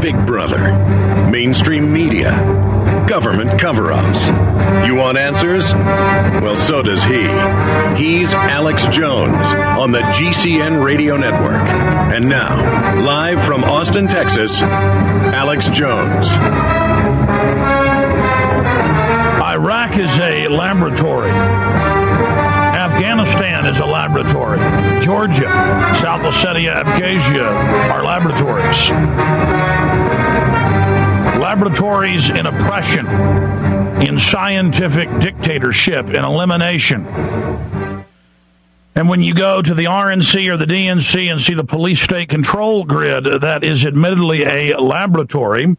Big Brother, mainstream media, government cover-ups. You want answers? Well, so does he. He's Alex Jones on the GCN Radio Network. And now, live from Austin, Texas, Alex Jones. Iraq is a laboratory. Afghanistan is a laboratory. Georgia, South Ossetia, Abkhazia are laboratories. Laboratories in oppression, in scientific dictatorship, in elimination. And when you go to the RNC or the DNC and see the police state control grid, that is admittedly a laboratory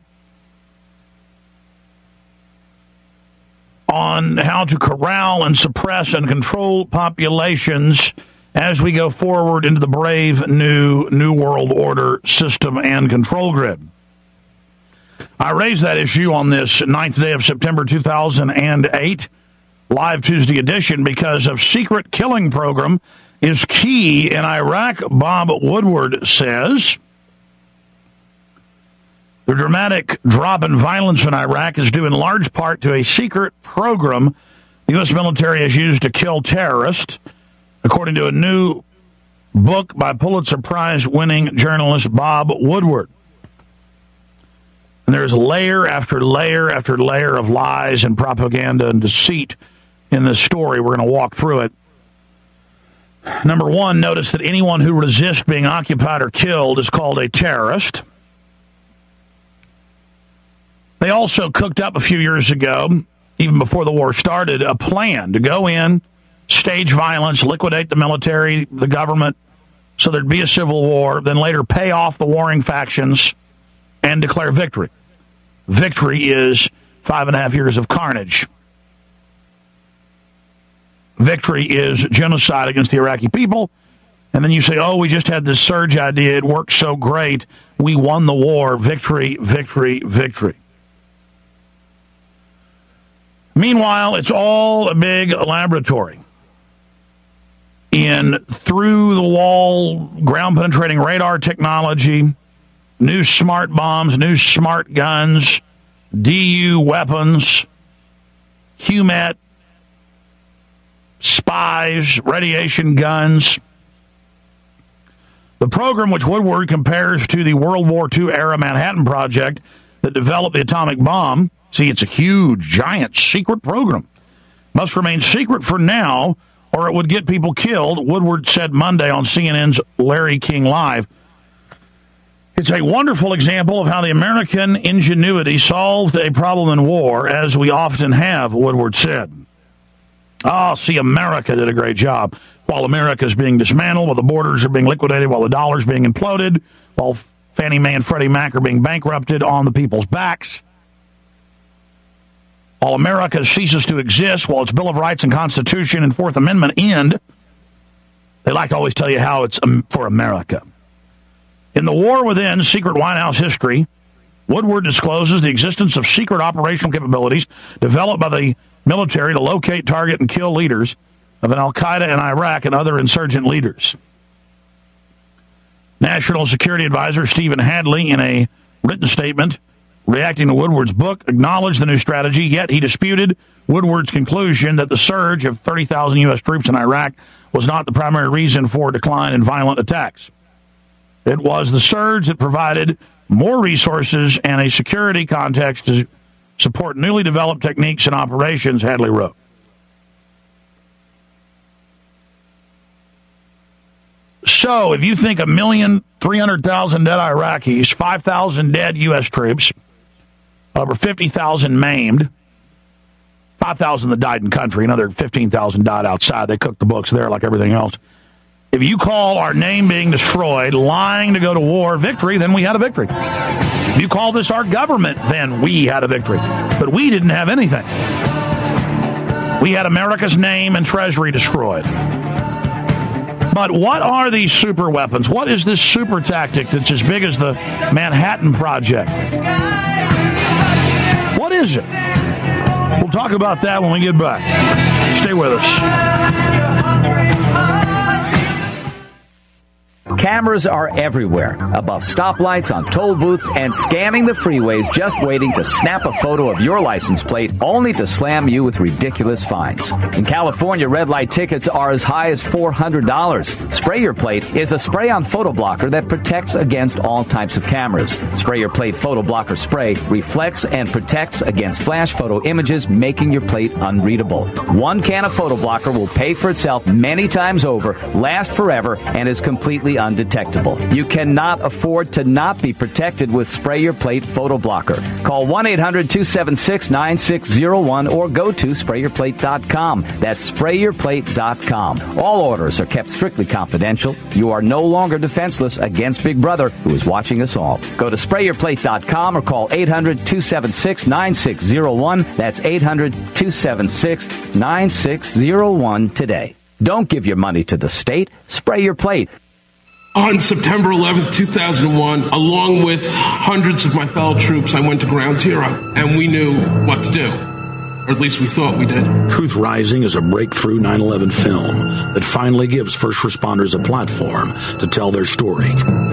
on how to corral and suppress and control populations as we go forward into the brave new world order system and control grid. I raised that issue on this 9th day of September 2008, live Tuesday edition, because of secret killing program is key in Iraq, Bob Woodward says. The dramatic drop in violence in Iraq is due in large part to a secret program the U.S. military has used to kill terrorists, according to a new book by Pulitzer Prize-winning journalist Bob Woodward. And there's layer after layer after layer of lies and propaganda and deceit in this story. We're going to walk through it. Number one, notice that anyone who resists being occupied or killed is called a terrorist. They also cooked up a few years ago, even before the war started, a plan to go in, stage violence, liquidate the military, the government, so there'd be a civil war, then later pay off the warring factions and declare victory. Victory is 5.5 years of carnage. Victory is genocide against the Iraqi people. And then you say, oh, we just had this surge idea. It worked so great. We won the war. Victory, victory, victory. Meanwhile, it's all a big laboratory in through-the-wall, ground-penetrating radar technology, new smart bombs, new smart guns, DU weapons, HUMET, spies, radiation guns. The program, which Woodward compares to the World War II-era Manhattan Project that developed the atomic bomb. See, it's a huge, giant, secret program. Must remain secret for now, or it would get people killed, Woodward said Monday on CNN's Larry King Live. It's a wonderful example of how the American ingenuity solved a problem in war, as we often have, Woodward said. Oh, see, America did a great job. While America is being dismantled, while the borders are being liquidated, while the dollar's being imploded, while Fannie Mae and Freddie Mac are being bankrupted on the people's backs, while America ceases to exist, while its Bill of Rights and Constitution and Fourth Amendment end, they like to always tell you how it's for America. In The War Within, Secret White House History, Woodward discloses the existence of secret operational capabilities developed by the military to locate, target, and kill leaders of an al-Qaeda in Iraq and other insurgent leaders. National Security Advisor Stephen Hadley, in a written statement reacting to Woodward's book, acknowledged the new strategy, yet he disputed Woodward's conclusion that the surge of 30,000 U.S. troops in Iraq was not the primary reason for a decline in violent attacks. It was the surge that provided more resources and a security context to support newly developed techniques and operations, Hadley wrote. So, if you think 1,300,000 dead Iraqis, 5,000 dead U.S. troops, over 50,000 maimed, 5,000 that died in country, another 15,000 died outside. They cooked the books there like everything else. If you call our name being destroyed, lying to go to war, victory, then we had a victory. If you call this our government, then we had a victory. But we didn't have anything. We had America's name and treasury destroyed. But what are these super weapons? What is this super tactic that's as big as the Manhattan Project? What is it? We'll talk about that when we get back. Stay with us. Cameras are everywhere, above stoplights, on toll booths, and scanning the freeways, just waiting to snap a photo of your license plate, only to slam you with ridiculous fines. In California, red light tickets are as high as $400. Spray Your Plate is a spray-on photo blocker that protects against all types of cameras. Spray Your Plate photo blocker spray reflects and protects against flash photo images, making your plate unreadable. One can of photo blocker will pay for itself many times over, last forever, and is completely undetectable. You cannot afford to not be protected with Spray Your Plate photo blocker. Call 1-800-276-9601 or go to sprayyourplate.com. That's sprayyourplate.com. All orders are kept strictly confidential. You are no longer defenseless against Big Brother, who is watching us all. Go to sprayyourplate.com or call 800-276-9601. That's 800-276-9601 today. Don't give your money to the state. Spray Your Plate. On September 11th, 2001, along with hundreds of my fellow troops, I went to Ground Zero, and we knew what to do. Or at least we thought we did. Truth Rising is a breakthrough 9/11 film that finally gives first responders a platform to tell their story.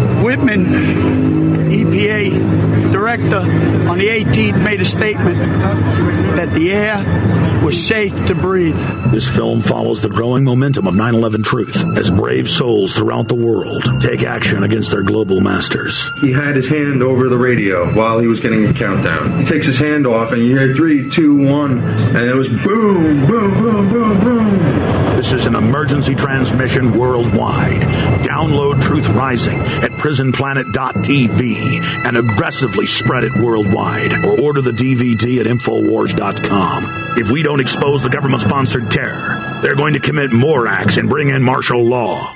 Whitman, EPA director, on the 18th made a statement that the air was safe to breathe. This film follows the growing momentum of 9/11 truth as brave souls throughout the world take action against their global masters. He had his hand over the radio while he was getting a countdown. He takes his hand off and you hear 3, 2, 1, and it was boom, boom, boom, boom, boom. This is an emergency transmission worldwide. Download Truth Rising at prisonplanet.tv and aggressively spread it worldwide, or order the DVD at Infowars.com. If we don't expose the government-sponsored terror, they're going to commit more acts and bring in martial law.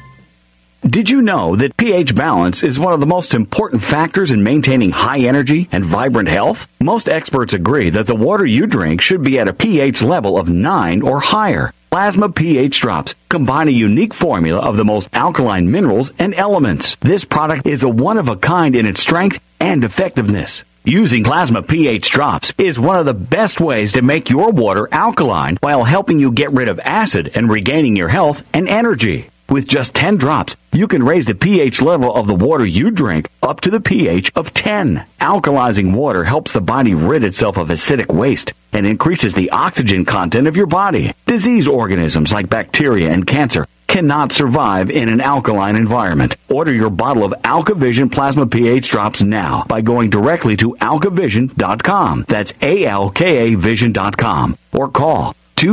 Did you know that pH balance is one of the most important factors in maintaining high energy and vibrant health? Most experts agree that the water you drink should be at a pH level of 9 or higher. Plasma pH Drops combine a unique formula of the most alkaline minerals and elements. This product is a one-of-a-kind in its strength and effectiveness. Using Plasma pH Drops is one of the best ways to make your water alkaline while helping you get rid of acid and regaining your health and energy. With just 10 drops, you can raise the pH level of the water you drink up to the pH of 10. Alkalizing water helps the body rid itself of acidic waste and increases the oxygen content of your body. Disease organisms like bacteria and cancer cannot survive in an alkaline environment. Order your bottle of AlkaVision Plasma pH Drops now by going directly to alkavision.com. That's ALKAvision.com. Or call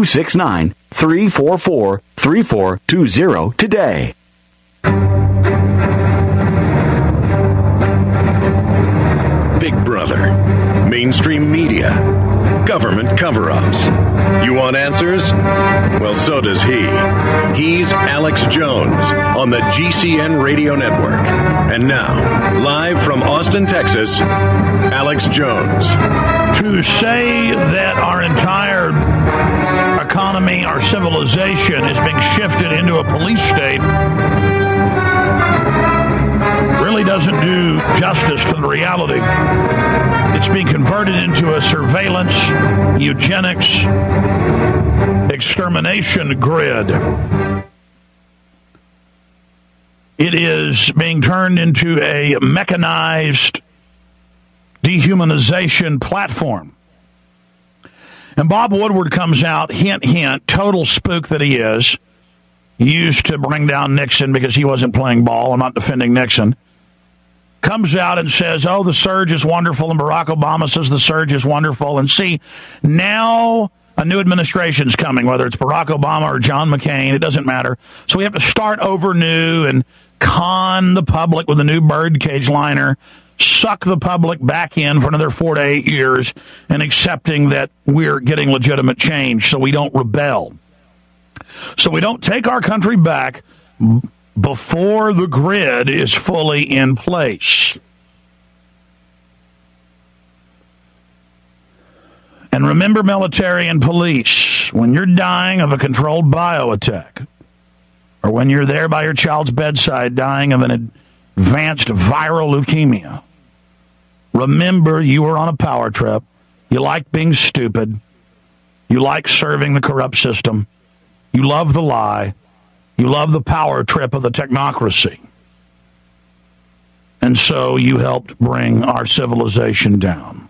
269-344-3420 today. Big Brother, mainstream media, government cover-ups. You want answers? Well, so does he. He's Alex Jones on the GCN Radio Network. And now, live from Austin, Texas, Alex Jones. To say that our entire economy, our civilization is being shifted into a police state really doesn't do justice to the reality. It's being converted into a surveillance, eugenics, extermination grid. It is being turned into a mechanized dehumanization platform. And Bob Woodward comes out, hint, hint, total spook that he is. He used to bring down Nixon because he wasn't playing ball. I'm not defending Nixon. Comes out and says, oh, the surge is wonderful, and Barack Obama says the surge is wonderful. And see, now a new administration's coming, whether it's Barack Obama or John McCain, it doesn't matter. So we have to start over new and con the public with a new birdcage liner, suck the public back in for another 4 to 8 years, and accepting that we're getting legitimate change so we don't rebel. So we don't take our country back before the grid is fully in place. And remember, military and police, when you're dying of a controlled bioattack, or when you're there by your child's bedside dying of an advanced viral leukemia, remember you were on a power trip. You like being stupid. You like serving the corrupt system. You love the lie. You love the power trip of the technocracy. And so you helped bring our civilization down.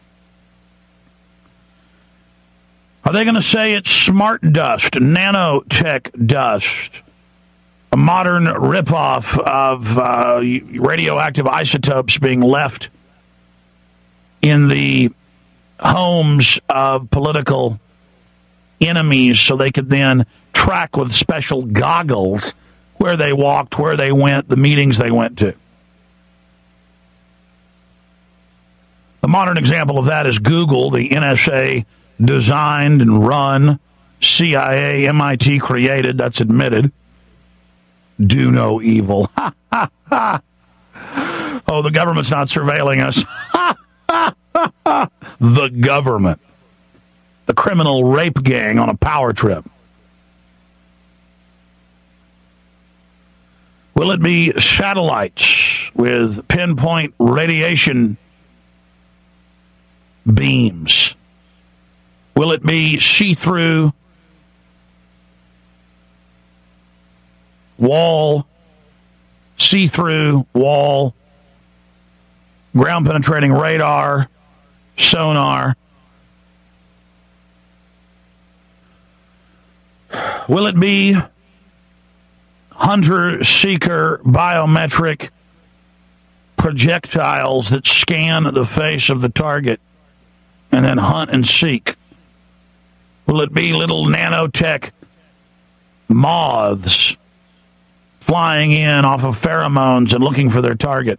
Are they going to say it's smart dust, nanotech dust, a modern ripoff of radioactive isotopes being left in the homes of political enemies so they could then track with special goggles where they walked, where they went, the meetings they went to? The modern example of that is Google. The NSA designed and run, CIA, MIT created, that's admitted. Do no evil. Ha, ha, ha. Oh, the government's not surveilling us. Ha, ha, ha, ha. The government. The criminal rape gang on a power trip. Will it be satellites with pinpoint radiation beams? Will it be see-through wall, ground-penetrating radar, sonar? Will it be hunter-seeker biometric projectiles that scan the face of the target and then hunt and seek? Will it be little nanotech moths flying in off of pheromones and looking for their target?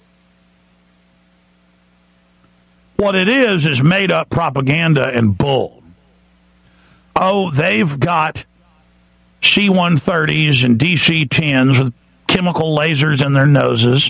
What it is made-up propaganda and bull. Oh, they've got C-130s and DC-10s with chemical lasers in their noses.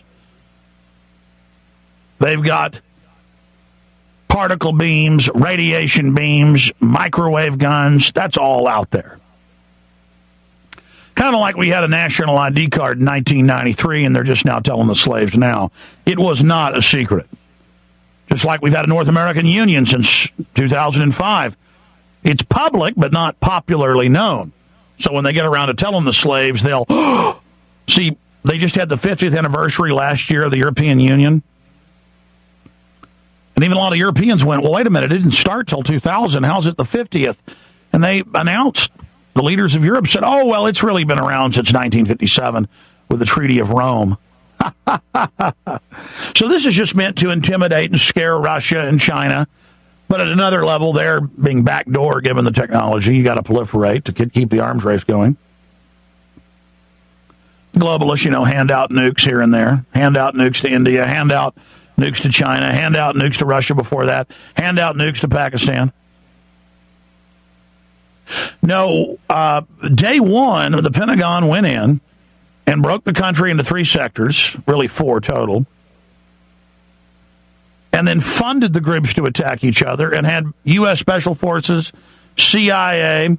They've got particle beams, radiation beams, microwave guns. That's all out there. Kind of like we had a national ID card in 1993, and they're just now telling the slaves now. It was not a secret. Just like we've had a North American Union since 2005. It's public, but not popularly known. So when they get around to telling the slaves, they'll... See, they just had the 50th anniversary last year of the European Union. And even a lot of Europeans went, well, wait a minute, it didn't start till 2000. How's it the 50th? And they announced, the leaders of Europe said, oh, well, it's really been around since 1957 with the Treaty of Rome. So this is just meant to intimidate and scare Russia and China. But at another level, they're being backdoor given the technology. You got to proliferate to keep the arms race going. Globalists, hand out nukes here and there. Hand out nukes to India. Hand out nukes to China. Hand out nukes to Russia before that. Hand out nukes to Pakistan. No, day one, the Pentagon went in and broke the country into 3 sectors, really 4 total, and then funded the groups to attack each other and had U.S. Special Forces, CIA,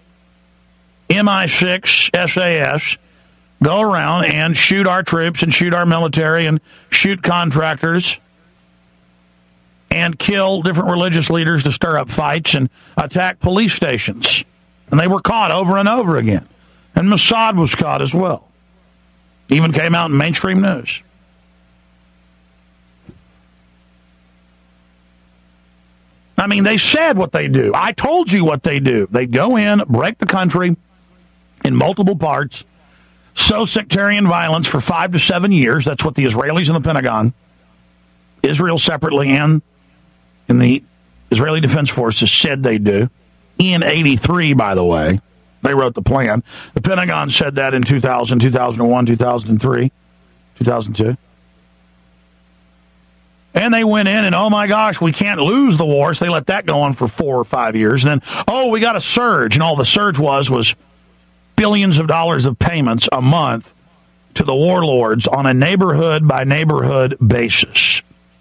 MI6, SAS go around and shoot our troops and shoot our military and shoot contractors and kill different religious leaders to stir up fights and attack police stations. And they were caught over and over again. And Mossad was caught as well. Even came out in mainstream news. I mean, they said what they do. I told you what they do. They go in, break the country in multiple parts, sow sectarian violence for 5 to 7 years. That's what the Israelis and the Pentagon, Israel separately and in the Israeli Defense Forces, said they do. In 83, by the way, they wrote the plan. The Pentagon said that in 2000, 2001, 2003, 2002. And they went in and, oh my gosh, we can't lose the war. So they let that go on for 4 or 5 years. And then, oh, we got a surge. And all the surge was billions of dollars of payments a month to the warlords on a neighborhood by neighborhood basis.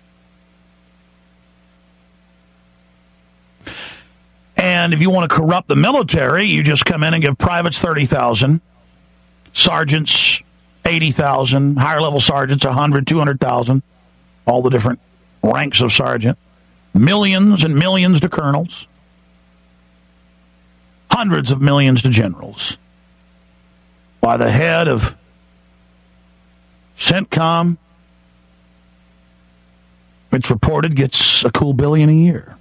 And if you want to corrupt the military, you just come in and give privates $30,000, sergeants $80,000, higher level sergeants $100,000, $200,000, all the different ranks of sergeant, millions and millions to colonels, hundreds of millions to generals, by the head of CENTCOM, it's reported, gets a cool $1 billion a year.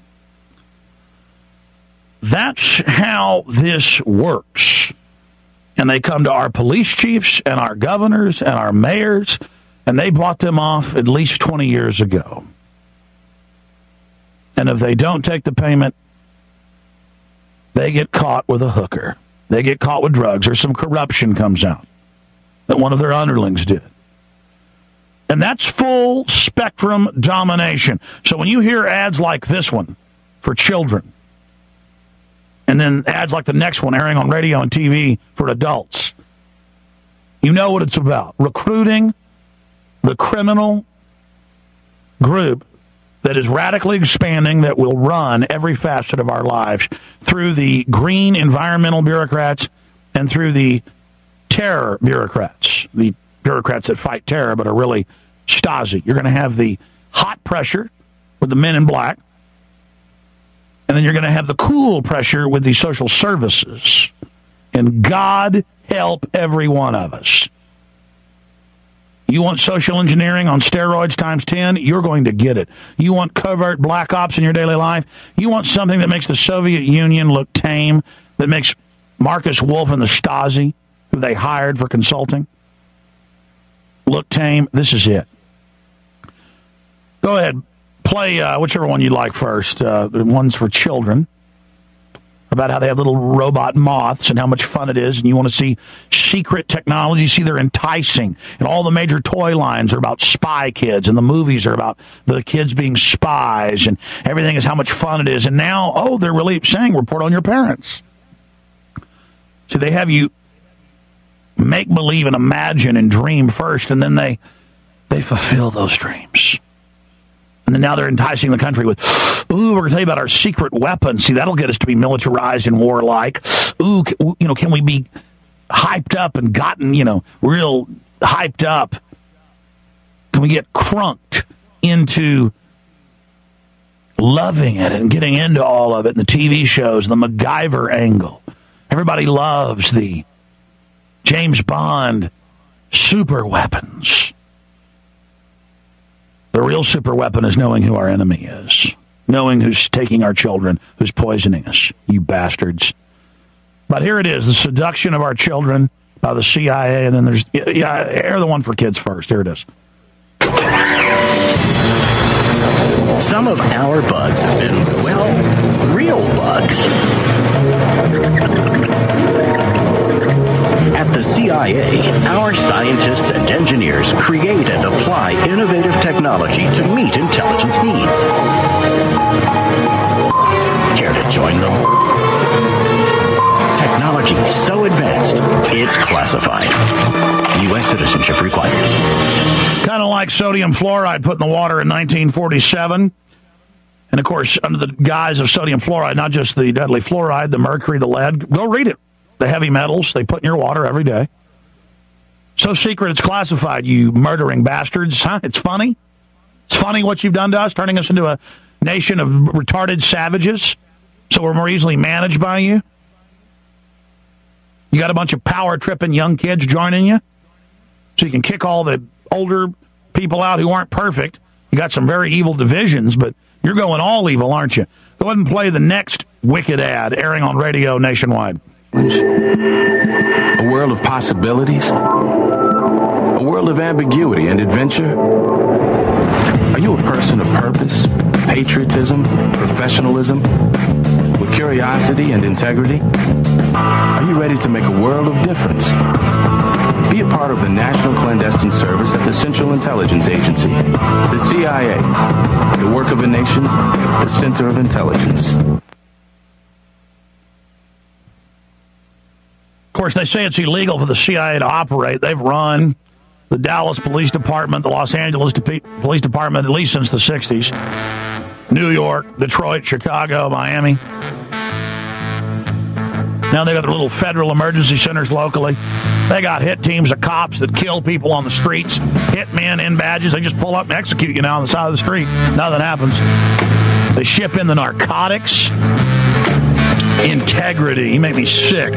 That's how this works. And they come to our police chiefs and our governors and our mayors, and they bought them off at least 20 years ago. And if they don't take the payment, they get caught with a hooker. They get caught with drugs, or some corruption comes out that one of their underlings did. And that's full spectrum domination. So when you hear ads like this one for children, and then ads like the next one airing on radio and TV for adults, you know what it's about. Recruiting the criminal group that is radically expanding, that will run every facet of our lives through the green environmental bureaucrats and through the terror bureaucrats, the bureaucrats that fight terror but are really Stasi. You're going to have the hot pressure with the men in black, and then you're going to have the cool pressure with the social services. And God help every one of us. You want social engineering on steroids times 10? You're going to get it. You want covert black ops in your daily life? You want something that makes the Soviet Union look tame, that makes Marcus Wolf and the Stasi, who they hired for consulting, look tame? This is it. Go ahead. Play whichever one you like first. The one's for children, about how they have little robot moths and how much fun it is, and you want to see secret technology. You see, they're enticing, and all the major toy lines are about spy kids, and the movies are about the kids being spies, and everything is how much fun it is. And now, they're really saying, report on your parents. So they have you make believe and imagine and dream first, and then they fulfill those dreams. And then now they're enticing the country with, we're going to tell you about our secret weapons. See, that'll get us to be militarized and warlike. Can we be hyped up and gotten, real hyped up? Can we get crunked into loving it and getting into all of it, and the TV shows, the MacGyver angle? Everybody loves the James Bond super weapons. The real super weapon is knowing who our enemy is, knowing who's taking our children, who's poisoning us, you bastards. But here it is, the seduction of our children by the CIA, and then there's, air the one for kids first. Here it is. Some of our bugs have been, real bugs. At the CIA, our scientists and engineers create and apply innovative technology to meet intelligence needs. Care to join them? Technology so advanced, it's classified. U.S. citizenship required. Kind of like sodium fluoride put in the water in 1947. And, of course, under the guise of sodium fluoride, not just the deadly fluoride, the mercury, the lead. Go read it. The heavy metals they put in your water every day. So secret it's classified, you murdering bastards. Huh? It's funny. It's funny what you've done to us, turning us into a nation of retarded savages so we're more easily managed by you. You got a bunch of power-tripping young kids joining you so you can kick all the older people out who aren't perfect. You got some very evil divisions, but you're going all evil, aren't you? Go ahead and play the next wicked ad airing on radio nationwide. A world of possibilities, a world of ambiguity and adventure. Are you a person of purpose, patriotism, professionalism, with curiosity and integrity? Are you ready to make a world of difference? Be a part of the National Clandestine Service at the Central Intelligence Agency, the CIA, the work of a nation, the center of intelligence. Of course, they say it's illegal for the CIA to operate. They've run the Dallas Police Department, the Los Angeles Police Department, at least since the 60s. New York, Detroit, Chicago, Miami. Now they got their little federal emergency centers locally. They got hit teams of cops that kill people on the streets. Hit men in badges. They just pull up and execute you now on the side of the street. Nothing happens. They ship in the narcotics. Integrity. You make me sick.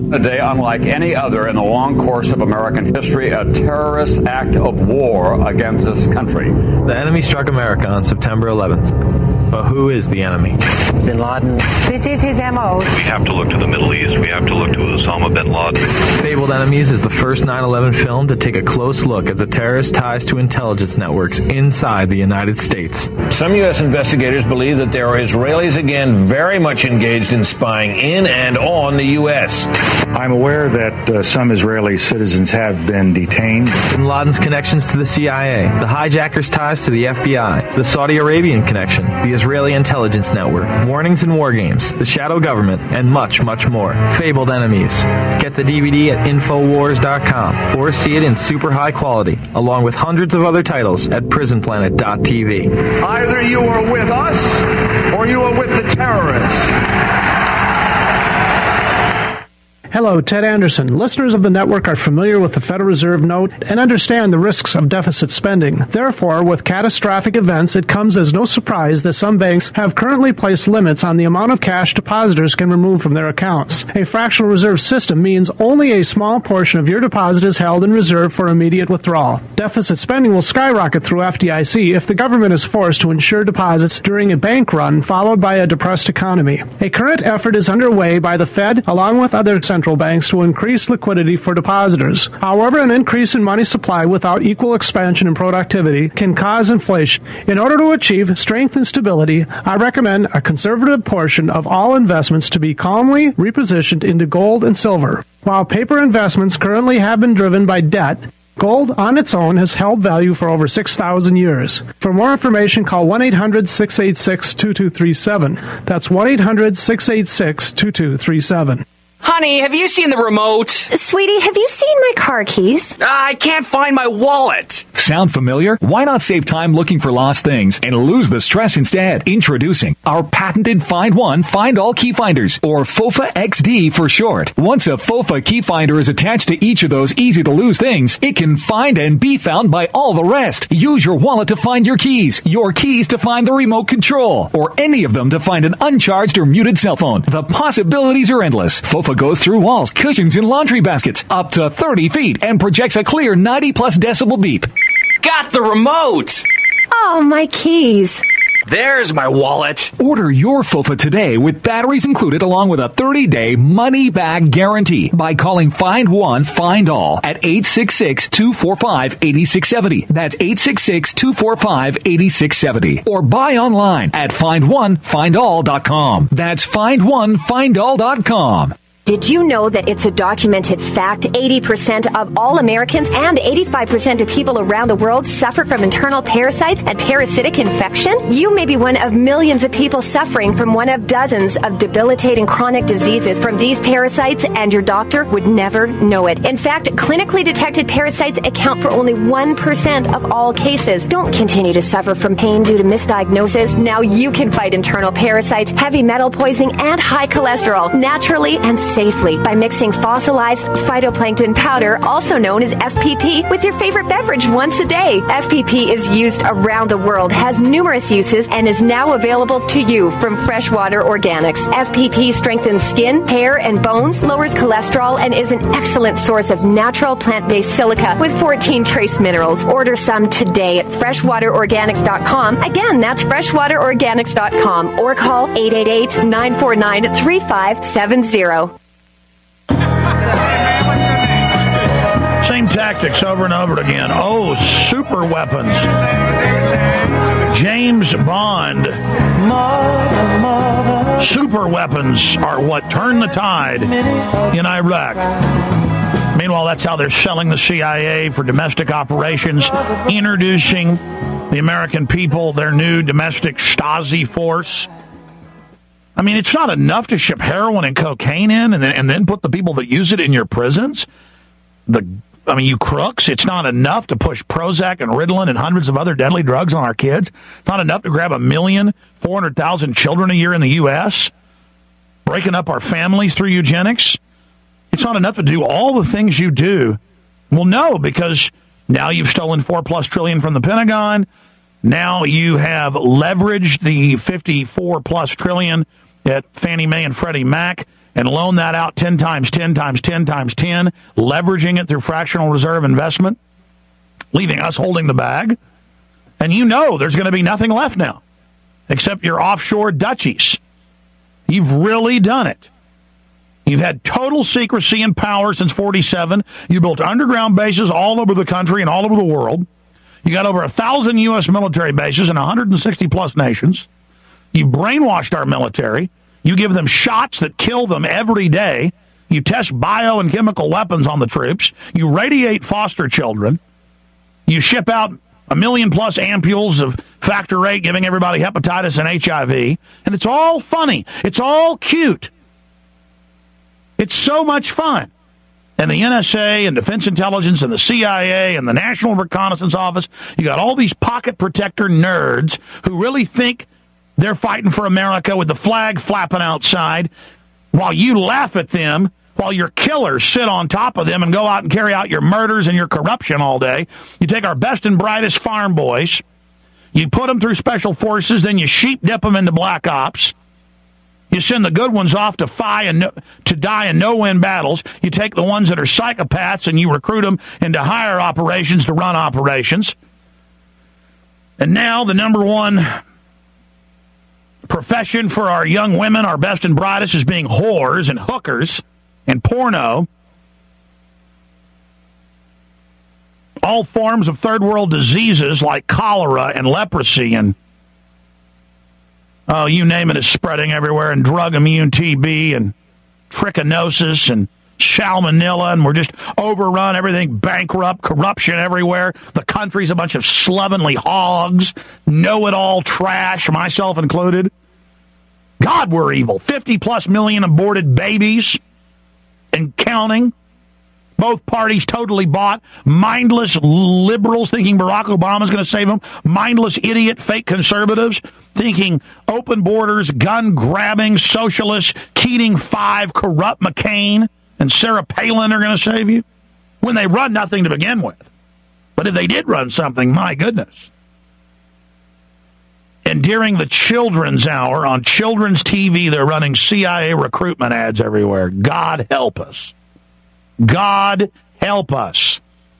A day unlike any other in the long course of American history, a terrorist act of war against this country. The enemy struck America on September 11th. But who is the enemy? Bin Laden. This is his MO. We have to look to the Middle East. We have to look to Osama bin Laden. Fabled Enemies is the first 9/11 film to take a close look at the terrorist ties to intelligence networks inside the United States. Some U.S. investigators believe that there are Israelis again very much engaged in spying in and on the U.S. I'm aware that some Israeli citizens have been detained. Bin Laden's connections to the CIA, the hijackers' ties to the FBI, the Saudi Arabian connection, the Israeli intelligence network, warnings and war games, the shadow government, and much, much more. Fabled Enemies. Get the DVD at Infowars.com or see it in super high quality, along with hundreds of other titles at PrisonPlanet.tv. Either you are with us or you are with the terrorists. Hello, Ted Anderson. Listeners of the network are familiar with the Federal Reserve note and understand the risks of deficit spending. Therefore, with catastrophic events, it comes as no surprise that some banks have currently placed limits on the amount of cash depositors can remove from their accounts. A fractional reserve system means only a small portion of your deposit is held in reserve for immediate withdrawal. Deficit spending will skyrocket through FDIC if the government is forced to insure deposits during a bank run followed by a depressed economy. A current effort is underway by the Fed along with other central banks to increase liquidity for depositors. However, an increase in money supply without equal expansion in productivity can cause inflation. In order to achieve strength and stability, I recommend a conservative portion of all investments to be calmly repositioned into gold and silver. While paper investments currently have been driven by debt, gold on its own has held value for over 6,000 years. For more information, call 1-800-686-2237. That's 1-800-686-2237. Honey, have you seen the remote? Sweetie, have you seen my car keys? I can't find my wallet. Sound familiar? Why not save time looking for lost things and lose the stress instead? Introducing our patented Find One, Find All Key Finders, or FOFA XD for short. Once a FOFA key finder is attached to each of those easy-to-lose things, it can find and be found by all the rest. Use your wallet to find your keys to find the remote control, or any of them to find an uncharged or muted cell phone. The possibilities are endless. FOFA goes through walls, cushions, and laundry baskets up to 30 feet and projects a clear 90-plus decibel beep. Got the remote! Oh, my keys. There's my wallet. Order your FOFA today with batteries included along with a 30-day money-back guarantee by calling Find One, Find All at 866-245-8670. That's 866-245-8670. Or buy online at FindOneFindAll.com. That's FindOneFindAll.com. Did you know that it's a documented fact 80% of all Americans and 85% of people around the world suffer from internal parasites and parasitic infection? You may be one of millions of people suffering from one of dozens of debilitating chronic diseases from these parasites, and your doctor would never know it. In fact, clinically detected parasites account for only 1% of all cases. Don't continue to suffer from pain due to misdiagnosis. Now you can fight internal parasites, heavy metal poisoning, and high cholesterol naturally and safely by mixing fossilized phytoplankton powder, also known as FPP, with your favorite beverage once a day. FPP is used around the world, has numerous uses, and is now available to you from Freshwater Organics. FPP strengthens skin, hair, and bones, lowers cholesterol, and is an excellent source of natural plant-based silica with 14 trace minerals. Order some today at freshwaterorganics.com. Again, that's freshwaterorganics.com, or call 888-949-3570. Same tactics over and over again. Oh, super weapons. James Bond. Super weapons are what turned the tide in Iraq. Meanwhile, that's how they're selling the CIA for domestic operations, introducing the American people their new domestic Stasi force. I mean, it's not enough to ship heroin and cocaine in and then put the people that use it in your prisons. You crooks, it's not enough to push Prozac and Ritalin and hundreds of other deadly drugs on our kids. It's not enough to grab 1,400,000 children a year in the U.S., breaking up our families through eugenics. It's not enough to do all the things you do. Well, no, because now you've stolen $4+ trillion from the Pentagon. Now you have leveraged the $54+ trillion at Fannie Mae and Freddie Mac and loan that out 10 times 10 times 10 times 10, leveraging it through fractional reserve investment, leaving us holding the bag. And you know there's going to be nothing left now except your offshore duchies. You've really done it. You've had total secrecy and power since 47. You built underground bases all over the country and all over the world. You got over 1,000 U.S. military bases in 160-plus nations. You brainwashed our military. You give them shots that kill them every day. You test bio and chemical weapons on the troops. You radiate foster children. You ship out 1 million-plus ampules of Factor 8, giving everybody hepatitis and HIV. And it's all funny. It's all cute. It's so much fun. And the NSA and Defense Intelligence and the CIA and the National Reconnaissance Office, you got all these pocket protector nerds who really think they're fighting for America with the flag flapping outside while you laugh at them, while your killers sit on top of them and go out and carry out your murders and your corruption all day. You take our best and brightest farm boys, you put them through special forces, then you sheep dip them into black ops. You send the good ones off to die in no-win battles. You take the ones that are psychopaths and you recruit them into higher operations to run operations. And now the number one profession for our young women, our best and brightest, is being whores and hookers and porno. All forms of third world diseases like cholera and leprosy and you name it is spreading everywhere, and drug-immune TB and trichinosis and salmonella, and we're just overrun, everything bankrupt, corruption everywhere. The country's a bunch of slovenly hogs, know-it-all trash, myself included. God, we're evil. 50-plus million aborted babies and counting. Both parties totally bought. Mindless liberals thinking Barack Obama's going to save them. Mindless idiot fake conservatives thinking open borders, gun-grabbing socialists, Keating 5, corrupt McCain, and Sarah Palin are going to save you. When they run nothing to begin with. But if they did run something, my goodness. And during the children's hour on children's TV, they're running CIA recruitment ads everywhere. God help us. God help us.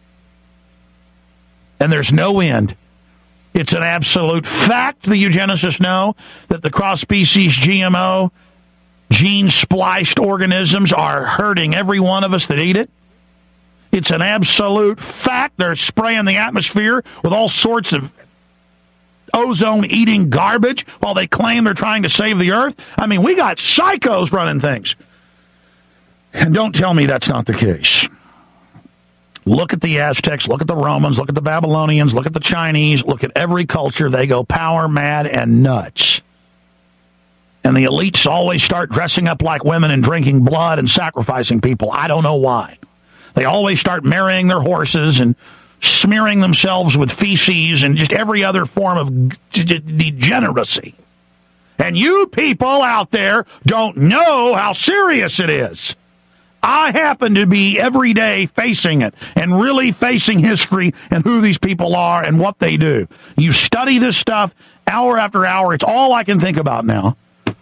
And there's no end. It's an absolute fact, the eugenicists know, that the cross-species GMO, gene-spliced organisms are hurting every one of us that eat it. It's an absolute fact. They're spraying the atmosphere with all sorts of ozone-eating garbage while they claim they're trying to save the earth. I mean, we got psychos running things. And don't tell me that's not the case. Look at the Aztecs, look at the Romans, look at the Babylonians, look at the Chinese, look at every culture. They go power mad and nuts. And the elites always start dressing up like women and drinking blood and sacrificing people. I don't know why. They always start marrying their horses and smearing themselves with feces and just every other form of degeneracy. And you people out there don't know how serious it is. I happen to be every day facing it and really facing history and who these people are and what they do. You study this stuff hour after hour. It's all I can think about now.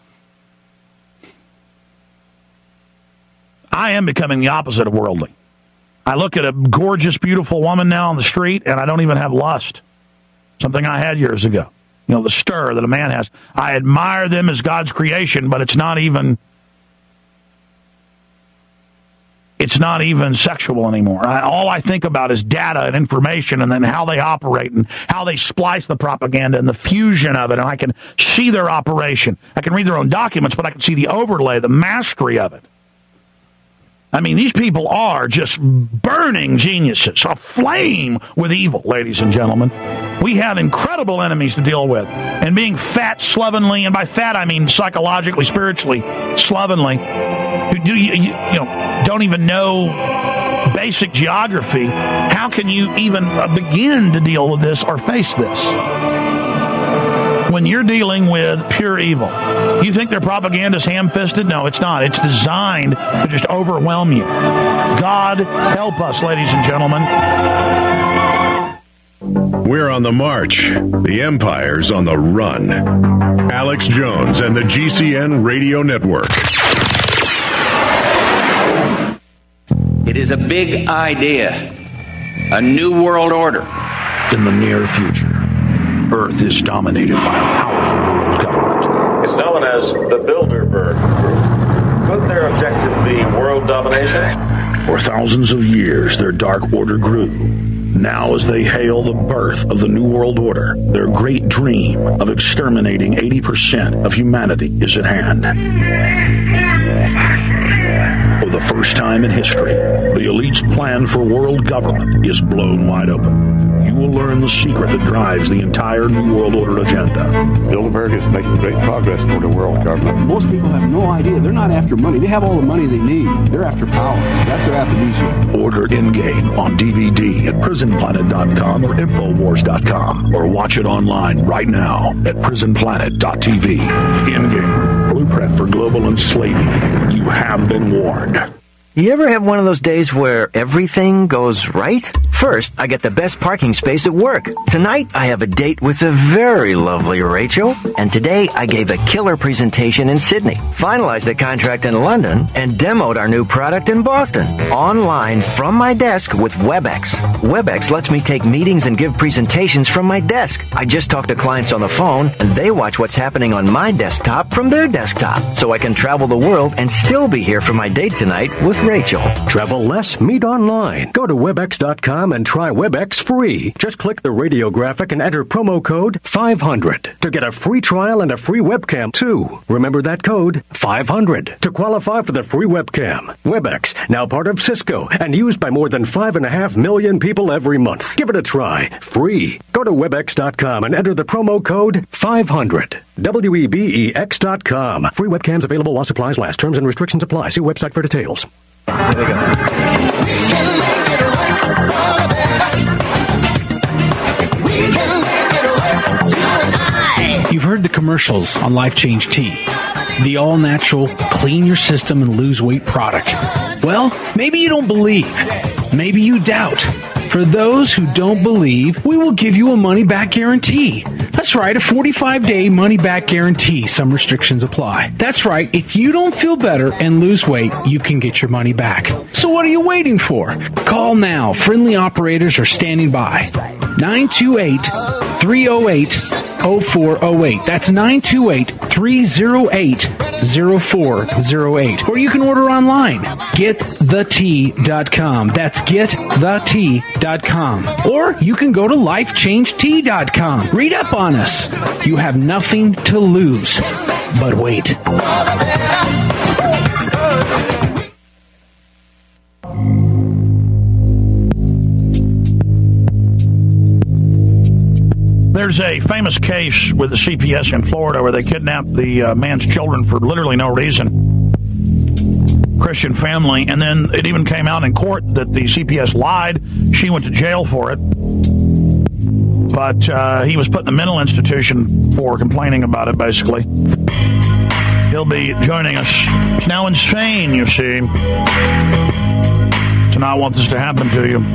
I am becoming the opposite of worldly. I look at a gorgeous, beautiful woman now on the street, and I don't even have lust. Something I had years ago. You know, the stir that a man has. I admire them as God's creation, but it's not even sexual anymore. All I think about is data and information and then how they operate and how they splice the propaganda and the fusion of it, and I can see their operation. I can read their own documents, but I can see the overlay, the mastery of it. I mean, these people are just burning geniuses, aflame with evil, ladies and gentlemen. We have incredible enemies to deal with. And being fat, slovenly, and by fat I mean psychologically, spiritually, slovenly, don't even know basic geography, how can you even begin to deal with this or face this? When you're dealing with pure evil, you think their propaganda is ham-fisted? No, it's not. It's designed to just overwhelm you. God help us, ladies and gentlemen. We're on the march. The empire's on the run. Alex Jones and the GCN Radio Network. is a big idea, a new world order. In the near future, Earth is dominated by a powerful world government. It's known as the Bilderberg Group. Could their objective be world domination? For thousands of years, their dark order grew. Now, as they hail the birth of the New World Order, their great dream of exterminating 80% of humanity is at hand. For the first time in history, the elite's plan for world government is blown wide open. You will learn the secret that drives the entire New World Order agenda. Bilderberg is making great progress toward a world government. Most people have no idea. They're not after money. They have all the money they need. They're after power. That's their aphrodisiac. Order Endgame on DVD at prisonplanet.com or Infowars.com, or watch it online right now at prisonplanet.tv. Endgame, blueprint for global enslavement. You have been warned. You ever have one of those days where everything goes right? First, I get the best parking space at work. Tonight, I have a date with the very lovely Rachel. And today, I gave a killer presentation in Sydney, finalized a contract in London, and demoed our new product in Boston. Online from my desk with WebEx. WebEx lets me take meetings and give presentations from my desk. I just talk to clients on the phone, and they watch what's happening on my desktop from their desktop. So I can travel the world and still be here for my date tonight with Rachel. Travel less, meet online. Go to Webex.com and try Webex free. Just click the radio graphic and enter promo code 500 to get a free trial and a free webcam too. Remember that code, 500, to qualify for the free webcam. Webex, now part of Cisco and used by more than 5.5 million people every month. Give it a try, free. Go to Webex.com and enter the promo code 500. WEBEX.com. Free webcams available while supplies last. Terms and restrictions apply. See website for details. There we go. You've heard the commercials on Life Change Tea, the all-natural, clean your system and lose weight product. Well, maybe you don't believe. Maybe you doubt. For those who don't believe, we will give you a money-back guarantee. That's right, a 45-day money-back guarantee. Some restrictions apply. That's right, if you don't feel better and lose weight, you can get your money back. So what are you waiting for? Call now. Friendly operators are standing by. 928-308-0408. That's 928-308-0408. Or you can order online. GetTheTea.com. That's GetTheTea.com. Or you can go to LifeChangeTea.com. Read up on us. You have nothing to lose. But wait. There's a famous case with the CPS in Florida where they kidnapped the man's children for literally no reason. Christian family, and then it even came out in court that the CPS lied. She went to jail for it, but he was put in a mental institution for complaining about it, basically. He'll be joining us. It's now insane, you see, to not want this to happen to you.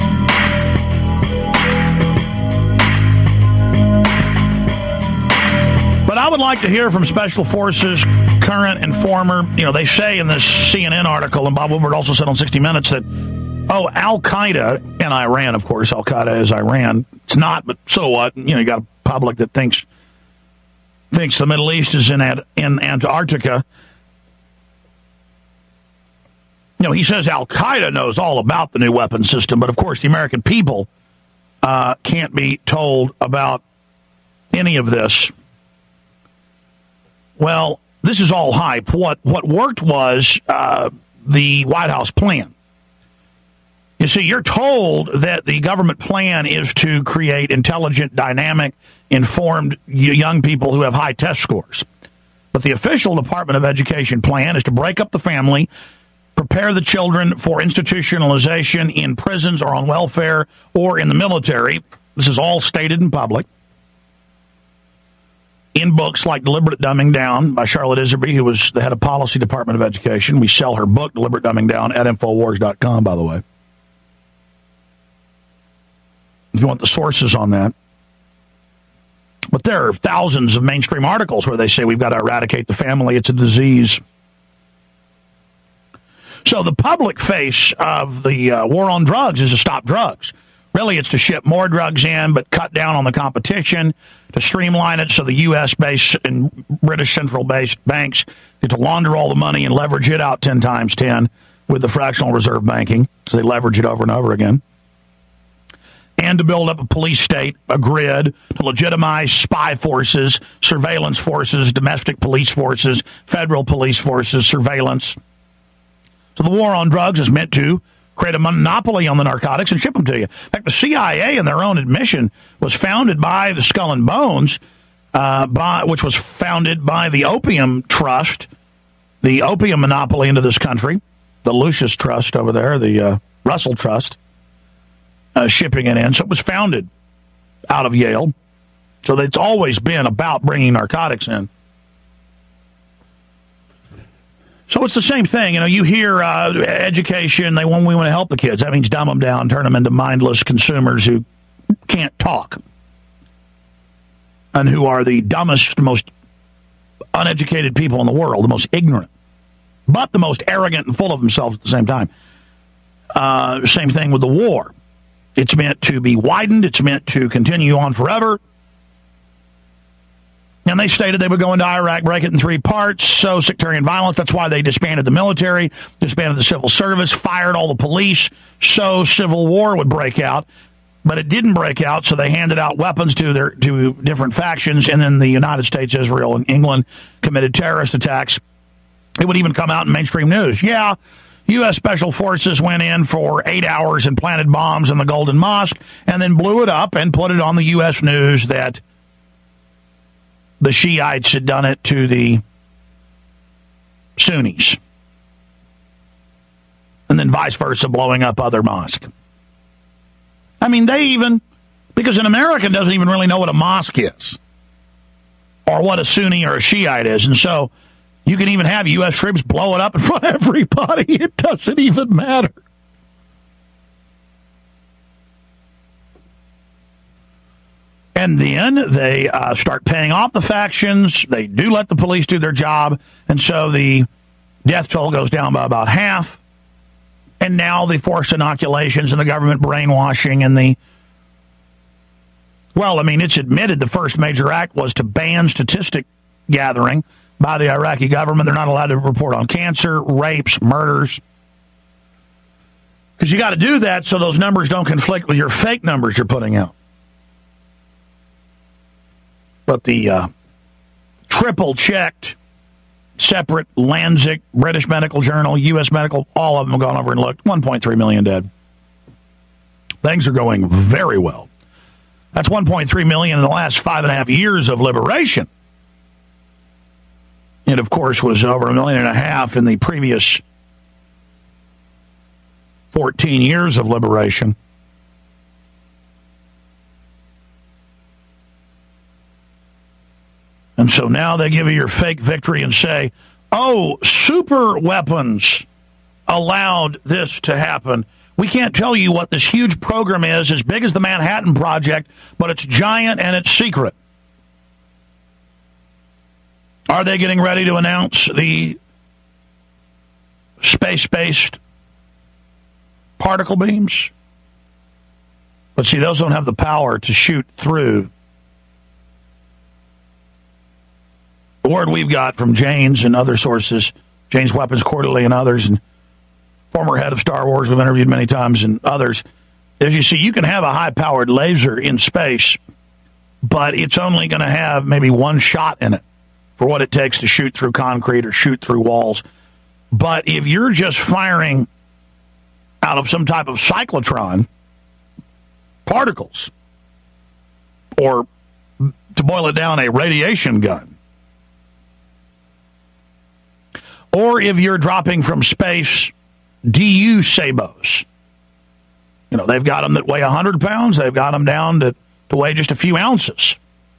But I would like to hear from Special Forces, current and former. You know, they say in this CNN article, and Bob Woodward also said on 60 Minutes that, Al-Qaeda, and Iran, of course, Al-Qaeda is Iran. It's not, but so what? You know, you got a public that thinks the Middle East is in Antarctica. You know, he says Al-Qaeda knows all about the new weapon system, but of course the American people can't be told about any of this. Well, this is all hype. What worked was the White House plan. You see, you're told that the government plan is to create intelligent, dynamic, informed young people who have high test scores. But the official Department of Education plan is to break up the family, prepare the children for institutionalization in prisons or on welfare or in the military. This is all stated in public. In books like Deliberate Dumbing Down by Charlotte Iserby, who was the head of Policy Department of Education. We sell her book, Deliberate Dumbing Down, at Infowars.com, by the way. If you want the sources on that. But there are thousands of mainstream articles where they say we've got to eradicate the family. It's a disease. So the public face of the war on drugs is to stop drugs. Really, it's to ship more drugs in, but cut down on the competition, to streamline it so the U.S.-based and British central-based banks get to launder all the money and leverage it out 10 times 10 with the fractional reserve banking, so they leverage it over and over again. And to build up a police state, a grid, to legitimize spy forces, surveillance forces, domestic police forces, federal police forces, surveillance. So the war on drugs is meant to create a monopoly on the narcotics and ship them to you. In fact, the CIA, in their own admission, was founded by the Skull and Bones, which was founded by the Opium Trust, the opium monopoly into this country, the Lucius Trust over there, the Russell Trust, shipping it in. So it was founded out of Yale. So it's always been about bringing narcotics in. So it's the same thing. You know, you hear education, we want to help the kids. That means dumb them down, turn them into mindless consumers who can't talk and who are the dumbest, most uneducated people in the world, the most ignorant, but the most arrogant and full of themselves at the same time. Same thing with the war. It's meant to be widened. It's meant to continue on forever. And they stated they would go into Iraq, break it in 3 parts, sow sectarian violence. That's why they disbanded the military, disbanded the civil service, fired all the police, so civil war would break out. But it didn't break out, so they handed out weapons to different factions, and then the United States, Israel, and England committed terrorist attacks. It would even come out in mainstream news. Yeah, U.S. Special Forces went in for 8 hours and planted bombs in the Golden Mosque, and then blew it up and put it on the U.S. news that the Shiites had done it to the Sunnis. And then vice versa, blowing up other mosques. I mean, because an American doesn't even really know what a mosque is, or what a Sunni or a Shiite is. And so you can even have U.S. troops blow it up in front of everybody. It doesn't even matter. And then they start paying off the factions. They do let the police do their job. And so the death toll goes down by about half. And now the forced inoculations and the government brainwashing and it's admitted the first major act was to ban statistic gathering by the Iraqi government. They're not allowed to report on cancer, rapes, murders. Because you got to do that so those numbers don't conflict with your fake numbers you're putting out. But the triple-checked, separate Lancet, British Medical Journal, U.S. Medical, all of them have gone over and looked. 1.3 million dead. Things are going very well. That's 1.3 million in the last 5.5 years of liberation. It, of course, was over 1.5 million in the previous 14 years of liberation. And so now they give you your fake victory and say, oh, super weapons allowed this to happen. We can't tell you what this huge program is, as big as the Manhattan Project, but it's giant and it's secret. Are they getting ready to announce the space-based particle beams? But see, those don't have the power to shoot through. The word we've got from Jane's and other sources, Jane's Weapons Quarterly and others, and former head of Star Wars we've interviewed many times, and others, is you see, you can have a high-powered laser in space, but it's only going to have maybe one shot in it for what it takes to shoot through concrete or shoot through walls. But if you're just firing out of some type of cyclotron particles, or to boil it down, a radiation gun, or if you're dropping from space DU sabos, they've got them that weigh 100 pounds, they've got them down to weigh just a few ounces.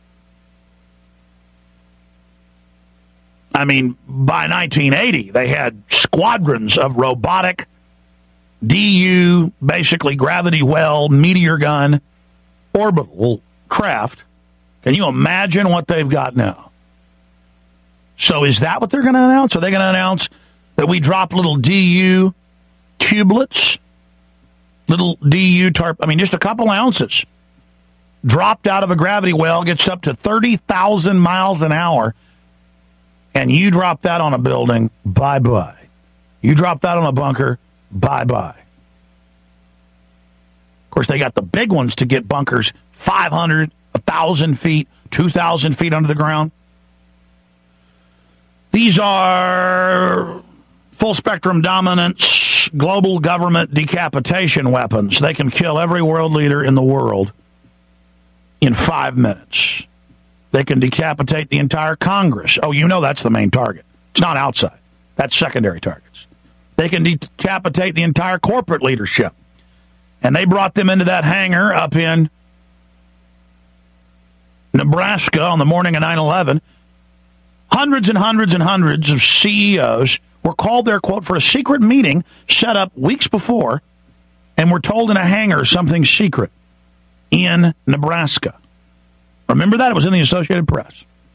I mean, by 1980, they had squadrons of robotic DU, basically gravity well, meteor gun, orbital craft. Can you imagine what they've got now? So is that what they're going to announce? Are they going to announce that we drop little DU tubelets, little DU just a couple ounces, dropped out of a gravity well, gets up to 30,000 miles an hour, and you drop that on a building, bye-bye. You drop that on a bunker, bye-bye. Of course, they got the big ones to get bunkers 500, 1,000 feet, 2,000 feet under the ground. These are full-spectrum dominance, global government decapitation weapons. They can kill every world leader in the world in 5 minutes. They can decapitate the entire Congress. Oh, you know that's the main target. It's not outside. That's secondary targets. They can decapitate the entire corporate leadership. And they brought them into that hangar up in Nebraska on the morning of 9/11. Hundreds and hundreds and hundreds of CEOs were called there, quote, for a secret meeting set up weeks before, and were told in a hangar something secret in Nebraska. Remember that? It was in the Associated Press.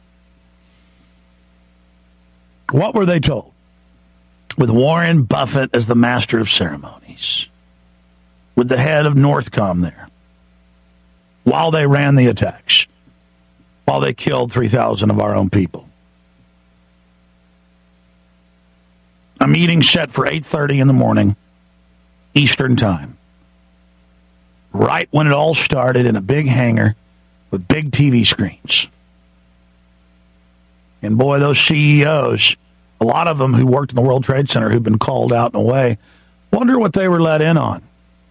What were they told? With Warren Buffett as the master of ceremonies, with the head of Northcom there, while they ran the attacks, while they killed 3,000 of our own people. A meeting set for 8:30 in the morning, Eastern Time. Right when it all started, in a big hangar with big TV screens. And boy, those CEOs, a lot of them who worked in the World Trade Center who've been called out and away, wonder what they were let in on.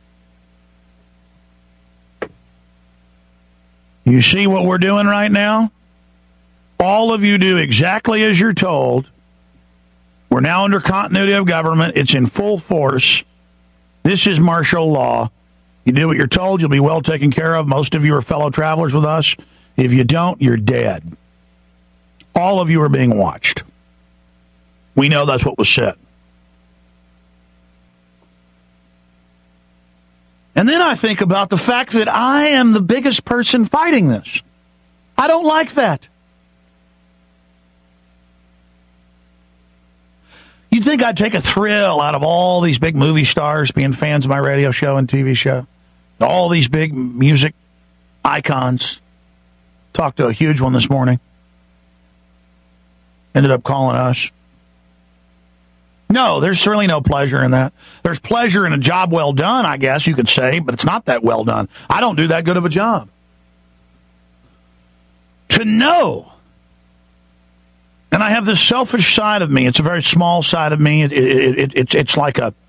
You see what we're doing right now? All of you do exactly as you're told. We're now under continuity of government. It's in full force. This is martial law. You do what you're told, you'll be well taken care of. Most of you are fellow travelers with us. If you don't, you're dead. All of you are being watched. We know that's what was said. And then I think about the fact that I am the biggest person fighting this. I don't like that. You'd think I'd take a thrill out of all these big movie stars being fans of my radio show and TV show. All these big music icons. Talked to a huge one this morning. Ended up calling us. No, there's certainly no pleasure in that. There's pleasure in a job well done, I guess you could say, but it's not that well done. I don't do that good of a job. To know, and I have this selfish side of me. It's a very small side of me. It's like a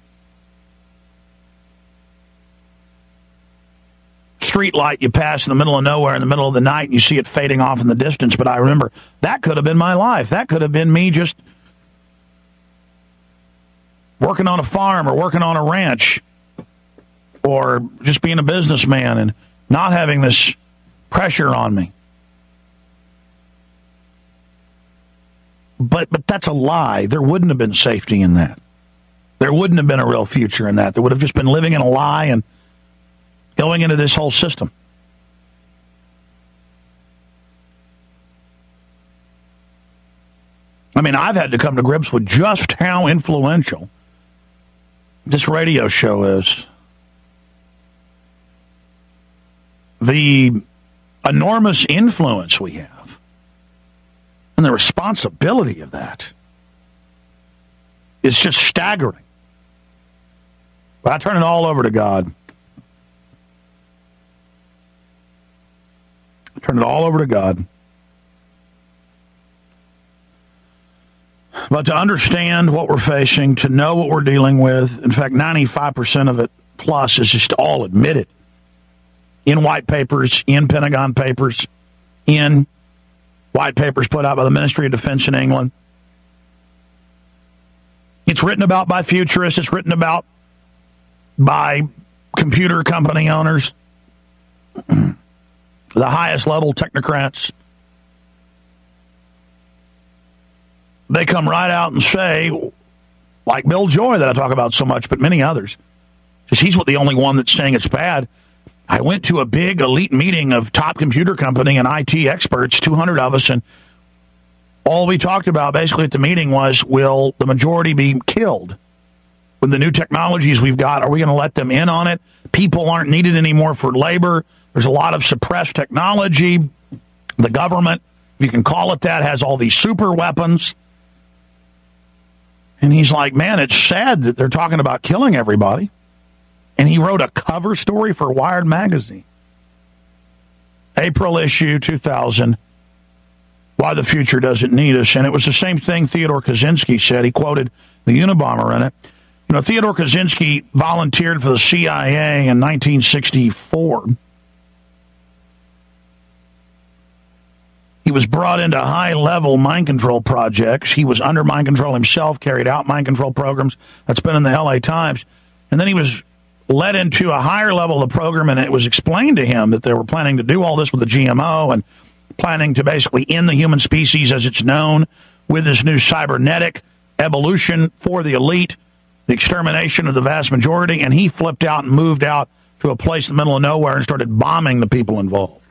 street light you pass in the middle of nowhere in the middle of the night, and you see it fading off in the distance. But I remember, that could have been my life. That could have been me just working on a farm or working on a ranch or just being a businessman and not having this pressure on me. But that's a lie. There wouldn't have been safety in that. There wouldn't have been a real future in that. There would have just been living in a lie and going into this whole system. I mean, I've had to come to grips with just how influential this radio show is. The enormous influence we have. And the responsibility of that is just staggering. But I turn it all over to God. I turn it all over to God. But to understand what we're facing, to know what we're dealing with, in fact, 95% of it plus is just all admitted in white papers, in Pentagon papers, in white papers put out by the Ministry of Defense in England. It's written about by futurists. It's written about by computer company owners, the highest level technocrats. They come right out and say, like Bill Joy that I talk about so much, but many others, because he's the only one that's saying it's bad. I went to a big elite meeting of top computer company and IT experts, 200 of us, and All we talked about basically at the meeting was, will the majority be killed? With the new technologies we've got, are we going to let them in on it? People aren't needed anymore for labor. There's a lot of suppressed technology. The government, if you can call it that, has all these super weapons. And he's like, man, it's sad that they're talking about killing everybody. And he wrote a cover story for Wired magazine. April issue 2000, Why the Future Doesn't Need Us. And it was the same thing Theodore Kaczynski said. He quoted the Unabomber in it. You know, Theodore Kaczynski volunteered for the CIA in 1964. He was brought into high-level mind control projects. He was under mind control himself, carried out mind control programs. That's been in the L.A. Times. And then he was led into a higher level of the program, and it was explained to him that they were planning to do all this with the GMO and planning to basically end the human species as it's known with this new cybernetic evolution for the elite, the extermination of the vast majority, and he flipped out and moved out to a place in the middle of nowhere and started bombing the people involved.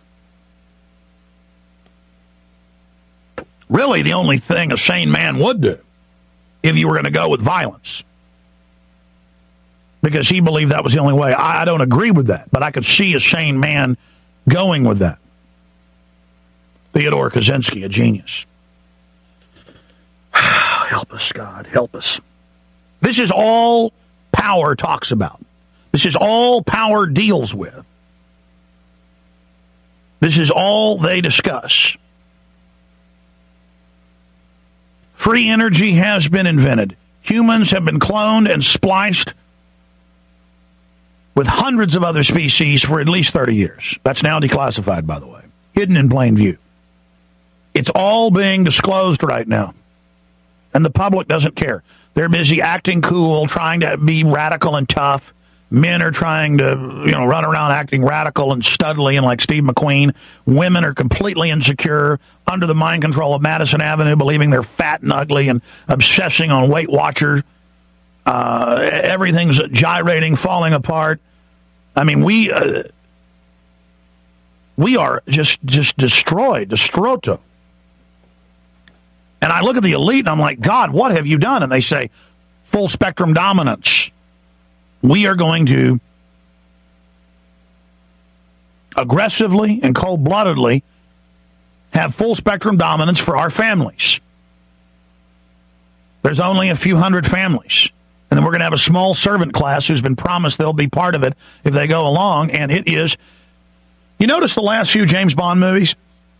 Really the only thing a sane man would do if you were going to go with violence. Because he believed that was the only way. I don't agree with that, but I could see a sane man going with that. Theodore Kaczynski, a genius. Help us, God, help us. This is all power talks about. This is all power deals with. This is all they discuss. Free energy has been invented. Humans have been cloned and spliced with hundreds of other species for at least 30 years. That's now declassified, by the way. Hidden in plain view. It's all being disclosed right now. And the public doesn't care. They're busy acting cool, trying to be radical and tough. Men are trying to, run around acting radical and studly and like Steve McQueen. Women are completely insecure, under the mind control of Madison Avenue, believing they're fat and ugly and obsessing on Weight Watchers. Everything's gyrating, falling apart. I mean, we are just destroyed, destroto. And I look at the elite and I'm like, God, what have you done? And they say, full spectrum dominance. We are going to aggressively and cold-bloodedly have full spectrum dominance for our families. There's only a few hundred families. And then we're going to have a small servant class who's been promised they'll be part of it if they go along. And it is, you notice the last few James Bond movies?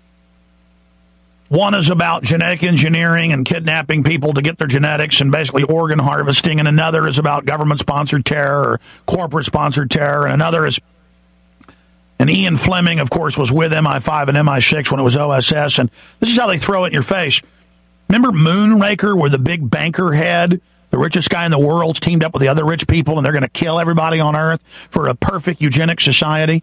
One is about genetic engineering and kidnapping people to get their genetics and basically organ harvesting. And another is about government-sponsored terror or corporate-sponsored terror. And another is, and Ian Fleming, of course, was with MI5 and MI6 when it was OSS. And this is how they throw it in your face. Remember Moonraker, where the big banker head, the richest guy in the world, teamed up with the other rich people, and they're going to kill everybody on Earth for a perfect eugenic society?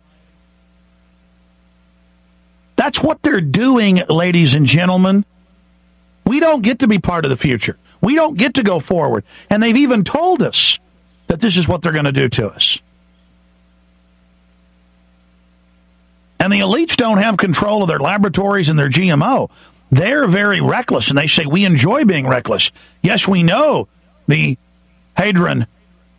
That's what they're doing, ladies and gentlemen. We don't get to be part of the future. We don't get to go forward. And they've even told us that this is what they're going to do to us. And the elites don't have control of their laboratories and their GMO. They're very reckless, and they say, we enjoy being reckless. Yes, we know the Hadron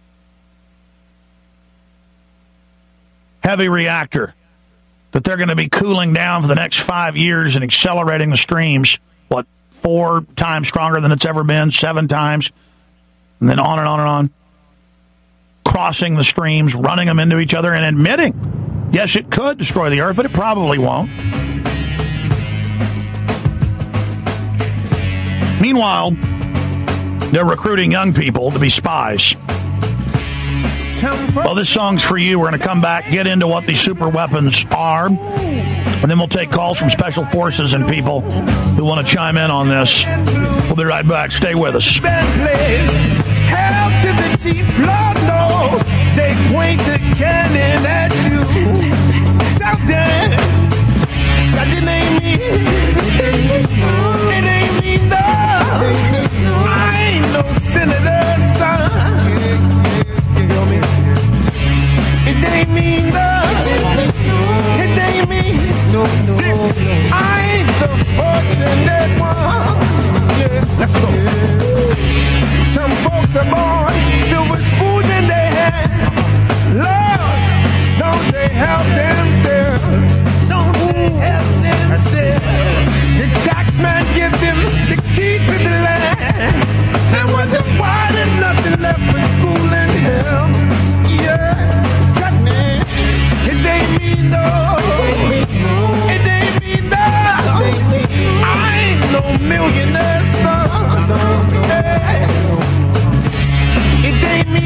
heavy reactor that they're going to be cooling down for the next 5 years and accelerating the streams, 4 times stronger than it's ever been, 7 times, and then on and on and on, crossing the streams, running them into each other, and admitting, yes, it could destroy the Earth, but it probably won't. Meanwhile, they're recruiting young people to be spies. Well, this song's for you. We're going to come back, get into what these super weapons are, and then we'll take calls from special forces and people who want to chime in on this. We'll be right back. Stay with us. Help to the chief, Lord, no. They point the cannon at you. Tell them that it ain't me. It ain't me, no. I ain't no senator's son. It ain't me, no. It ain't me. No. I ain't the fortunate one.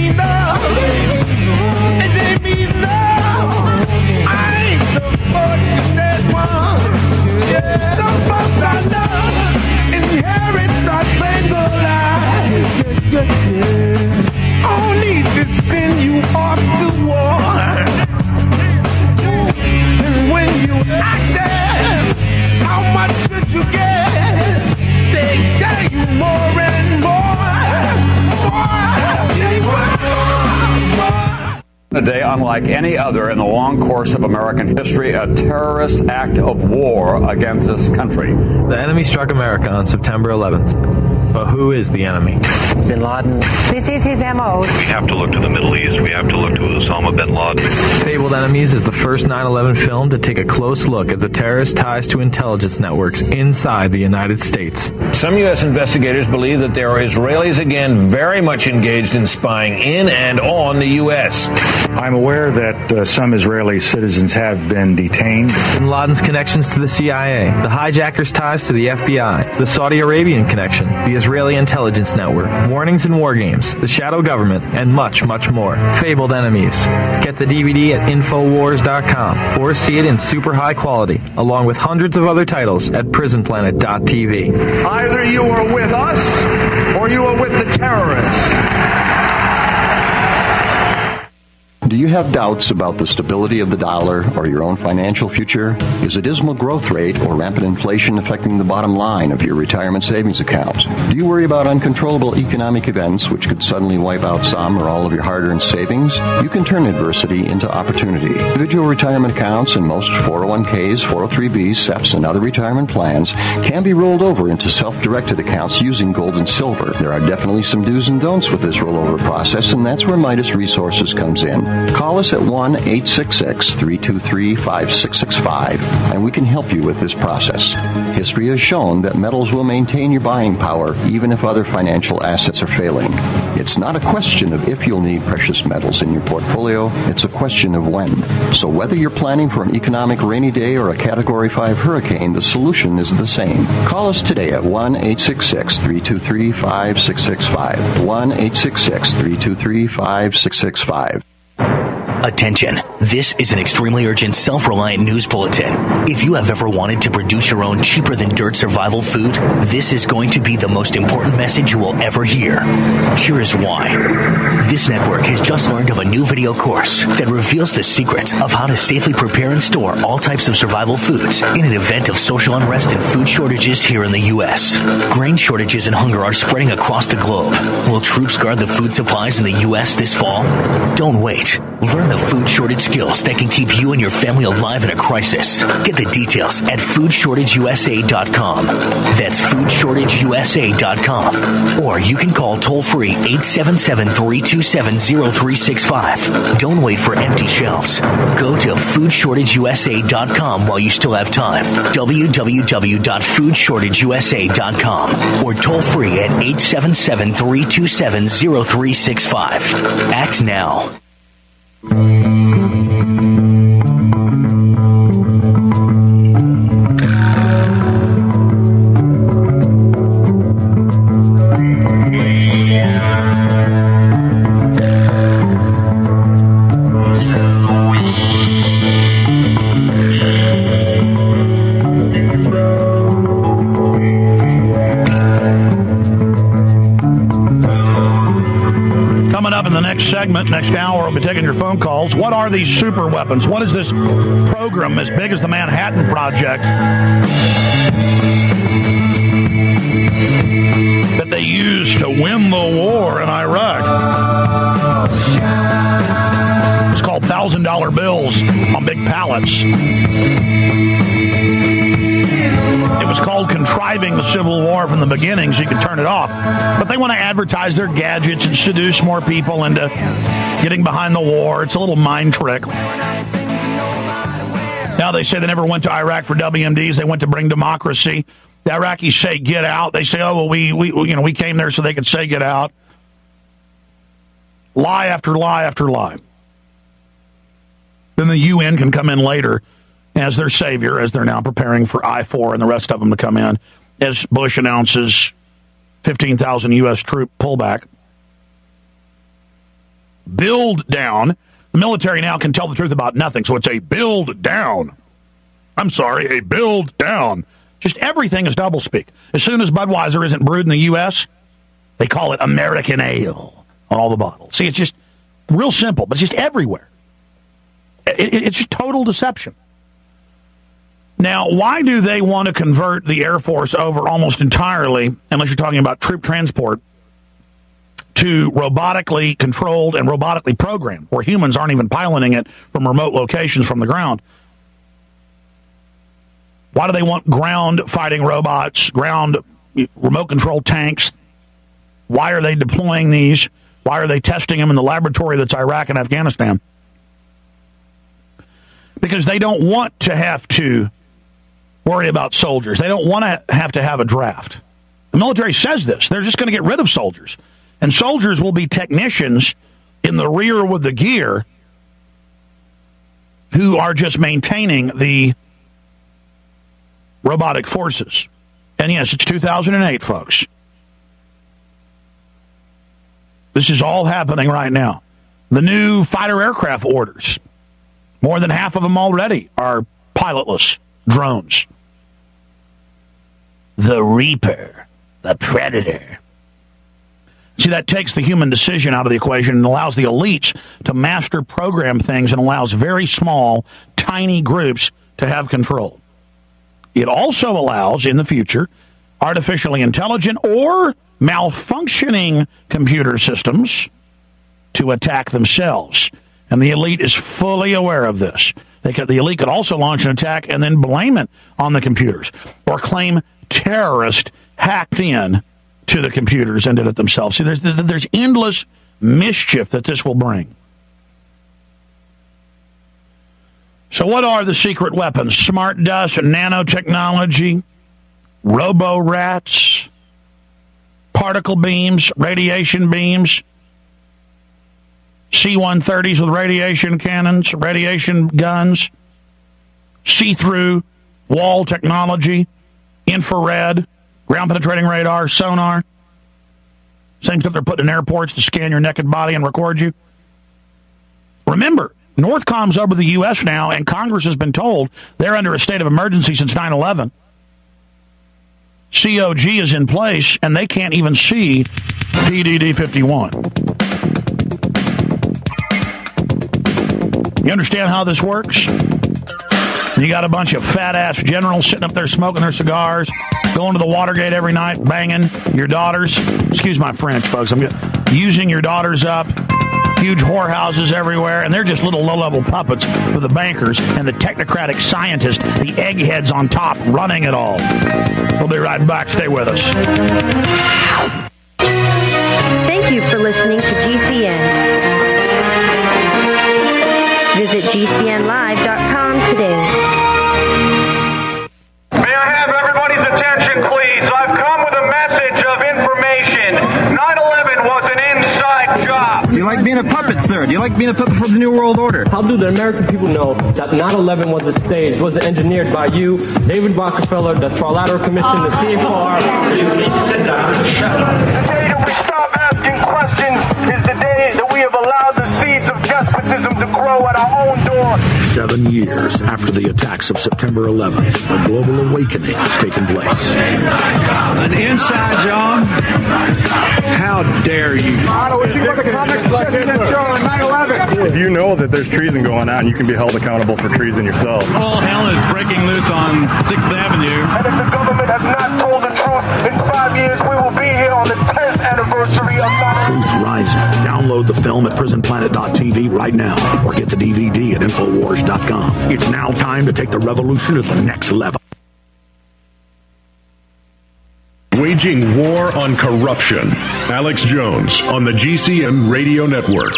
mean love. And they mean love. I ain't the fortunate one. Yeah. Some folks I love inherit Star-Spangled Life. Only to send you off to war. And when you ask them, how much should you get? They tell you more and more. A day unlike any other in the long course of American history, a terrorist act of war against this country. The enemy struck America on September 11th. But who is the enemy? Bin Laden. This is his MO. We have to look to the Middle East. We have to look to Osama bin Laden. Fabled Enemies is the first 9/11 film to take a close look at the terrorist ties to intelligence networks inside the United States. Some U.S. investigators believe that there are Israelis again very much engaged in spying in and on the U.S. I'm aware that some Israeli citizens have been detained. Bin Laden's connections to the CIA, the hijackers' ties to the FBI, the Saudi Arabian connection, the Israeli intelligence network, warnings and war games, the shadow government, and much, much more. Fabled Enemies. Get the DVD at Infowars.com or see it in super high quality, along with hundreds of other titles at PrisonPlanet.tv. Either you are with us or you are with the terrorists. Do you have doubts about the stability of the dollar or your own financial future? Is a dismal growth rate or rampant inflation affecting the bottom line of your retirement savings accounts? Do you worry about uncontrollable economic events which could suddenly wipe out some or all of your hard-earned savings? You can turn adversity into opportunity. Individual retirement accounts and most 401ks, 403bs, SEPs, and other retirement plans can be rolled over into self-directed accounts using gold and silver. There are definitely some do's and don'ts with this rollover process, and that's where Midas Resources comes in. Call us at 1-866-323-5665, and we can help you with this process. History has shown that metals will maintain your buying power even if other financial assets are failing. It's not a question of if you'll need precious metals in your portfolio, it's a question of when. So whether you're planning for an economic rainy day or a Category 5 hurricane, the solution is the same. Call us today at 1-866-323-5665, 1-866-323-5665. Attention, this is an extremely urgent, self-reliant news bulletin. If you have ever wanted to produce your own cheaper-than-dirt survival food, this is going to be the most important message you will ever hear. Here is why. This network has just learned of a new video course that reveals the secret of how to safely prepare and store all types of survival foods in an event of social unrest and food shortages here in the U.S. Grain shortages and hunger are spreading across the globe. Will troops guard the food supplies in the U.S. this fall? Don't wait. Learn the food shortage skills that can keep you and your family alive in a crisis. Get the details at foodshortageusa.com. That's foodshortageusa.com. Or you can call toll-free 877-327-0365. Don't wait for empty shelves. Go to foodshortageusa.com while you still have time. www.foodshortageusa.com or toll-free at 877-327-0365. Act now. Segment next hour, we'll be taking your phone calls. What are these super weapons? What is this program as big as the Manhattan Project that they used to win the war in Iraq? It's called $1,000 bills on big pallets. It was called contriving the Civil War from the beginning so you could turn it off. But they want to advertise their gadgets and seduce more people into getting behind the war. It's a little mind trick. Now they say they never went to Iraq for WMDs. They went to bring democracy. The Iraqis say get out. They say, oh, well, we came there so they could say get out. Lie after lie after lie. Then the UN can come in later as their savior, as they're now preparing for I-4 and the rest of them to come in, as Bush announces 15,000 U.S. troop pullback. build down. The military now can tell the truth about nothing, so it's a build down. I'm sorry, a build down. Just everything is doublespeak. As soon as Budweiser isn't brewed in the U.S., they call it American Ale on all the bottles. See, it's just real simple, but it's just everywhere. It's just total deception. Now, why do they want to convert the Air Force over almost entirely, unless you're talking about troop transport, to robotically controlled and robotically programmed, where humans aren't even piloting it from remote locations from the ground? Why do they want ground fighting robots, ground remote control tanks? Why are they deploying these? Why are they testing them in the laboratory that's Iraq and Afghanistan? Because they don't want to have to worry about soldiers. They don't want to have a draft. The military says this. They're just going to get rid of soldiers. And soldiers will be technicians in the rear with the gear who are just maintaining the robotic forces. And yes, it's 2008, folks. This is all happening right now. The new fighter aircraft orders, more than half of them already are pilotless drones. The Reaper, the Predator. See, that takes the human decision out of the equation and allows the elites to master program things and allows very small, tiny groups to have control. It also allows, in the future, artificially intelligent or malfunctioning computer systems to attack themselves. And the elite is fully aware of this. The elite could also launch an attack and then blame it on the computers or claim terrorists hacked in to the computers and did it themselves. See, there's endless mischief that this will bring. So what are the secret weapons? Smart dust, nanotechnology, robo-rats, particle beams, radiation beams, C-130s with radiation cannons, radiation guns, see-through wall technology, infrared, ground-penetrating radar, sonar. Same stuff they're putting in airports to scan your naked body and record you. Remember, Northcom's over the U.S. now, and Congress has been told they're under a state of emergency since 9/11. COG is in place, and they can't even see PDD-51. You understand how this works? You got a bunch of fat-ass generals sitting up there smoking their cigars, going to the Watergate every night, banging your daughters. Excuse my French, folks. I'm using your daughters up. Huge whorehouses everywhere, and they're just little low-level puppets for the bankers and the technocratic scientists, the eggheads on top running it all. We'll be right back. Stay with us. Thank you for listening to GCN. Visit GCNlive.com today. May I have everybody's attention, please? I've come with a message of information. 9/11 was an inside job. Do you like being a puppet, sir? Do you like being a puppet for the New World Order? How do the American people know that 9/11 was a stage, was engineered by you, David Rockefeller, the Trilateral Commission, the CFR? Please sit down and shut up. The day that we stop asking questions is the day that we have allowed the seeds of despotism to grow at our own door. 7 years after the attacks of September 11th, a global awakening has taken place. An inside job? How dare you? If you know that there's treason going on, you can be held accountable for treason yourself. All hell is breaking loose on 6th Avenue. And if the government has not told the truth, in 5 years we will be here on the 10th anniversary of 9/11. Truth Rising. Download the film at prisonplanet.tv right now or get the DVD at Infowars.com. It's now time to take the revolution to the next level. Waging war on corruption. Alex Jones on the GCN Radio Network.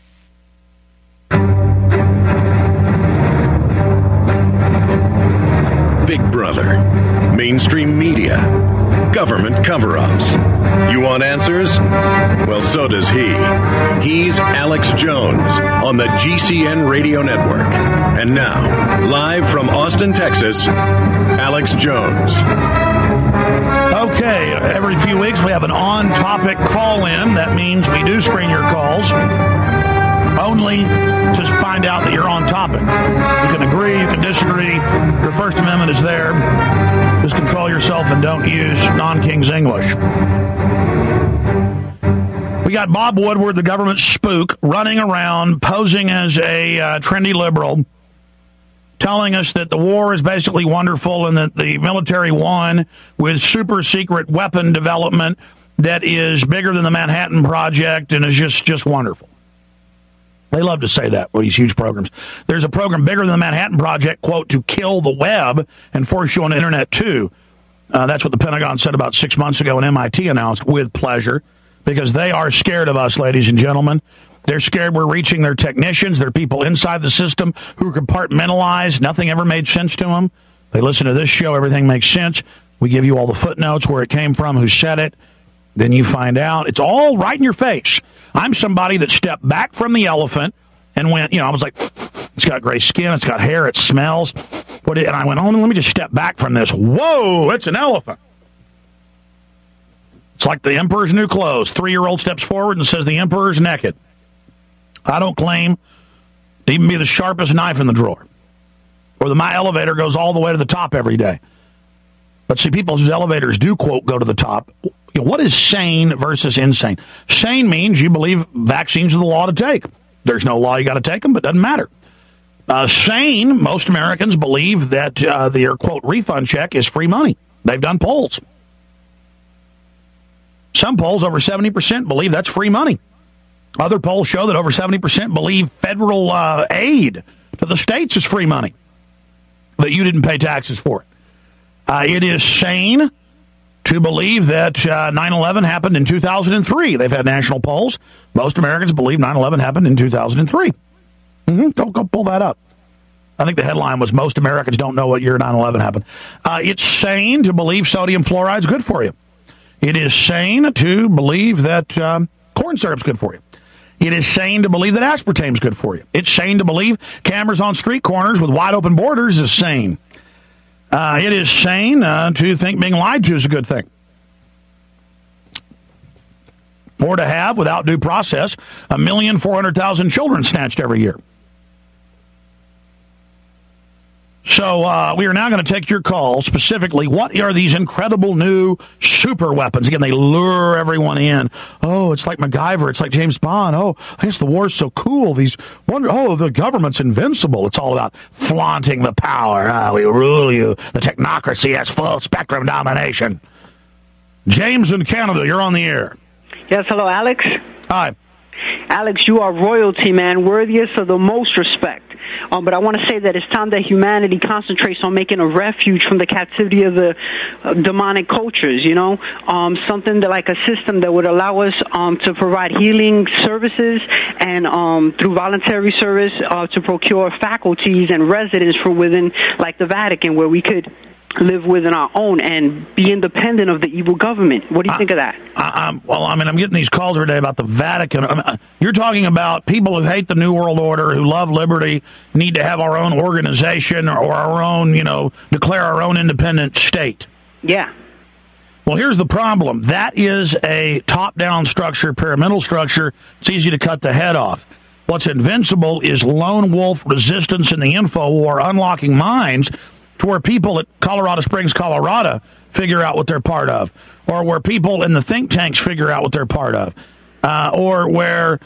Big Brother. Mainstream media. Government cover-ups. You want answers? Well, so does he. He's Alex Jones on the GCN Radio Network. And now, live from Austin, Texas, Alex Jones. Okay, every few weeks we have an on-topic call-in. That means we do screen your calls. happen. You can agree, you can disagree. Your First Amendment is there. Just control yourself and don't use non-King's English. We got Bob Woodward, the government spook, running around posing as a trendy liberal, telling us that the war is basically wonderful and that the military won with super secret weapon development that is bigger than the Manhattan Project and is just wonderful. They love to say that with these huge programs. There's a program bigger than the Manhattan Project, quote, to kill the web and force you on the internet too. That's what the Pentagon said about 6 months ago, and MIT announced with pleasure, because they are scared of us, ladies and gentlemen. They're scared we're reaching their technicians. They're people inside the system who are compartmentalized. Nothing ever made sense to them. They listen to this show. Everything makes sense. We give you all the footnotes, where it came from, who said it. Then you find out. It's all right in your face. I'm somebody that stepped back from the elephant and went, I was like, it's got gray skin, it's got hair, it smells. And I went, let me just step back from this. Whoa, it's an elephant. It's like the emperor's new clothes. 3-year-old steps forward and says the emperor's naked. I don't claim to even be the sharpest knife in the drawer, or that my elevator goes all the way to the top every day. But see, people's elevators do, quote, go to the top. What is sane versus insane? Sane means you believe vaccines are the law to take. There's no law, you got to take them, but it doesn't matter. Sane, most Americans believe that their, quote, refund check is free money. They've done polls. Some polls, over 70%, believe that's free money. Other polls show that over 70% believe federal aid to the states is free money, that you didn't pay taxes for it. It is sane to believe that 9/11 happened in 2003. They've had national polls. Most Americans believe 9/11 happened in 2003. Don't go pull that up. I think the headline was, most Americans don't know what year 9/11 happened. It's sane to believe sodium fluoride is good for you. It is sane to believe that corn syrup is good for you. It is sane to believe that aspartame is good for you. It's sane to believe cameras on street corners with wide open borders is sane. It is sane to think being lied to is a good thing. Or to have, without due process, 1,400,000 children snatched every year. So we are now going to take your call. Specifically, what are these incredible new super weapons? Again, they lure everyone in. Oh, it's like MacGyver. It's like James Bond. Oh, I guess the war's so cool. The government's invincible. It's all about flaunting the power. We rule you. The technocracy has full spectrum domination. James in Canada, you're on the air. Yes, hello, Alex. Hi. Alex, you are royalty, man, worthiest of the most respect. But I want to say that it's time that humanity concentrates on making a refuge from the captivity of the demonic cultures, something that, like a system that would allow us to provide healing services and through voluntary service to procure faculties and residents from within, like the Vatican, where we could live within our own and be independent of the evil government. What do you think of that? I'm getting these calls every day about the Vatican. You're talking about people who hate the New World Order, who love liberty, need to have our own organization or our own, declare our own independent state. Yeah. Well, here's the problem. That is a top-down structure, pyramidal structure. It's easy to cut the head off. What's invincible is lone wolf resistance in the info war, unlocking minds to where people at Colorado Springs, Colorado, figure out what they're part of, or where people in the think tanks figure out what they're part of, or where,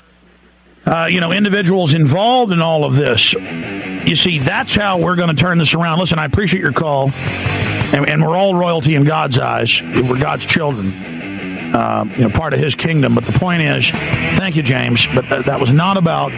individuals involved in all of this. You see, that's how we're going to turn this around. Listen, I appreciate your call, and we're all royalty in God's eyes. We're God's children, part of his kingdom. But the point is, thank you, James, but that was not about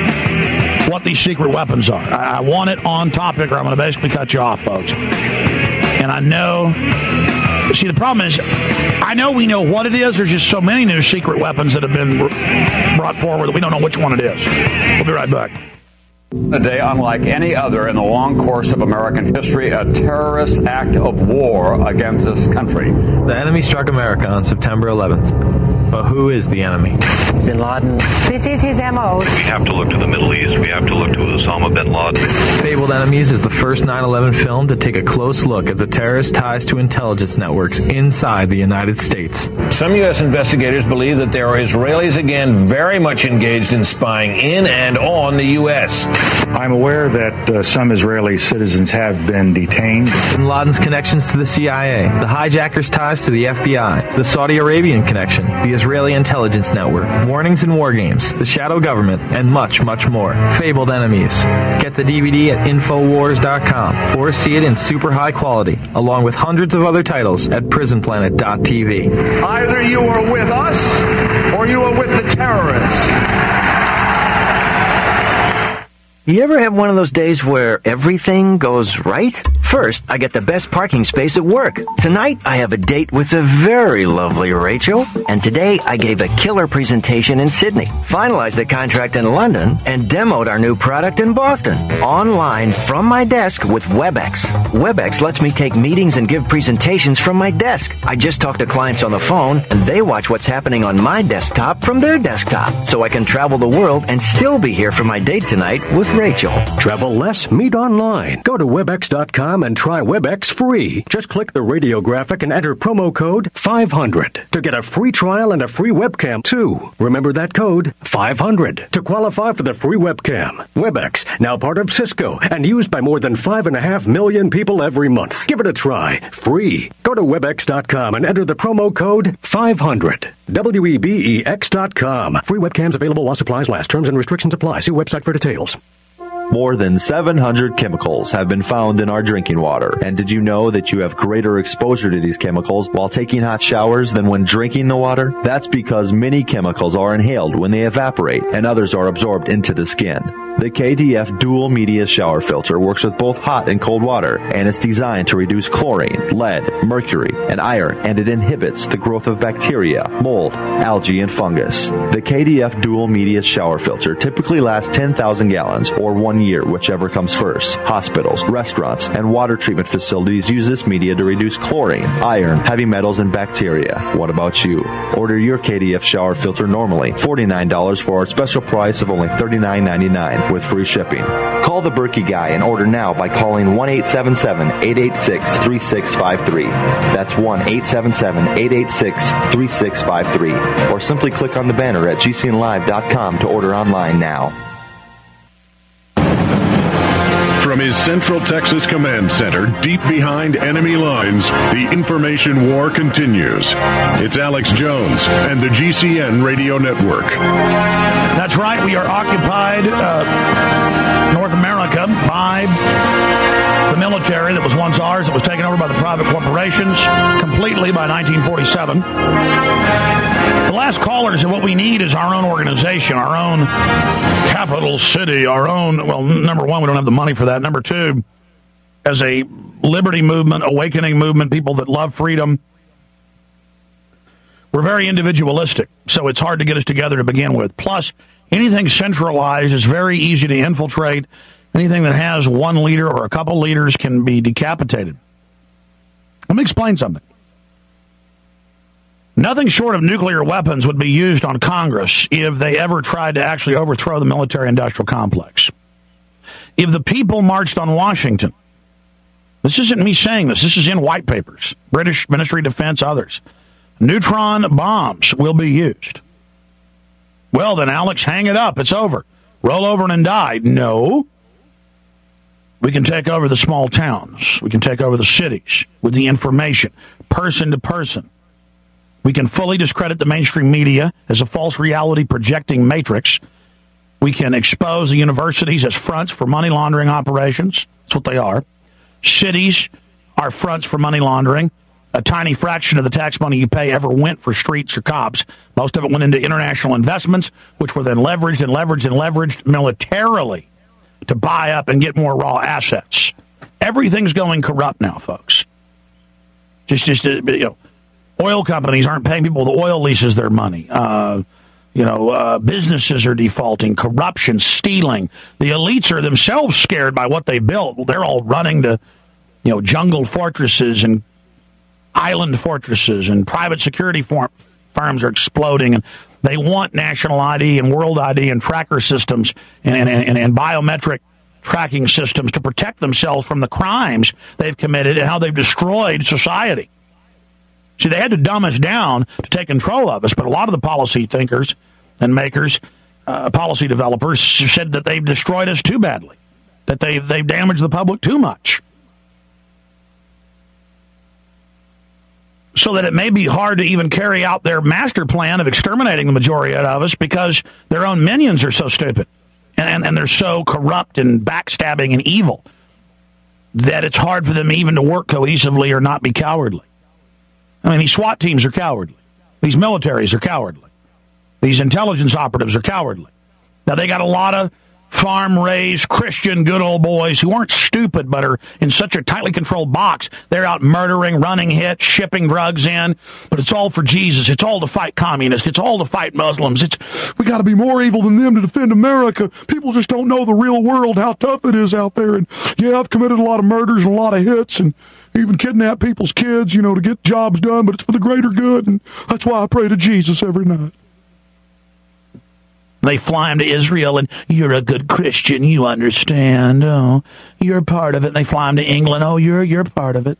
what these secret weapons are. I want it on topic, or I'm going to basically cut you off, folks. And I know, see, the problem is, I know we know what it is. There's just so many new secret weapons that have been brought forward that we don't know which one it is. We'll be right back. A day unlike any other in the long course of American history, a terrorist act of war against this country. The enemy struck America on September 11th. But who is the enemy? Bin Laden. This is his MO. We have to look to the Middle East. We have to look to Osama bin Laden. Fabled Enemies is the first 9/11 film to take a close look at the terrorist ties to intelligence networks inside the United States. Some U.S. investigators believe that there are Israelis again very much engaged in spying in and on the U.S. I'm aware that some Israeli citizens have been detained. Bin Laden's connections to the CIA, the hijackers' ties to the FBI, the Saudi Arabian connection, the Israeli intelligence network, warnings and war games, the shadow government, and much, much more. Fabled Enemies. Get the DVD at Infowars.com or see it in super high quality, along with hundreds of other titles at PrisonPlanet.tv. Either you are with us or you are with the terrorists. You ever have one of those days where everything goes right? First, I get the best parking space at work. Tonight, I have a date with the very lovely Rachel. And today, I gave a killer presentation in Sydney, finalized the contract in London, and demoed our new product in Boston. Online, from my desk with WebEx. WebEx lets me take meetings and give presentations from my desk. I just talk to clients on the phone, and they watch what's happening on my desktop from their desktop. So I can travel the world and still be here for my date tonight with Rachel. Travel less, meet online. Go to WebEx.com and try WebEx free. Just click the radio graphic and enter promo code 500 to get a free trial and a free webcam too. Remember that code, 500, to qualify for the free webcam. WebEx, now part of Cisco and used by more than 5.5 million people every month. Give it a try, free. Go to WebEx.com and enter the promo code 500. WEBEX.com. Free webcams available while supplies last. Terms and restrictions apply. See website for details. More than 700 chemicals have been found in our drinking water. And did you know that you have greater exposure to these chemicals while taking hot showers than when drinking the water? That's because many chemicals are inhaled when they evaporate and others are absorbed into the skin. The KDF Dual Media Shower Filter works with both hot and cold water, and it's designed to reduce chlorine, lead, mercury, and iron, and it inhibits the growth of bacteria, mold, algae, and fungus. The KDF Dual Media Shower Filter typically lasts 10,000 gallons, or 1 year, whichever comes first. Hospitals, restaurants, and water treatment facilities use this media to reduce chlorine, iron, heavy metals, and bacteria. What about you? Order your KDF shower filter normally $49 for our special price of only $39.99 with free shipping. Call the Berkey Guy and order now by calling 1-877-886-3653. That's 1-877-886-3653. Or simply click on the banner at gcnlive.com to order online now. From his Central Texas Command Center, deep behind enemy lines, the information war continues. It's Alex Jones and the GCN Radio Network. That's right. We are occupied, North America, by the military that was once ours. It was taken over by the private corporations completely by 1947. The last callers and what we need is our own organization, our own capital city, our own, well, number one, we don't have the money for that. Number two, as a liberty movement, awakening movement, people that love freedom, we're very individualistic, so it's hard to get us together to begin with. Plus, anything centralized is very easy to infiltrate. Anything that has one leader or a couple leaders can be decapitated. Let me explain something. Nothing short of nuclear weapons would be used on Congress if they ever tried to actually overthrow the military-industrial complex. If the people marched on Washington, this isn't me saying this, this is in white papers, British Ministry of Defense, others, neutron bombs will be used. Well, then, Alex, hang it up. It's over. Roll over and die. No. We can take over the small towns. We can take over the cities with the information, person to person. We can fully discredit the mainstream media as a false reality projecting matrix. We can expose the universities as fronts for money laundering operations. That's what they are. Cities are fronts for money laundering. A tiny fraction of the tax money you pay ever went for streets or cops. Most of it went into international investments, which were then leveraged and leveraged and leveraged militarily to buy up and get more raw assets. Everything's going corrupt now, folks. Oil companies aren't paying people with oil leases their money. Businesses are defaulting, corruption, stealing. The elites are themselves scared by what they built. They're all running to, jungle fortresses and island fortresses, and private security firms are exploding, and they want national ID and world ID and tracker systems and biometric tracking systems to protect themselves from the crimes they've committed and how they've destroyed society. See, they had to dumb us down to take control of us, but a lot of the policy thinkers and makers, policy developers said that they've destroyed us too badly, that they've damaged the public too much. So that it may be hard to even carry out their master plan of exterminating the majority of us because their own minions are so stupid and they're so corrupt and backstabbing and evil that it's hard for them even to work cohesively or not be cowardly. I mean, these SWAT teams are cowardly. These militaries are cowardly. These intelligence operatives are cowardly. Now, they got a lot of farm-raised Christian good old boys who aren't stupid but are in such a tightly controlled box. They're out murdering, running hits, shipping drugs in, but it's all for Jesus. It's all to fight communists. It's all to fight Muslims. We got to be more evil than them to defend America. People just don't know the real world, how tough it is out there. And yeah, I've committed a lot of murders and a lot of hits and even kidnapped people's kids, to get jobs done, but it's for the greater good, and that's why I pray to Jesus every night. They fly him to Israel, and you're a good Christian, you understand. Oh, you're part of it. And they fly him to England. Oh, you're part of it.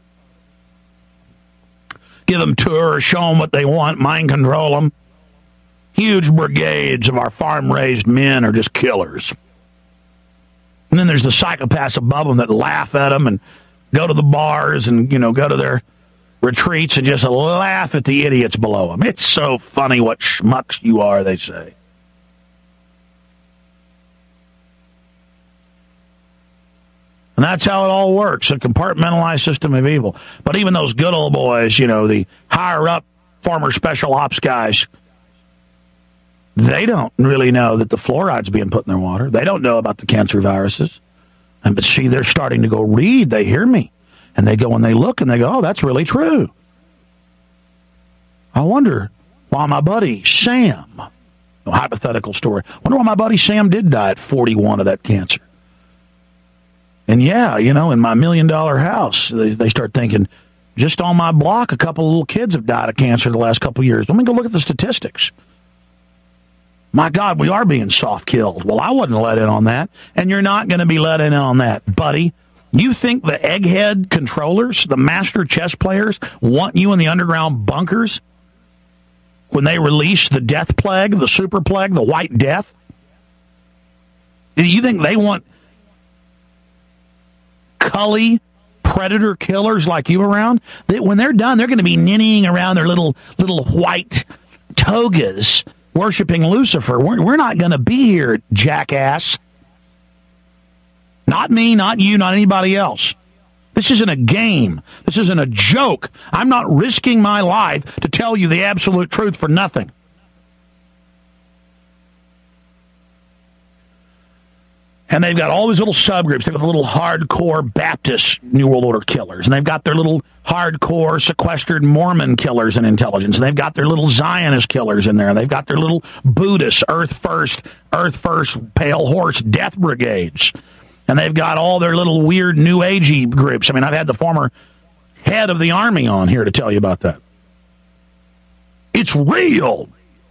Give them tours, show them what they want, mind control them. Huge brigades of our farm-raised men are just killers. And then there's the psychopaths above them that laugh at them and go to the bars and, go to their retreats and just laugh at the idiots below them. It's so funny what schmucks you are, they say. And that's how it all works, a compartmentalized system of evil. But even those good old boys, the higher-up former special ops guys, they don't really know that the fluoride's being put in their water. They don't know about the cancer viruses. But see, they're starting to go read. They hear me. And they go and they look and they go, oh, that's really true. I wonder why my buddy Sam, a hypothetical story, I wonder why my buddy Sam did die at 41 of that cancer. And yeah, in my $1 million house, they start thinking, just on my block, a couple of little kids have died of cancer the last couple of years. Let me go look at the statistics. My God, we are being soft-killed. Well, I wasn't let in on that, and you're not going to be let in on that, buddy. You think the egghead controllers, the master chess players, want you in the underground bunkers when they release the death plague, the super plague, the white death? Do you think they want cully predator killers like you around? When they're done, they're going to be ninnying around their little white togas worshiping Lucifer. We're not going to be here, jackass. Not me, not you, not anybody else. This isn't a game. This isn't a joke. I'm not risking my life to tell you the absolute truth for nothing. And they've got all these little subgroups. They've got the little hardcore Baptist New World Order killers. And they've got their little hardcore sequestered Mormon killers in intelligence. And they've got their little Zionist killers in there. And they've got their little Buddhist, Earth First, Pale Horse Death Brigades. And they've got all their little weird New Agey groups. I mean, I've had the former head of the Army on here to tell you about that. It's real.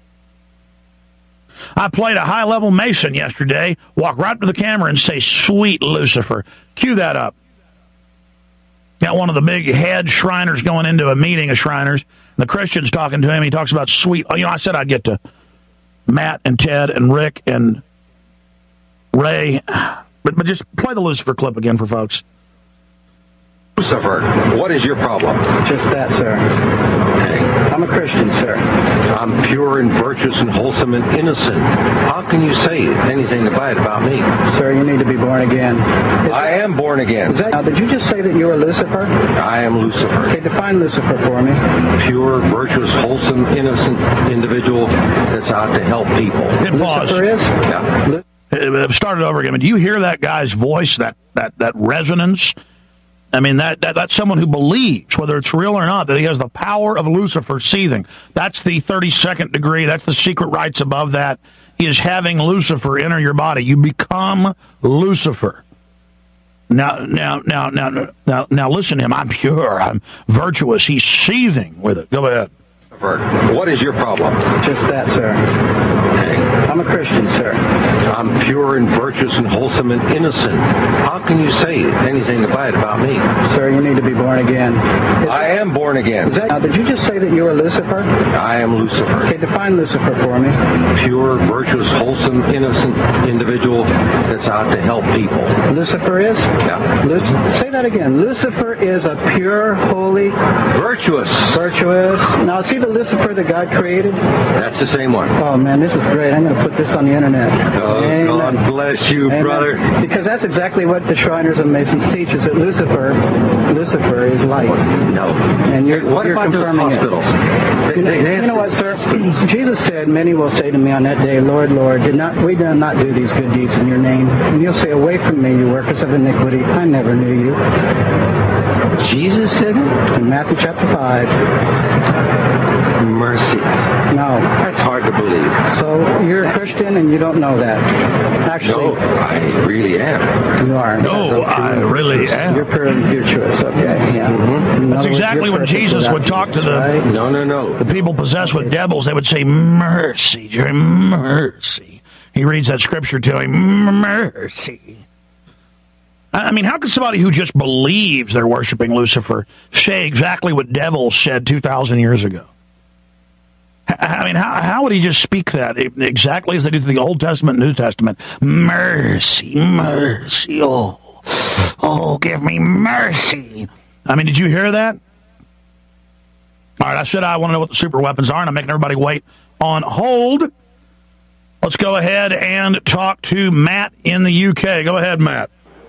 I played a high-level Mason yesterday, walk right to the camera and say, sweet Lucifer. Cue that up. Got one of the big head Shriners going into a meeting of Shriners. The Christian's talking to him. He talks about sweet. I said I'd get to Matt and Ted and Rick and Ray. But just play the Lucifer clip again for folks. Lucifer, what is your problem? Just that, sir. Okay. I'm a Christian, sir. I'm pure and virtuous and wholesome and innocent. How can you say anything bad about me? Sir, you need to be born again. I am born again. Now, did you just say that you are Lucifer? I am Lucifer. Okay, define Lucifer for me. Pure, virtuous, wholesome, innocent individual that's out to help people. Lucifer is? Yeah. Start it over again. Do you hear that guy's voice, that resonance? I mean, that's someone who believes, whether it's real or not, that he has the power of Lucifer seething. That's the 32nd degree. That's the secret rites above that, is having Lucifer enter your body. You become Lucifer. Now, listen to him. I'm pure. I'm virtuous. He's seething with it. Go ahead. What is your problem? Just that, sir. Okay. I'm a Christian, sir. I'm pure and virtuous and wholesome and innocent. How can you say anything bad about me? Sir, you need to be born again. I am born again. Now, did you just say that you were Lucifer? I am Lucifer. Okay, define Lucifer for me. Pure, virtuous, wholesome, innocent individual that's out to help people. Lucifer is? Yeah. Say that again. Lucifer is a pure, holy... Virtuous. Virtuous. Now, see the Lucifer that God created? That's the same one. Oh, man, this is great. I'm going to put this on the internet. Oh, Amen. God bless you, Amen. brother. Because that's exactly what the Shriners and Masons teach, is that Lucifer is light. No. And you're about confirming those hospitals? it. You know what, sir? Jesus said, many will say to me on that day, Lord, Lord, we did not do these good deeds in your name. And you'll say, away from me, you workers of iniquity. I never knew you. Jesus said it? In Matthew chapter 5. Mercy. No. That's hard to believe. So you're a Christian and you don't know that. Actually, no, I really am. You are. No, I really am. You're pure and virtuous. Okay, yeah. Mm-hmm. That's exactly when Jesus would talk to the right? the people possessed with devils. They would say, mercy, Jerry, mercy. He reads that scripture to him, mercy. I mean, how can somebody who just believes they're worshiping Lucifer say exactly what devils said 2,000 years ago? I mean, how would he just speak that exactly as they do through the Old Testament and New Testament? Mercy, mercy, oh, give me mercy. I mean, did you hear that? All right, I said I want to know what the super weapons are, and I'm making everybody wait on hold. Let's go ahead and talk to Matt in the UK. Go ahead, Matt.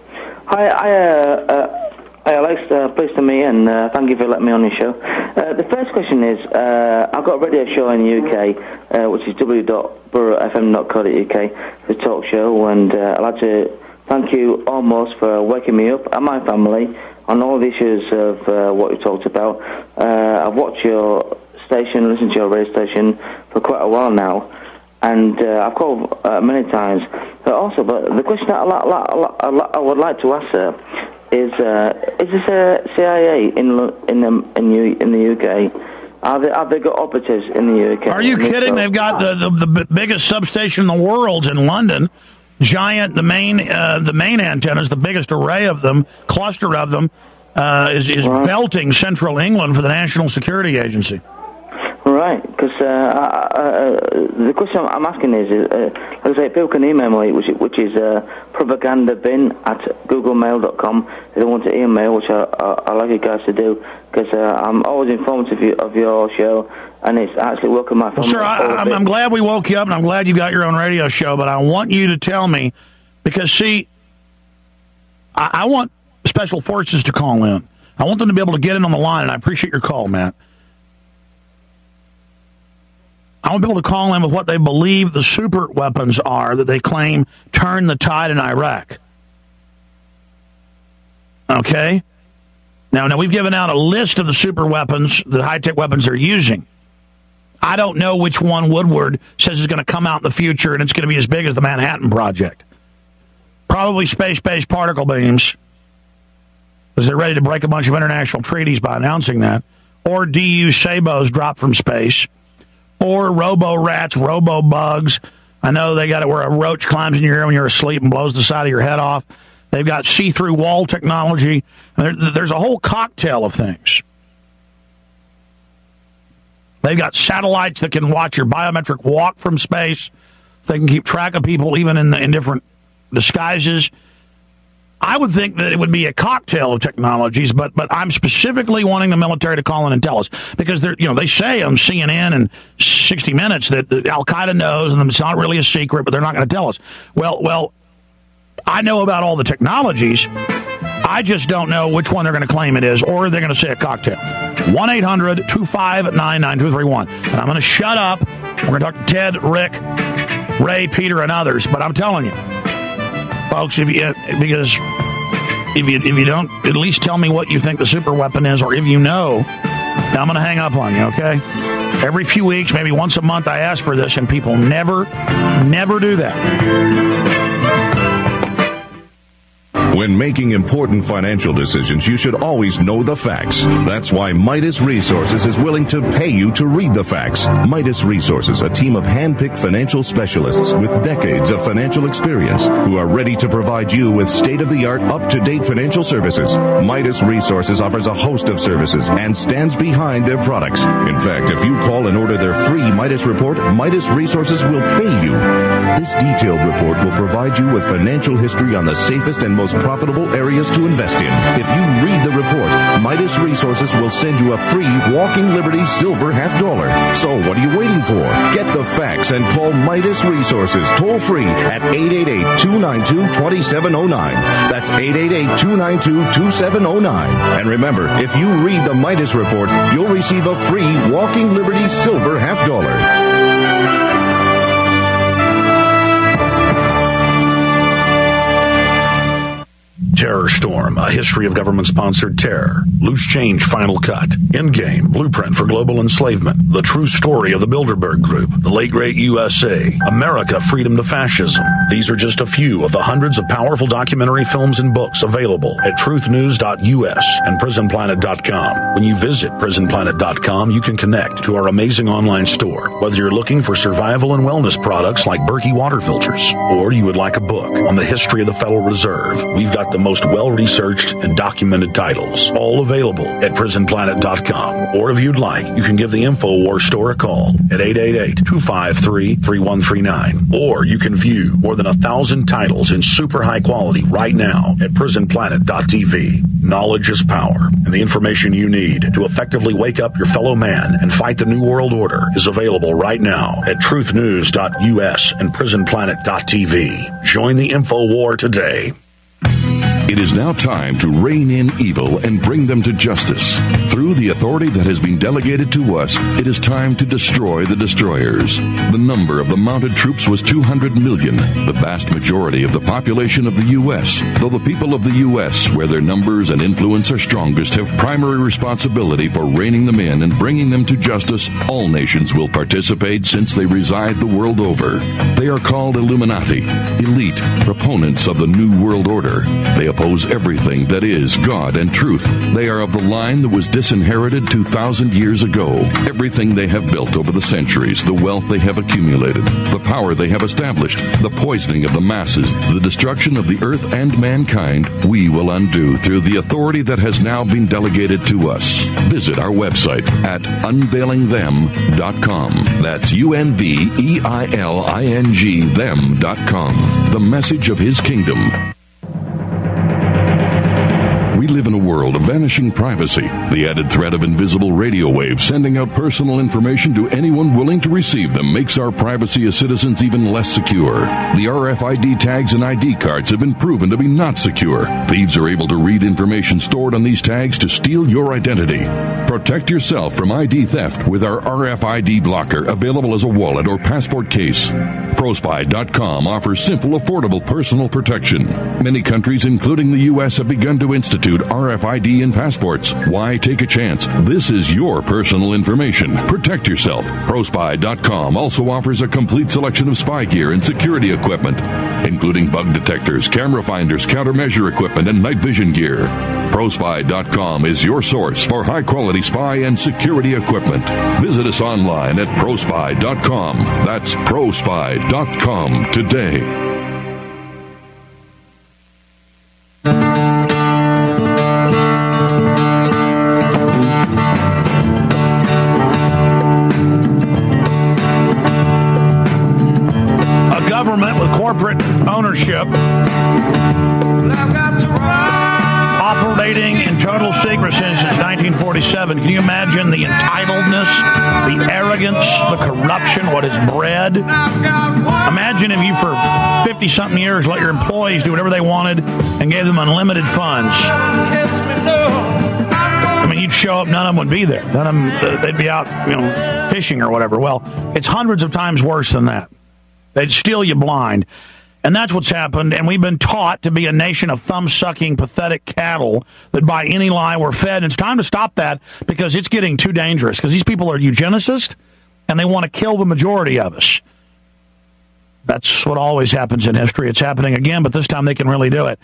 Hi, Alex. Pleased to meet you, and thank you for letting me on your show. The first question is, I've got a radio show in the UK, which is www.boroughfm.co.uk, the talk show, and I'd like to thank you almost for waking me up and my family on all the issues of what you talked about. I've watched your station, listened to your radio station for quite a while now, and I've called many times. But the question that I would like to ask, sir, is this CIA in the UK? Have they got operatives in the UK? Are you kidding? They've got the biggest substation in the world in London. Giant, the main antennas, the biggest array of them, cluster of them, is belting central England for the National Security Agency. Right, because the question I'm asking is, like I say, people can email me, which is propagandabin@googlemail.com. They don't want to email, which I like you guys to do, because I'm always informative of your show, and it's actually working my family. Well, sir, I'm glad we woke you up, and I'm glad you got your own radio show, but I want you to tell me, because, see, I want special forces to call in. I want them to be able to get in on the line, and I appreciate your call, Matt. I want people to call in with what they believe the super weapons are that they claim turn the tide in Iraq. Okay? Now we've given out a list of the super weapons that high-tech weapons are using. I don't know which one Woodward says is going to come out in the future and it's going to be as big as the Manhattan Project. Probably space-based particle beams, because they're ready to break a bunch of international treaties by announcing that. Or DU Sabos dropped from space. Or robo-rats, robo-bugs. I know they got it where a roach climbs in your ear when you're asleep and blows the side of your head off. They've got see-through wall technology. There's a whole cocktail of things. They've got satellites that can watch your biometric walk from space. They can keep track of people even in different disguises. I would think that it would be a cocktail of technologies, but I'm specifically wanting the military to call in and tell us, because they say on CNN and 60 Minutes that Al-Qaeda knows and it's not really a secret, but they're not going to tell us. Well, I know about all the technologies. I just don't know which one they're going to claim it is, or they're going to say a cocktail. 1-800-259-9231. And I'm going to shut up. We're going to talk to Ted, Rick, Ray, Peter, and others, but I'm telling you, folks, if you don't at least tell me what you think the super weapon is, or if you know, I'm going to hang up on you, okay? Every few weeks, maybe once a month, I ask for this, and people never do that. When making important financial decisions, you should always know the facts. That's why Midas Resources is willing to pay you to read the facts. Midas Resources, a team of hand-picked financial specialists with decades of financial experience who are ready to provide you with state-of-the-art, up-to-date financial services. Midas Resources offers a host of services and stands behind their products. In fact, if you call and order their free Midas report, Midas Resources will pay you. This detailed report will provide you with financial history on the safest and most profitable areas to invest in. If you read the report, Midas Resources will send you a free Walking Liberty silver $50. So what are you waiting for? Get the facts and call Midas Resources toll free at 888-292-2709. That's 888-292-2709. And remember, if you read the Midas report, you'll receive a free Walking Liberty silver $50. Terror Storm, a history of government-sponsored terror. Loose Change Final Cut. Endgame, Blueprint for Global Enslavement. The True Story of the Bilderberg Group. The Late Great USA. America, Freedom to Fascism. These are just a few of the hundreds of powerful documentary films and books available at truthnews.us and prisonplanet.com. When you visit prisonplanet.com, you can connect to our amazing online store. Whether you're looking for survival and wellness products like Berkey water filters, or you would like a book on the history of the Federal Reserve, we've got the most well-researched and documented titles, all available at prisonplanet.com. Or if you'd like, you can give the InfoWars store a call at 888-253-3139. Or you can view more than 1,000 titles in super high quality right now at prisonplanet.tv. Knowledge is power, and the information you need to effectively wake up your fellow man and fight the New World Order is available right now at truthnews.us and prisonplanet.tv. Join the InfoWar today. It is now time to rein in evil and bring them to justice. Through the authority that has been delegated to us, it is time to destroy the destroyers. The number of the mounted troops was 200 million, the vast majority of the population of the U.S. Though the people of the U.S., where their numbers and influence are strongest, have primary responsibility for reining them in and bringing them to justice, all nations will participate since they reside the world over. They are called Illuminati, elite, proponents of the New World Order. They oppose everything that is God and truth. They are of the line that was disinherited 2,000 years ago. Everything they have built over the centuries, the wealth they have accumulated, the power they have established, the poisoning of the masses, the destruction of the earth and mankind, we will undo through the authority that has now been delegated to us. Visit our website at unveilingthem.com. That's UNVEILING them.com. The message of His kingdom. We live in a world of vanishing privacy. The added threat of invisible radio waves sending out personal information to anyone willing to receive them makes our privacy as citizens even less secure. The RFID tags and ID cards have been proven to be not secure. Thieves are able to read information stored on these tags to steal your identity. Protect yourself from ID theft with our RFID blocker, available as a wallet or passport case. ProSpy.com offers simple, affordable personal protection. Many countries, including the U.S., have begun to institute RFID in passports. Why take a chance? This is your personal information. Protect yourself. ProSpy.com also offers a complete selection of spy gear and security equipment, including bug detectors, camera finders, countermeasure equipment, and night vision gear. ProSpy.com is your source for high-quality spy and security equipment. Visit us online at ProSpy.com. That's ProSpy.com today. Corporate ownership operating in total secrecy since 1947. Can you imagine the entitledness, the arrogance, the corruption, what is bred? Imagine if you for 50-something years let your employees do whatever they wanted and gave them unlimited funds. I mean, you'd show up, none of them would be there. None of them, they'd be out, fishing or whatever. Well, it's hundreds of times worse than that. They'd steal you blind. And that's what's happened. And we've been taught to be a nation of thumb-sucking, pathetic cattle that by any lie we're fed. And it's time to stop that because it's getting too dangerous. Because these people are eugenicists, and they want to kill the majority of us. That's what always happens in history. It's happening again, but this time they can really do it.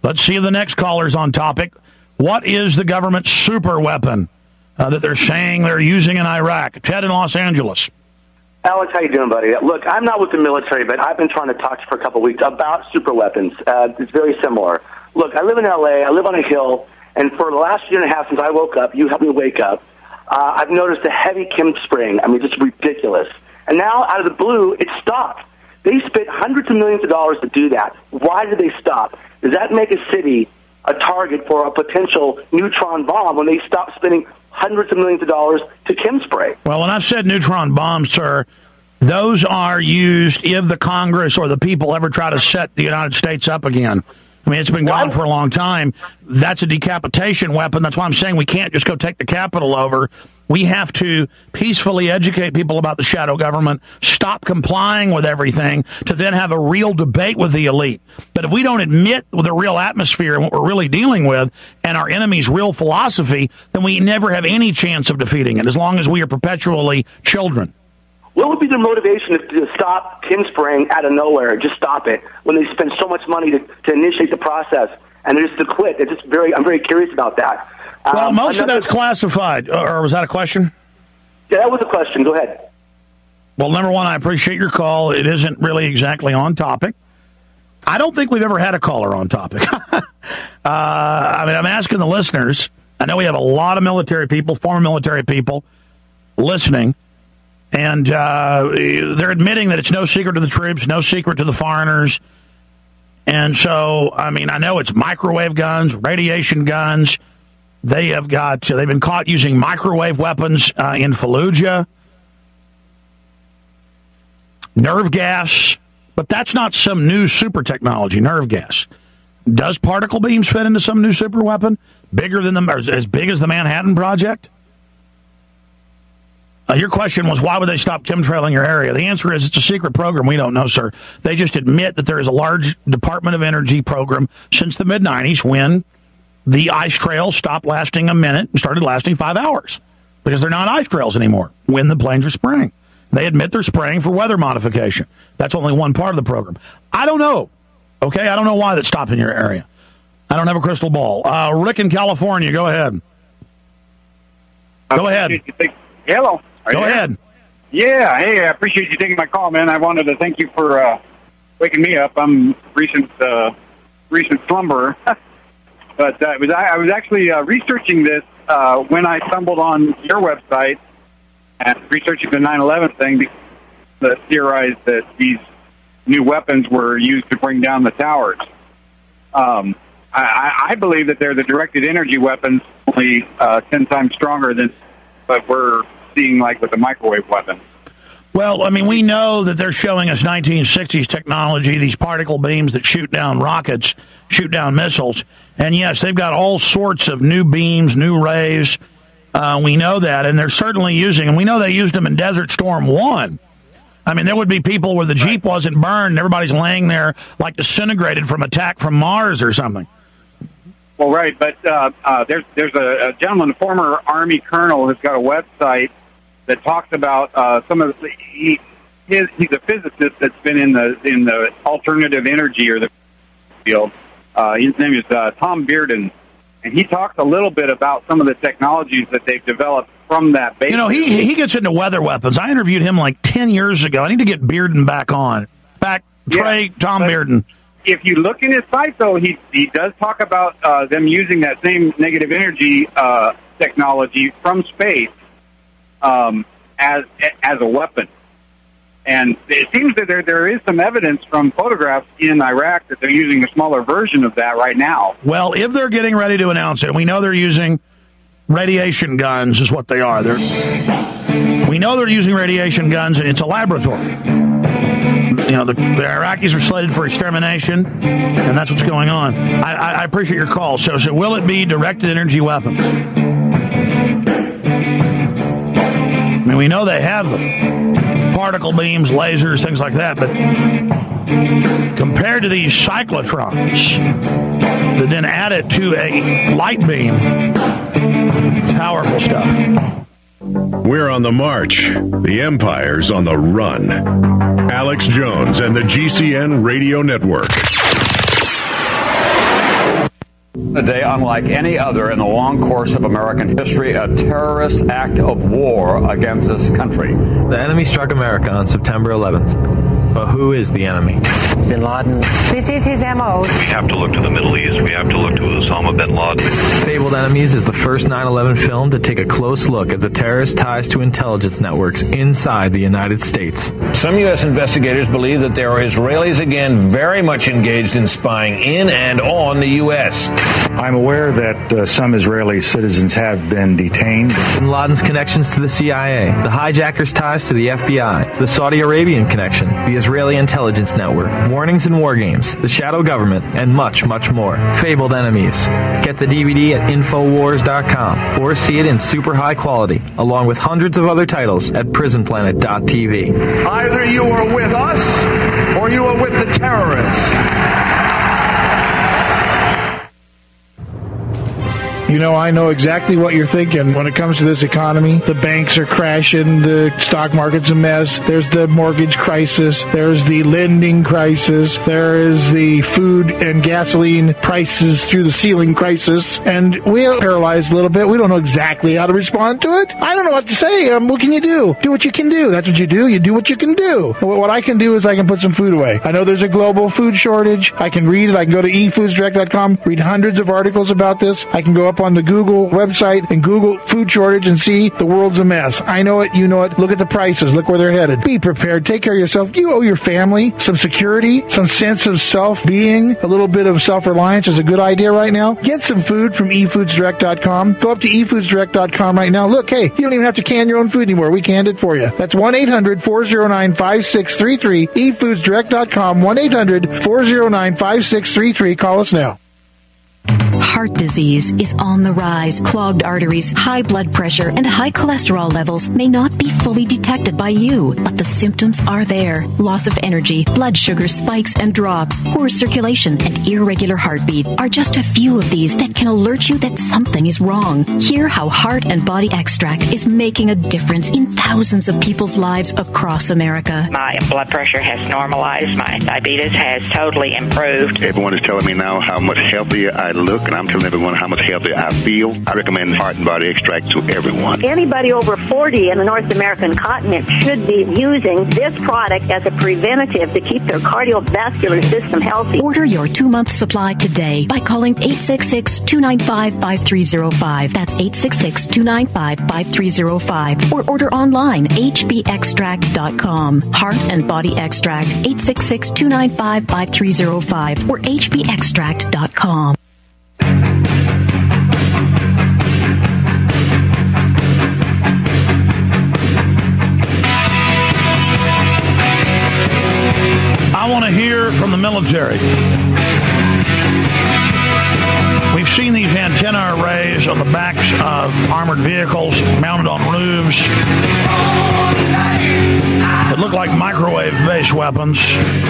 Let's see if the next caller's on topic. What is the government super weapon that they're saying they're using in Iraq? Ted in Los Angeles. Alex, how you doing, buddy? Look, I'm not with the military, but I've been trying to talk to you for a couple of weeks about super weapons. It's very similar. Look, I live in L.A., I live on a hill, and for the last year and a half since I woke up, you helped me wake up, I've noticed a heavy chem spraying. I mean, just ridiculous. And now, out of the blue, it stopped. They spent hundreds of millions of dollars to do that. Why did they stop? Does that make a city a target for a potential neutron bomb when they stop spending hundreds of millions of dollars to chem spray? Well, when I've said neutron bombs, sir, those are used if the Congress or the people ever try to set the United States up again. I mean, it's been gone for a long time. That's a decapitation weapon. That's why I'm saying we can't just go take the Capitol over. We have to peacefully educate people about the shadow government, stop complying with everything, to then have a real debate with the elite. But if we don't admit the real atmosphere and what we're really dealing with and our enemy's real philosophy, then we never have any chance of defeating it, as long as we are perpetually children. What would be the motivation to stop chem spraying out of nowhere? Just stop it when they spend so much money to initiate the process, and they're just to quit. It's just I'm very curious about that. Well, most of that's classified. Or was that a question? Yeah, that was a question. Go ahead. Well, number one, I appreciate your call. It isn't really exactly on topic. I don't think we've ever had a caller on topic. I mean, I'm asking the listeners. I know we have a lot of military people, former military people, listening. And they're admitting that it's no secret to the troops, no secret to the foreigners. And so, I mean, I know it's microwave guns, radiation guns. They've been caught using microwave weapons in Fallujah. Nerve gas. But that's not some new super technology, nerve gas. Does particle beams fit into some new super weapon? Bigger than them, or as big as the Manhattan Project? Your question was, why would they stop chemtrailing your area? The answer is, it's a secret program. We don't know, sir. They just admit that there is a large Department of Energy program since the mid-'90s when the ice trails stopped lasting a minute and started lasting 5 hours because they're not ice trails anymore when the planes are spraying. They admit they're spraying for weather modification. That's only one part of the program. I don't know. Okay? I don't know why that stopped in your area. I don't have a crystal ball. Rick in California, go ahead. Go ahead. Hello. Go ahead. Yeah, hey, I appreciate you taking my call, man. I wanted to thank you for waking me up. I'm recent slumberer. But I was actually researching this when I stumbled on your website and researching the 9/11 thing that theorized that these new weapons were used to bring down the towers. I believe that they're the directed energy weapons, only 10 times stronger than what we're seeing like with the microwave weapon. Well, I mean, we know that they're showing us 1960s technology, these particle beams that shoot down rockets, shoot down missiles. And yes, they've got all sorts of new beams, new rays. We know that, and they're certainly using, and we know they used them in Desert Storm 1. I mean, there would be people where the Jeep wasn't burned, and everybody's laying there like disintegrated from attack from Mars or something. Well, right, but there's a gentleman, a former Army colonel, who's got a website that talks about some of the, he's a physicist that's been in the alternative energy or the field. His name is Tom Bearden, and he talks a little bit about some of the technologies that they've developed from that base. You know, he gets into weather weapons. I interviewed him like 10 years ago. I need to get Bearden back on. Trey, Tom Bearden. If you look in his site, though, he does talk about them using that same negative energy technology from space as a weapon. And it seems that there is some evidence from photographs in Iraq that they're using a smaller version of that right now. Well, if they're getting ready to announce it, we know they're using radiation guns is what they are. We know they're using radiation guns, and it's a laboratory. You know, the Iraqis are slated for extermination, and that's what's going on. I appreciate your call. So will it be directed energy weapons? I mean, we know they have them. Particle beams, lasers, things like that, but compared to these cyclotrons that then add it to a light beam, powerful stuff. We're on the march. The Empire's on the run. Alex Jones and the GCN Radio Network. A day unlike any other in the long course of American history, a terrorist act of war against this country. The enemy struck America on September 11th. But who is the enemy? Bin Laden. This is his MO. We have to look to the Middle East. We have to look to Osama bin Laden. Fabled Enemies is the first 9/11 film to take a close look at the terrorist ties to intelligence networks inside the United States. Some U.S. investigators believe that there are Israelis again very much engaged in spying in and on the U.S. I'm aware that some Israeli citizens have been detained. Bin Laden's connections to the CIA, the hijackers' ties to the FBI, the Saudi Arabian connection, the Israeli intelligence network, warnings and war games, the shadow government, and much, much more. Fabled Enemies. Get the DVD at Infowars.com or see it in super high quality, along with hundreds of other titles at PrisonPlanet.tv. Either you are with us or you are with the terrorists. You know, I know exactly what you're thinking when it comes to this economy. The banks are crashing. The stock market's a mess. There's the mortgage crisis. There's the lending crisis. There is the food and gasoline prices through the ceiling crisis. And we are paralyzed a little bit. We don't know exactly how to respond to it. I don't know what to say. What can you do? Do what you can do. That's what you do. You do what you can do. What I can do is I can put some food away. I know there's a global food shortage. I can read it. I can go to efoodsdirect.com, read hundreds of articles about this. I can go up on the Google website and Google food shortage and see the world's a mess. I know it, you know it. Look at the prices. Look where they're headed. Be prepared. Take care of yourself. You owe your family some security, some sense of self-being. A little bit of self-reliance is a good idea right now. Get some food from efoodsdirect.com. Go up to efoodsdirect.com right now. Look, hey, you don't even have to can your own food anymore. We canned it for you. That's 1-800-409-5633. efoodsdirect.com. 1-800-409-5633. Call us now. Heart disease is on the rise. Clogged arteries, high blood pressure, and high cholesterol levels may not be fully detected by you, but the symptoms are there. Loss of energy, blood sugar spikes and drops, poor circulation, and irregular heartbeat are just a few of these that can alert you that something is wrong. Hear how Heart and Body Extract is making a difference in thousands of people's lives across America. My blood pressure has normalized. My diabetes has totally improved. Everyone is telling me now how much healthier I look, and I'm telling everyone how much healthier I feel. I recommend Heart and Body Extract to everyone. Anybody over 40 in the North American continent should be using this product as a preventative to keep their cardiovascular system healthy. Order your 2-month supply today by calling 866-295-5305. That's 866-295-5305. Or order online, hbextract.com. Heart and Body Extract, 866-295-5305 or hbextract.com. I want to hear from the military. We've seen these antenna arrays on the backs of armored vehicles mounted on roofs that look like microwave-based weapons.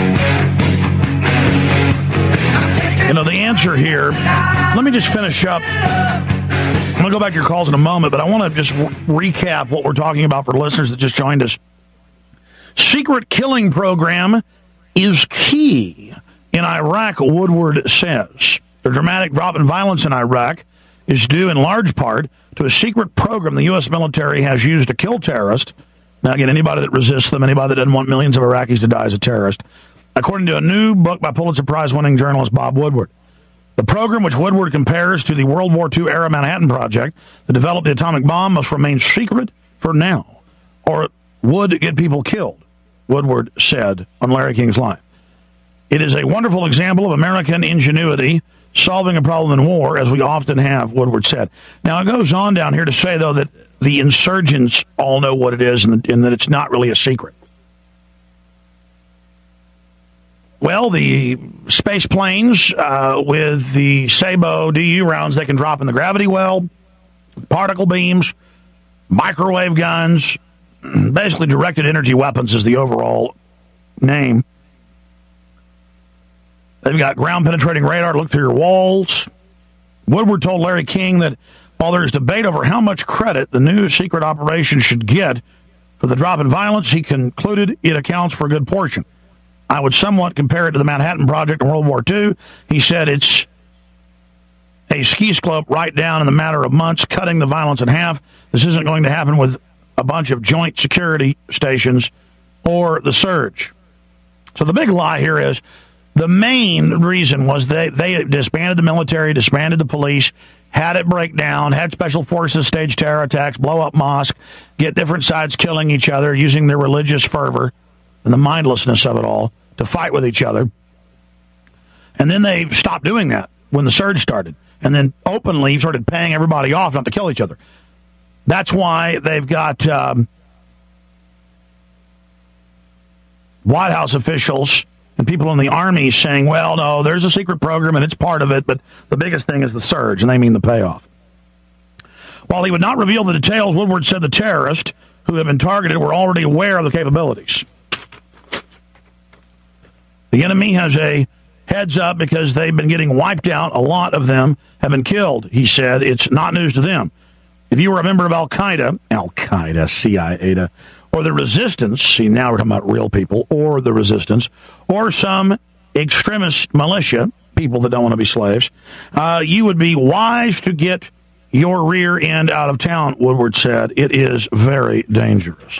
You know, the answer here, let me just finish up. I'm going to go back to your calls in a moment, but I want to just recap what we're talking about for listeners that just joined us. Secret killing program is key in Iraq, Woodward says. The dramatic drop in violence in Iraq is due in large part to a secret program the U.S. military has used to kill terrorists. Now, again, anybody that resists them, anybody that doesn't want millions of Iraqis to die as a terrorist. According to a new book by Pulitzer Prize-winning journalist Bob Woodward. The program, which Woodward compares to the World War II-era Manhattan Project that developed the atomic bomb, must remain secret for now, or it would get people killed, Woodward said on Larry King's Live. It is a wonderful example of American ingenuity solving a problem in war, as we often have, Woodward said. Now, it goes on down here to say, though, that the insurgents all know what it is and that it's not really a secret. Well, the space planes with the Sabo DU rounds they can drop in the gravity well, particle beams, microwave guns, basically directed energy weapons is the overall name. They've got ground-penetrating radar to look through your walls. Woodward told Larry King that while there is debate over how much credit the new secret operation should get for the drop in violence, he concluded it accounts for a good portion. I would somewhat compare it to the Manhattan Project in World War II. He said it's a ski slope right down in the matter of months, cutting the violence in half. This isn't going to happen with a bunch of joint security stations or the surge. So the big lie here is the main reason was they disbanded the military, disbanded the police, had it break down, had special forces stage terror attacks, blow up mosques, get different sides killing each other, using their religious fervor and the mindlessness of it all to fight with each other. And then they stopped doing that when the surge started, and then openly started paying everybody off not to kill each other. That's why they've got White House officials and people in the Army saying, well, no, there's a secret program and it's part of it, but the biggest thing is the surge, and they mean the payoff. While he would not reveal the details, Woodward said the terrorists who have been targeted were already aware of the capabilities. The enemy has a heads up because they've been getting wiped out. A lot of them have been killed, he said. It's not news to them. If you were a member of Al-Qaeda, CIA, or the resistance, see, now we're talking about real people, or the resistance, or some extremist militia, people that don't want to be slaves, you would be wise to get your rear end out of town, Woodward said. It is very dangerous.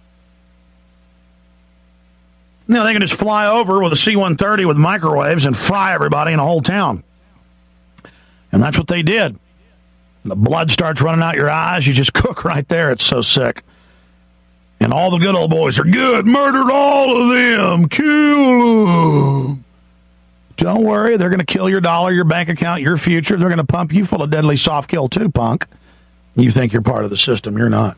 Now, they can just fly over with a C-130 with microwaves and fry everybody in a whole town. And that's what they did. The blood starts running out your eyes. You just cook right there. It's so sick. And all the good old boys are good. Murdered all of them. Kill them. Don't worry. They're going to kill your dollar, your bank account, your future. They're going to pump you full of deadly soft kill too, punk. You think you're part of the system. You're not.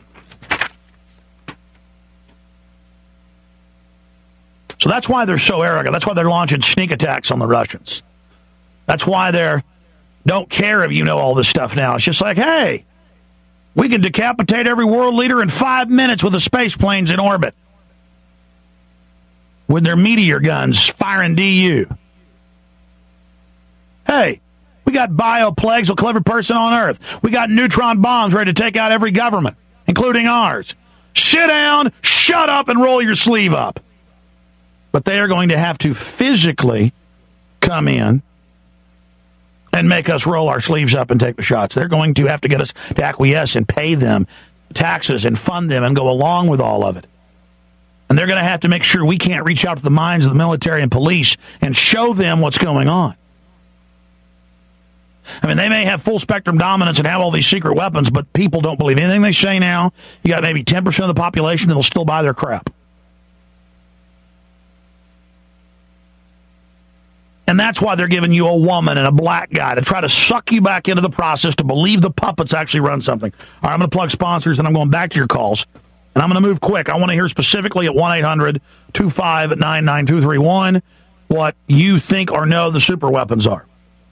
So that's why they're so arrogant. That's why they're launching sneak attacks on the Russians. That's why they don't care if you know all this stuff now. It's just like, hey, we can decapitate every world leader in 5 minutes with the space planes in orbit with their meteor guns firing DU. Hey, we got bioplagues will kill every person on Earth. We got neutron bombs ready to take out every government, including ours. Sit down, shut up, and roll your sleeve up. But they are going to have to physically come in and make us roll our sleeves up and take the shots. They're going to have to get us to acquiesce and pay them taxes and fund them and go along with all of it. And they're going to have to make sure we can't reach out to the minds of the military and police and show them what's going on. I mean, they may have full spectrum dominance and have all these secret weapons, but people don't believe anything they say now. You got maybe 10% of the population that will still buy their crap. And that's why they're giving you a woman and a black guy to try to suck you back into the process to believe the puppets actually run something. All right, I'm going to plug sponsors, and I'm going back to your calls. And I'm going to move quick. I want to hear specifically at 1-800-259-9231 what you think or know the super weapons are.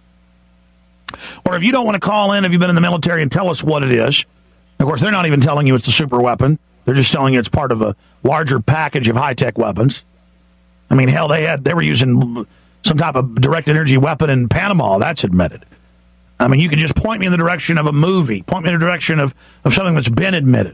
Or if you don't want to call in, if you've been in the military, and tell us what it is. Of course, they're not even telling you it's the super weapon. They're just telling you it's part of a larger package of high-tech weapons. I mean, hell, they were using some type of direct energy weapon in Panama. That's admitted. I mean, you can just point me in the direction of a movie. Point me in the direction of something that's been admitted.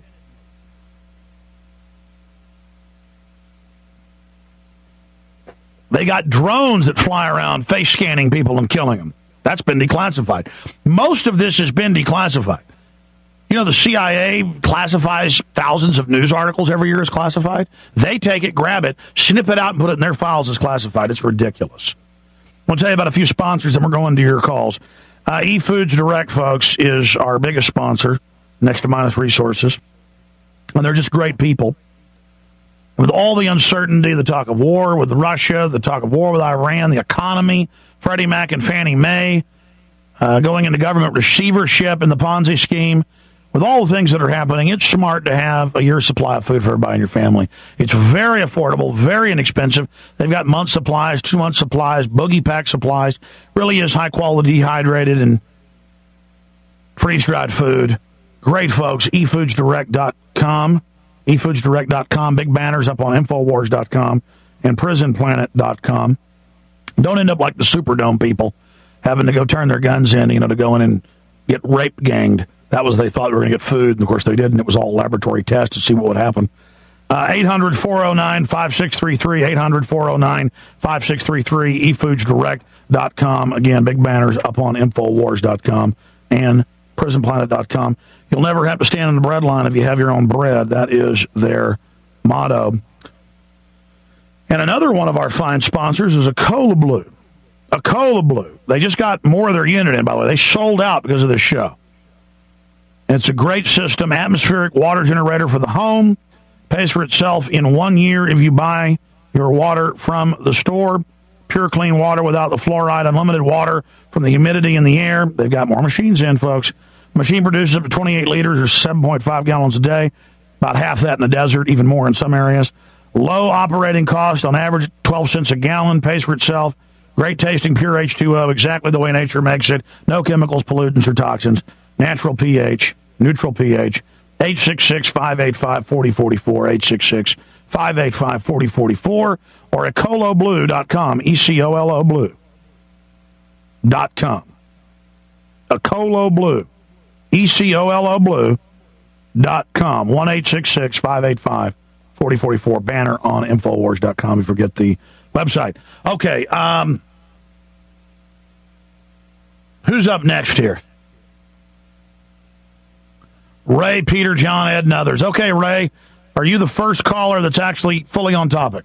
They got drones that fly around face scanning people and killing them. That's been declassified. Most of this has been declassified. You know, the CIA classifies thousands of news articles every year as classified. They take it, grab it, snip it out, and put it in their files as classified. It's ridiculous. I'll tell you about a few sponsors, and we're going to your calls. eFoods Direct, folks, is our biggest sponsor, next to Minus Resources. And they're just great people. With all the uncertainty, the talk of war with Russia, the talk of war with Iran, the economy, Freddie Mac and Fannie Mae, going into government receivership in the Ponzi scheme, with all the things that are happening, it's smart to have a year's supply of food for everybody in your family. It's very affordable, very inexpensive. They've got month supplies, 2 month supplies, boogie pack supplies. Really is high quality, dehydrated, and freeze-dried food. Great folks, efoodsdirect.com. efoodsdirect.com. Big banners up on Infowars.com and prisonplanet.com. Don't end up like the Superdome people having to go turn their guns in, to go in and get rape ganged. That was, they thought they were going to get food, and of course they didn't. It was all laboratory tests to see what would happen. 800-409-5633, 800-409-5633, efoodsdirect.com. Again, big banners up on Infowars.com and prisonplanet.com. You'll never have to stand in the bread line if you have your own bread. That is their motto. And another one of our fine sponsors is Acola Blue. Acola Blue. They just got more of their unit in, by the way. They sold out because of this show. And it's a great system, atmospheric water generator for the home. Pays for itself in 1 year if you buy your water from the store. Pure, clean water without the fluoride, unlimited water from the humidity in the air. They've got more machines in, folks. Machine produces up to 28 liters or 7.5 gallons a day. About half that in the desert, even more in some areas. Low operating cost, on average 12 cents a gallon. Pays for itself. Great tasting, pure H2O, exactly the way nature makes it. No chemicals, pollutants, or toxins. Natural pH, neutral pH. 866-585-4044, 866-585-4044, or EcoloBlue.com, ECOLO Blue.com. Acola Blue, ECOLO Blue.com, 1-866-585-4044, banner on Infowars.com. You forget the website. Okay, who's up next here? Ray, Peter, John, Ed, and others. Okay, Ray, are you the first caller that's actually fully on topic?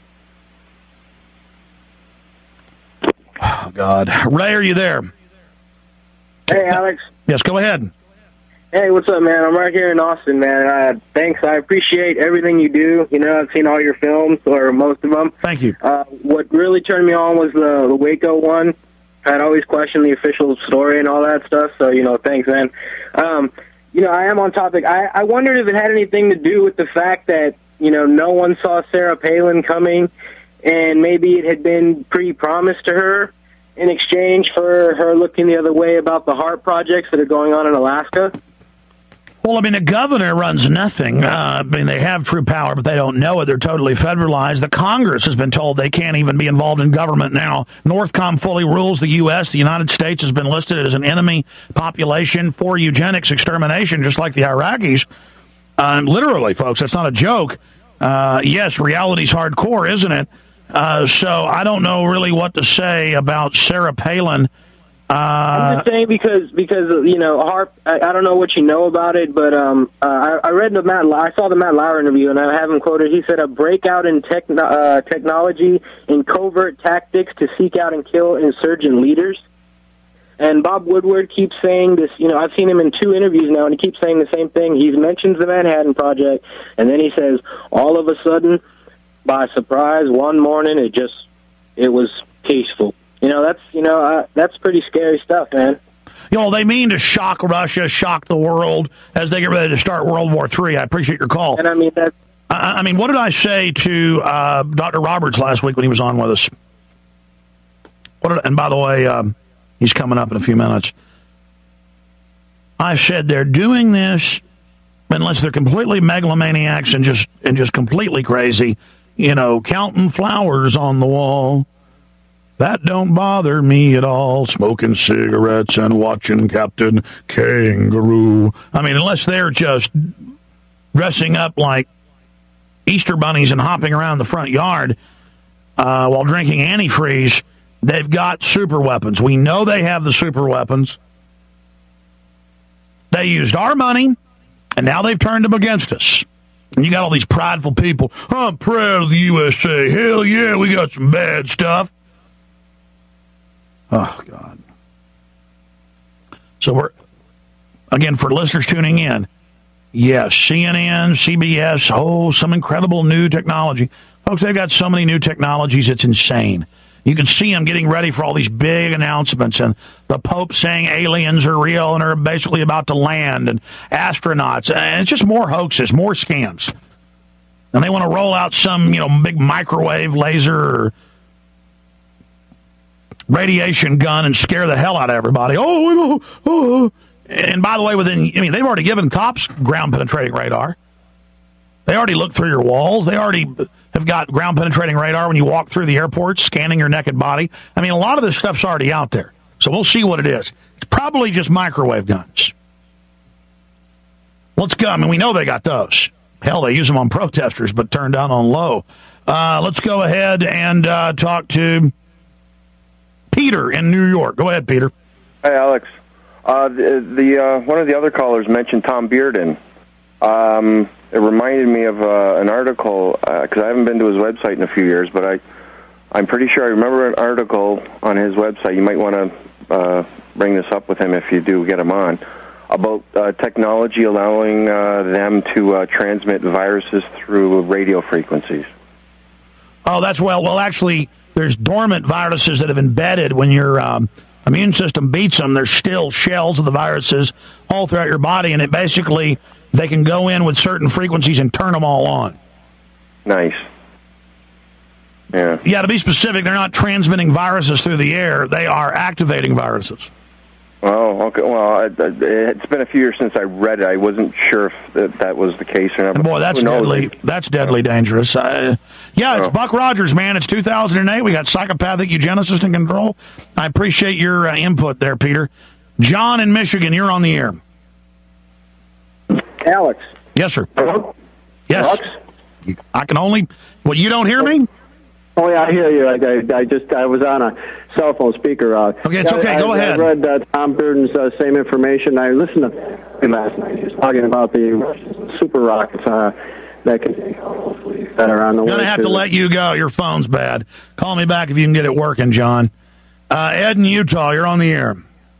Oh, God. Ray, are you there? Hey, Alex. Yes, go ahead. Hey, what's up, man? I'm right here in Austin, man. Thanks. I appreciate everything you do. You know, I've seen all your films, or most of them. Thank you. What really turned me on was the Waco one. I'd always questioned the official story and all that stuff, so, you know, thanks, man. You know, I am on topic. I wondered if it had anything to do with the fact that, you know, no one saw Sarah Palin coming, and maybe it had been pre-promised to her in exchange for her looking the other way about the HAARP projects that are going on in Alaska. Well, I mean, the governor runs nothing. I mean, they have true power, but they don't know it. They're totally federalized. The Congress has been told they can't even be involved in government now. Northcom fully rules the U.S. The United States has been listed as an enemy population for eugenics extermination, just like the Iraqis. Literally, folks, that's not a joke. Yes, reality's hardcore, isn't it? So I don't know really what to say about Sarah Palin. I'm just saying because you know, HAARP, I don't know what you know about it, but I read I saw the Matt Lauer interview, and I have him quoted. He said a breakout in technology in covert tactics to seek out and kill insurgent leaders. And Bob Woodward keeps saying this. You know, I've seen him in 2 interviews now, and he keeps saying the same thing. He mentions the Manhattan Project, and then he says, all of a sudden, by surprise, one morning, it was peaceful. You know, that's pretty scary stuff, man. You know, they mean to shock Russia, shock the world as they get ready to start World War III. I appreciate your call. And I mean, what did I say to Dr. Roberts last week when he was on with us? And by the way, he's coming up in a few minutes. I said they're doing this unless they're completely megalomaniacs and just completely crazy. You know, counting flowers on the wall. That don't bother me at all, smoking cigarettes and watching Captain Kangaroo. I mean, unless they're just dressing up like Easter bunnies and hopping around the front yard while drinking antifreeze, they've got super weapons. We know they have the super weapons. They used our money, and now they've turned them against us. And you got all these prideful people. I'm proud of the USA. Hell yeah, we got some bad stuff. Oh, God. So we're, again, for listeners tuning in, yes, CNN, CBS, some incredible new technology. Folks, they've got so many new technologies, it's insane. You can see them getting ready for all these big announcements, and the Pope saying aliens are real and are basically about to land, and astronauts, and it's just more hoaxes, more scams. And they want to roll out some, big microwave laser or radiation gun and scare the hell out of everybody. Oh. And by the way, they've already given cops ground-penetrating radar. They already look through your walls. They already have got ground-penetrating radar when you walk through the airport, scanning your naked body. I mean, a lot of this stuff's already out there. So we'll see what it is. It's probably just microwave guns. Let's go. I mean, we know they got those. Hell, they use them on protesters, but turned down on low. Let's go ahead and talk to Peter in New York. Go ahead, Peter. Hey, Alex. The one of the other callers mentioned Tom Bearden. It reminded me of an article, because I haven't been to his website in a few years, but I'm pretty sure I remember an article on his website. You might want to bring this up with him if you do get him on, about technology allowing them to transmit viruses through radio frequencies. Oh, that's well, actually, there's dormant viruses that have embedded when your immune system beats them. There's still shells of the viruses all throughout your body, and it basically, they can go in with certain frequencies and turn them all on. Nice. Yeah. Yeah, to be specific, they're not transmitting viruses through the air. They are activating viruses. Oh, okay. Well, it's been a few years since I read it. I wasn't sure if that was the case or not. Boy, that's deadly. That's deadly dangerous. It's Buck Rogers, man. It's 2008. We got psychopathic eugenicists in control. I appreciate your input there, Peter. John in Michigan, you're on the air. Alex. Yes, sir. Hello? Yes. Alex? I can only... Well, you don't hear me? Oh, yeah, I hear you. I was on a cell phone speaker. Okay, it's okay. Go ahead. I read Tom Bearden's same information. I listened to him last night. He was talking about the super rockets that are on the way. I'm going to have to let you go. Your phone's bad. Call me back if you can get it working, John. Ed in Utah, you're on the air.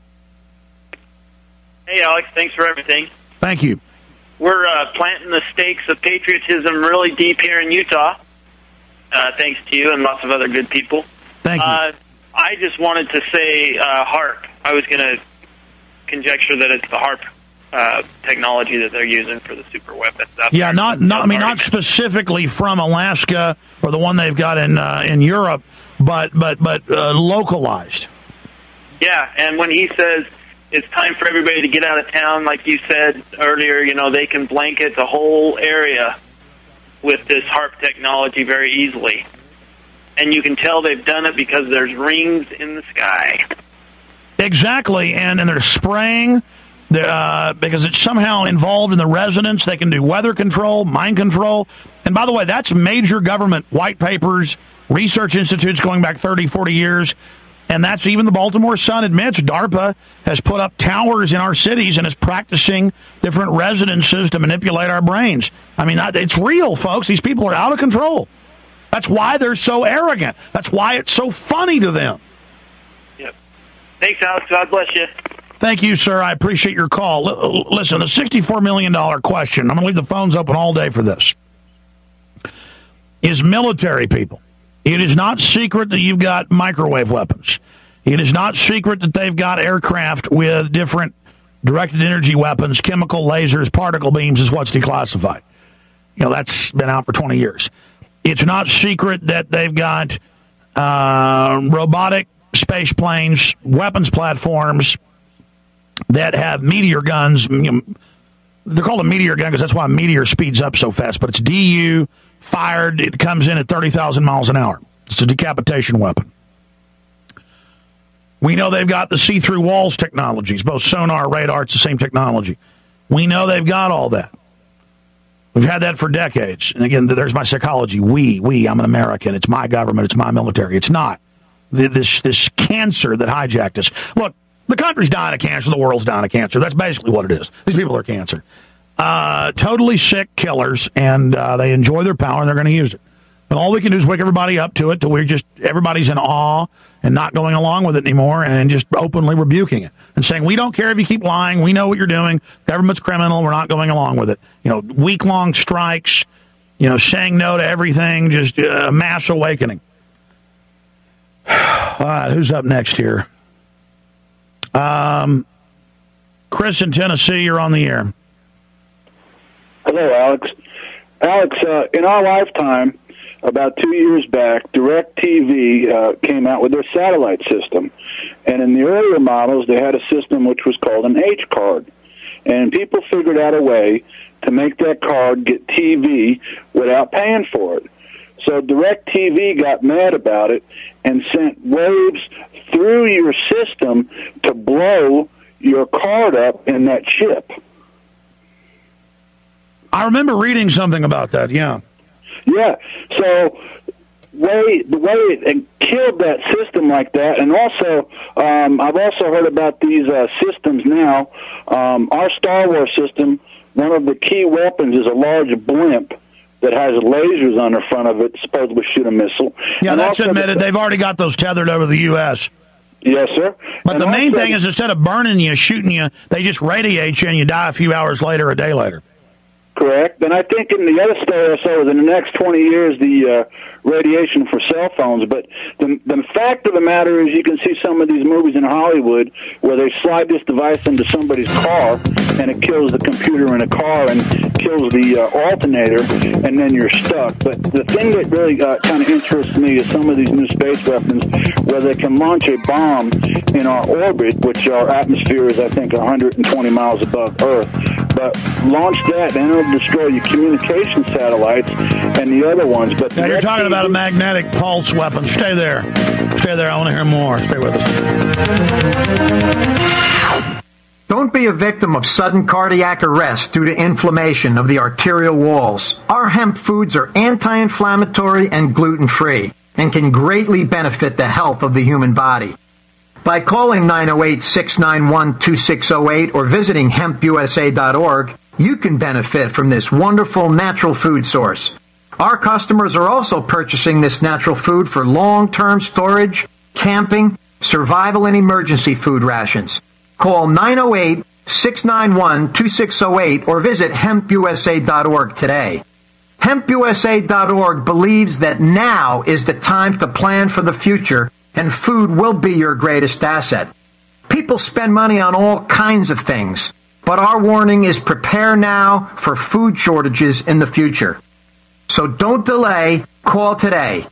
Hey, Alex. Thanks for everything. Thank you. We're planting the stakes of patriotism really deep here in Utah. Thanks to you and lots of other good people. Thank you. I just wanted to say HARP. I was going to conjecture that it's the HARP technology that they're using for the super weapons. Yeah, not specifically from Alaska or the one they've got in Europe, but localized. Yeah, and when he says it's time for everybody to get out of town, like you said earlier, they can blanket the whole area with this HARP technology very easily. And you can tell they've done it because there's rings in the sky. Exactly, and they're spraying because it's somehow involved in the residence. They can do weather control, mind control. And by the way, that's major government white papers, research institutes going back 30, 40 years. And that's even the Baltimore Sun admits DARPA has put up towers in our cities and is practicing different residences to manipulate our brains. I mean, it's real, folks. These people are out of control. That's why they're so arrogant. That's why it's so funny to them. Yep. Thanks, Alex. God bless you. Thank you, sir. I appreciate your call. Listen, the $64 million question, I'm going to leave the phones open all day for this, is military people. It is not secret that you've got microwave weapons. It is not secret that they've got aircraft with different directed energy weapons, chemical lasers, particle beams is what's declassified. That's been out for 20 years. It's not secret that they've got robotic space planes, weapons platforms that have meteor guns. They're called a meteor gun because that's why a meteor speeds up so fast, but it's DU fired. It comes in at 30,000 miles an hour. It's a decapitation weapon. We know they've got the see-through walls technologies, both sonar, radar, it's the same technology. We know they've got all that. We've had that for decades. And again, there's my psychology. I'm an American. It's my government. It's my military. It's not. This cancer that hijacked us. Look, the country's dying of cancer. The world's dying of cancer. That's basically what it is. These people are cancer. Totally sick killers, and they enjoy their power, and they're going to use it. And all we can do is wake everybody up to it till everybody's in awe and not going along with it anymore and just openly rebuking it and saying, we don't care if you keep lying. We know what you're doing. Government's criminal. We're not going along with it. Week-long strikes, saying no to everything, just a mass awakening. All right, who's up next here? Chris in Tennessee, you're on the air. Hello, Alex. Alex, in our lifetime, about 2 years back, DirecTV came out with their satellite system. And in the earlier models, they had a system which was called an H card. And people figured out a way to make that card get TV without paying for it. So DirecTV got mad about it and sent waves through your system to blow your card up in that chip. I remember reading something about that, yeah. Yeah, so the way it killed that system like that, and also I've also heard about these systems now. Our Star Wars system, one of the key weapons is a large blimp that has lasers on the front of it, supposed to shoot a missile. Yeah, and that's admitted. They've already got those tethered over the U.S. Yes, sir. But the main thing is, instead of burning you, shooting you, they just radiate you and you die a few hours later, a day later. Correct. And I think in the other story I saw was in the next 20 years, the radiation for cell phones. But the fact of the matter is you can see some of these movies in Hollywood where they slide this device into somebody's car and it kills the computer in the car and kills the alternator, and then you're stuck. But the thing that really kind of interests me is some of these new space weapons where they can launch a bomb in our orbit, which our atmosphere is, I think, 120 miles above Earth. But launch that, and it'll destroy your communication satellites and the other ones. But now you're talking about a magnetic pulse weapon. Stay there. Stay there. I want to hear more. Stay with us. Don't be a victim of sudden cardiac arrest due to inflammation of the arterial walls. Our hemp foods are anti-inflammatory and gluten-free and can greatly benefit the health of the human body. By calling 908-691-2608 or visiting hempusa.org, you can benefit from this wonderful natural food source. Our customers are also purchasing this natural food for long-term storage, camping, survival, and emergency food rations. Call 908-691-2608 or visit hempusa.org today. Hempusa.org believes that now is the time to plan for the future, and food will be your greatest asset. People spend money on all kinds of things, but our warning is prepare now for food shortages in the future. So don't delay. Call today,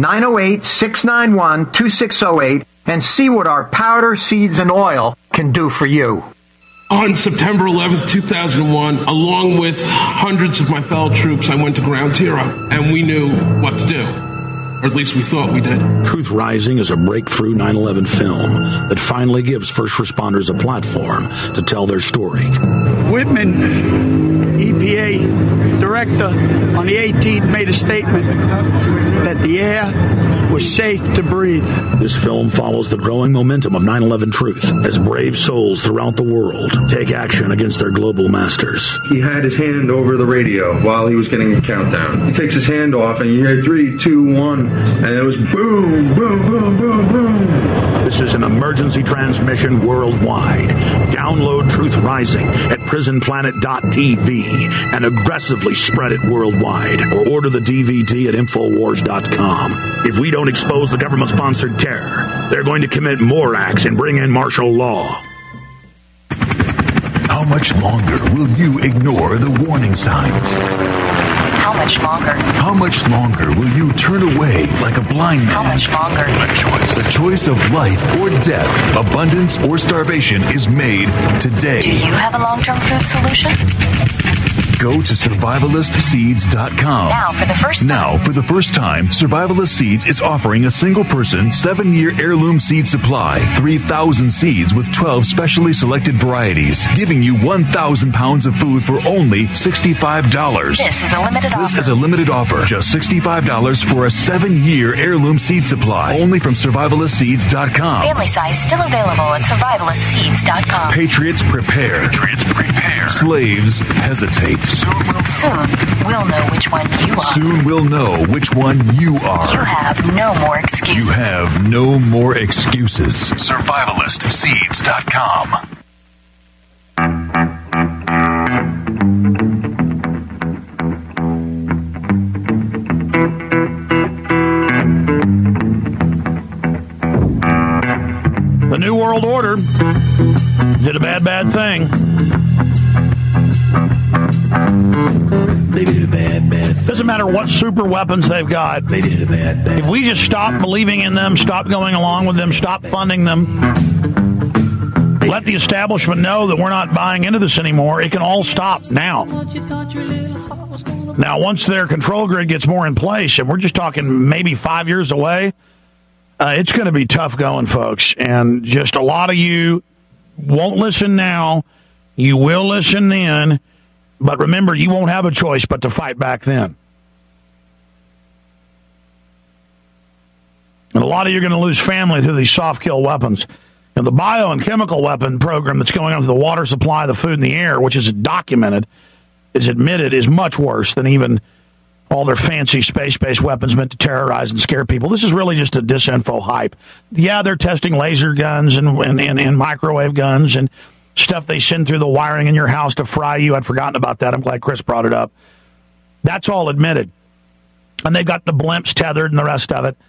908-691-2608, and see what our powder, seeds, and oil can do for you. On September 11th, 2001, along with hundreds of my fellow troops, I went to Ground Zero, and we knew what to do. Or at least we thought we did. Truth Rising is a breakthrough 9/11 film that finally gives first responders a platform to tell their story. Whitman, EPA director, on the 18th made a statement that the air was safe to breathe. This film follows the growing momentum of 9/11 truth as brave souls throughout the world take action against their global masters. He had his hand over the radio while he was getting a countdown. He takes his hand off and you hear 3, 2, 1, and it was boom, boom, boom, boom, boom. This is an emergency transmission worldwide. Download Truth Rising at prisonplanet.tv and aggressively spread it worldwide, or order the DVD at Infowars.com. If we don't expose the government-sponsored terror, they're going to commit more acts and bring in martial law. How much longer will you ignore the warning signs? How much longer? How much longer will you turn away like a blind man? How much longer? The choice of life or death, abundance or starvation is made today. Do you have a long-term food solution? Go to survivalistseeds.com. Now, for the first time, Survivalist Seeds is offering a single-person 7-year heirloom seed supply, 3,000 seeds with 12 specially selected varieties, giving you 1,000 pounds of food for only $65. This is a limited offer. This is a limited offer. Just $65 for a 7-year heirloom seed supply, only from survivalistseeds.com. Family size still available at survivalistseeds.com. Patriots prepare. Slaves hesitate. Soon, we'll know which one you are. Soon we'll know which one you are. You have no more excuses. You have no more excuses. Survivalistseeds.com. The New World Order did a bad thing. They did a bad thing. Doesn't matter what super weapons they've got. They did a bad thing. If we just stop believing in them, stop going along with them, stop funding them, let the establishment know that we're not buying into this anymore, it can all stop now. Now, once their control grid gets more in place, and we're just talking maybe 5 years away, it's going to be tough going, folks. And just a lot of you won't listen now. You will listen then. But remember, you won't have a choice but to fight back then. And a lot of you are going to lose family through these soft kill weapons. And the bio and chemical weapon program that's going on to the water supply, the food, and the air, which is documented, is admitted, is much worse than even all their fancy space-based weapons meant to terrorize and scare people. This is really just a disinfo hype. Yeah, they're testing laser guns and microwave guns and stuff they send through the wiring in your house to fry you. I'd forgotten about that. I'm glad Chris brought it up. That's all admitted. And they've got the blimps tethered and the rest of it.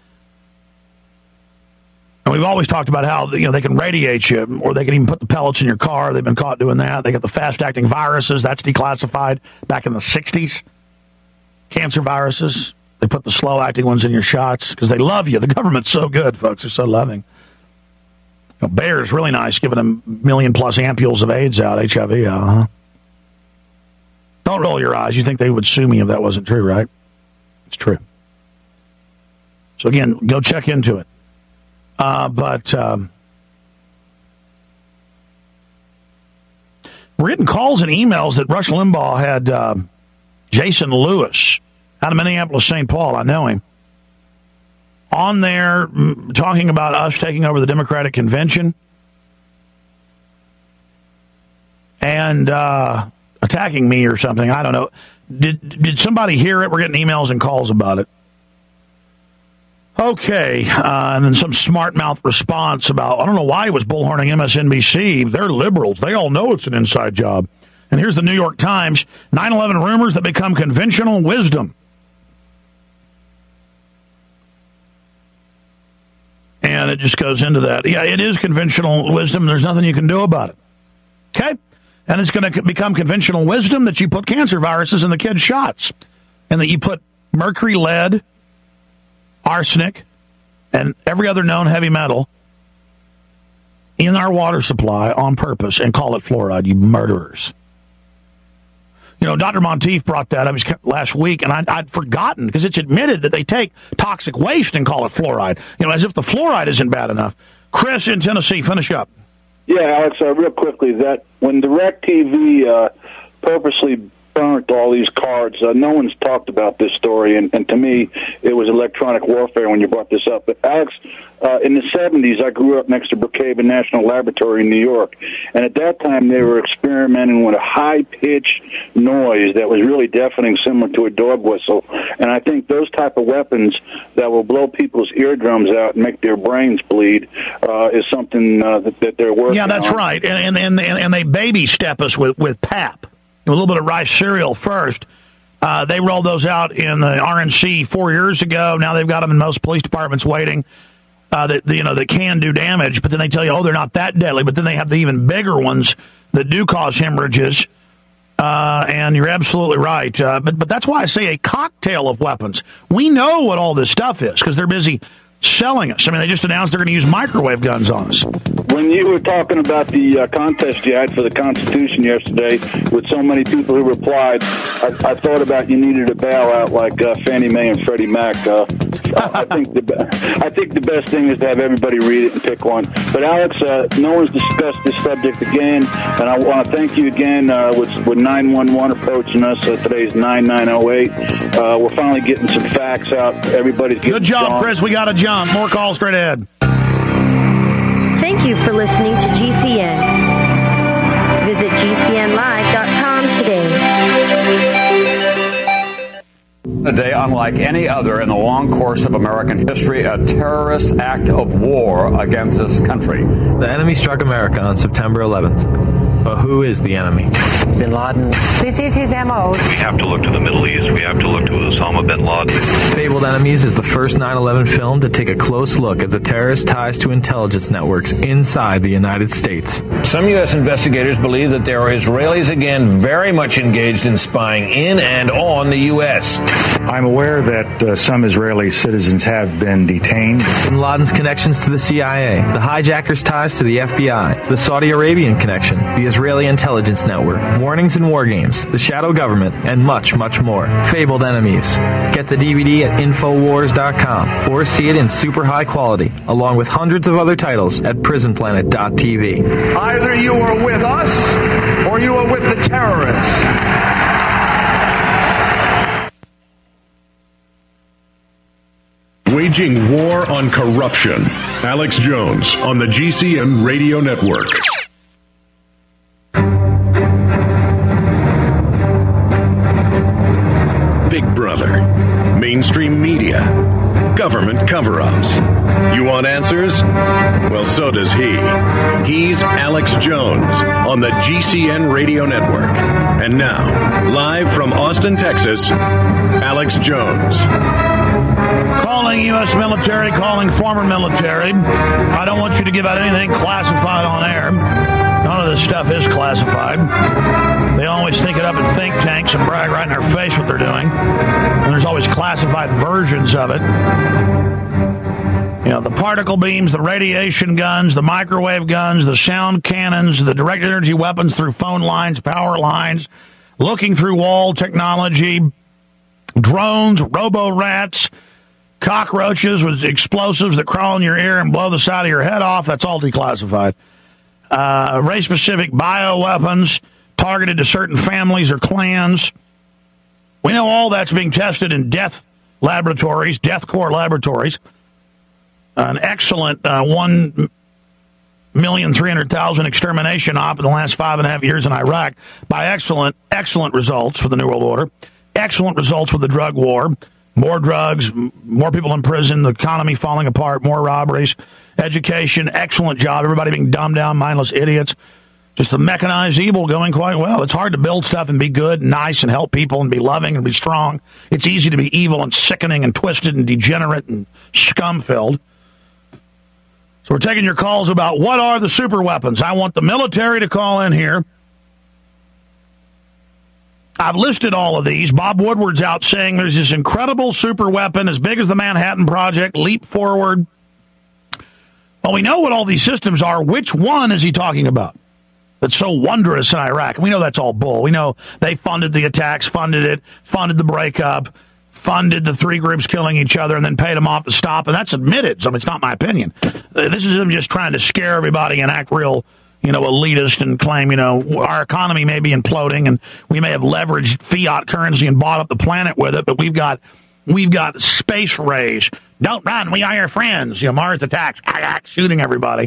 And we've always talked about how they can radiate you, or they can even put the pellets in your car. They've been caught doing that. They got the fast-acting viruses. That's declassified back in the 60s. Cancer viruses. They put the slow-acting ones in your shots because they love you. The government's so good, folks. They're so loving. Bayer's really nice, giving them 1 million-plus ampules of AIDS out, HIV out, huh? Don't roll your eyes. You think they would sue me if that wasn't true, right? It's true. So, again, go check into it. But we're getting calls and emails that Rush Limbaugh had Jason Lewis out of Minneapolis, St. Paul. I know him. On there talking about us taking over the Democratic Convention and attacking me or something. I don't know. Did somebody hear it? We're getting emails and calls about it. Okay, and then some smart mouth response about, I don't know why he was bullhorning MSNBC. They're liberals. They all know it's an inside job. And here's the New York Times, 9/11 rumors that become conventional wisdom. And it just goes into that. Yeah, it is conventional wisdom. There's nothing you can do about it. Okay? And it's going to become conventional wisdom that you put cancer viruses in the kids' shots. And that you put mercury, lead, arsenic, and every other known heavy metal in our water supply on purpose and call it fluoride, you murderers. Dr. Monteith brought that up last week, and I'd forgotten because it's admitted that they take toxic waste and call it fluoride, as if the fluoride isn't bad enough. Chris in Tennessee, finish up. Yeah, Alex, real quickly, that when DirecTV purposely burnt all these cards, no one's talked about this story, and to me, it was electronic warfare when you brought this up. But Alex, in the 70s, I grew up next to Brookhaven National Laboratory in New York, and at that time, they were experimenting with a high-pitched noise that was really deafening, similar to a dog whistle. And I think those type of weapons that will blow people's eardrums out and make their brains bleed is something that they're working on. Yeah, that's right. And they baby step us with PAP. A little bit of rice cereal first. They rolled those out in the RNC 4 years ago. Now they've got them in most police departments waiting. That can do damage, but then they tell you, they're not that deadly. But then they have the even bigger ones that do cause hemorrhages. And you're absolutely right. But that's why I say a cocktail of weapons. We know what all this stuff is because they're busy selling us. I mean, they just announced they're going to use microwave guns on us. When you were talking about the contest you had for the Constitution yesterday, with so many people who replied, I thought about you needed a bailout like Fannie Mae and Freddie Mac. I think the best thing is to have everybody read it and pick one. But Alex, no one's discussed this subject again, and I want to thank you again with 911 approaching us. Today's 9908. We're finally getting some facts out. Everybody's getting good job, Chris. We got to jump. More calls straight ahead. Thank you for listening to GCN. Visit GCNlive.com today. A day unlike any other in the long course of American history, a terrorist act of war against this country. The enemy struck America on September 11th. But who is the enemy? Bin Laden. This is his MO. We have to look to the Middle East. We have to look to Osama bin Laden. Fabled Enemies is the first 9/11 film to take a close look at the terrorist ties to intelligence networks inside the United States. Some U.S. investigators believe that there are Israelis again very much engaged in spying in and on the U.S. I'm aware that some Israeli citizens have been detained. Bin Laden's connections to the CIA, the hijackers' ties to the FBI, the Saudi Arabian connection, the Israeli intelligence network, warnings and war games, the shadow government, and much, much more. Fabled Enemies. Get the DVD at Infowars.com or see it in super high quality, along with hundreds of other titles at PrisonPlanet.tv. Either you are with us or you are with the terrorists. Waging war on corruption. Alex Jones on the GCN Radio Network. Big Brother, mainstream media, government cover-ups. You want answers? Well, so does he. He's Alex Jones on the GCN Radio Network. And now, live from Austin, Texas, Alex Jones. Calling U.S. military, calling former military. I don't want you to give out anything classified on air. None of this stuff is classified. They always think it up in think tanks and brag right in their face what they're doing. And there's always classified versions of it. You know, the particle beams, the radiation guns, the microwave guns, the sound cannons, the directed energy weapons through phone lines, power lines, looking through wall technology, drones, robo-rats, cockroaches with explosives that crawl in your ear and blow the side of your head off. That's all declassified. Race-specific bioweapons targeted to certain families or clans. We know all that's being tested in death laboratories, death core laboratories. An excellent 1,300,000 extermination op in the last 5.5 years in Iraq by excellent results for the New World Order. Excellent results with the drug war. More drugs, more people in prison, the economy falling apart, more robberies, education, excellent job, everybody being dumbed down, mindless idiots. Just the mechanized evil going quite well. It's hard to build stuff and be good and nice and help people and be loving and be strong. It's easy to be evil and sickening and twisted and degenerate and scum-filled. So we're taking your calls about what are the super weapons. I want the military to call in here. I've listed all of these. Bob Woodward's out saying there's this incredible super weapon as big as the Manhattan Project, leap forward. Well, we know what all these systems are. Which one is he talking about that's so wondrous in Iraq? We know that's all bull. We know they funded the attacks, funded it, funded the breakup, funded the three groups killing each other, and then paid them off to stop. And that's admitted. So it's not my opinion. This is them just trying to scare everybody and act real, elitist and claim, our economy may be imploding and we may have leveraged fiat currency and bought up the planet with it, but we've got space rays. Don't run, we are your friends. Mars attacks, shooting everybody.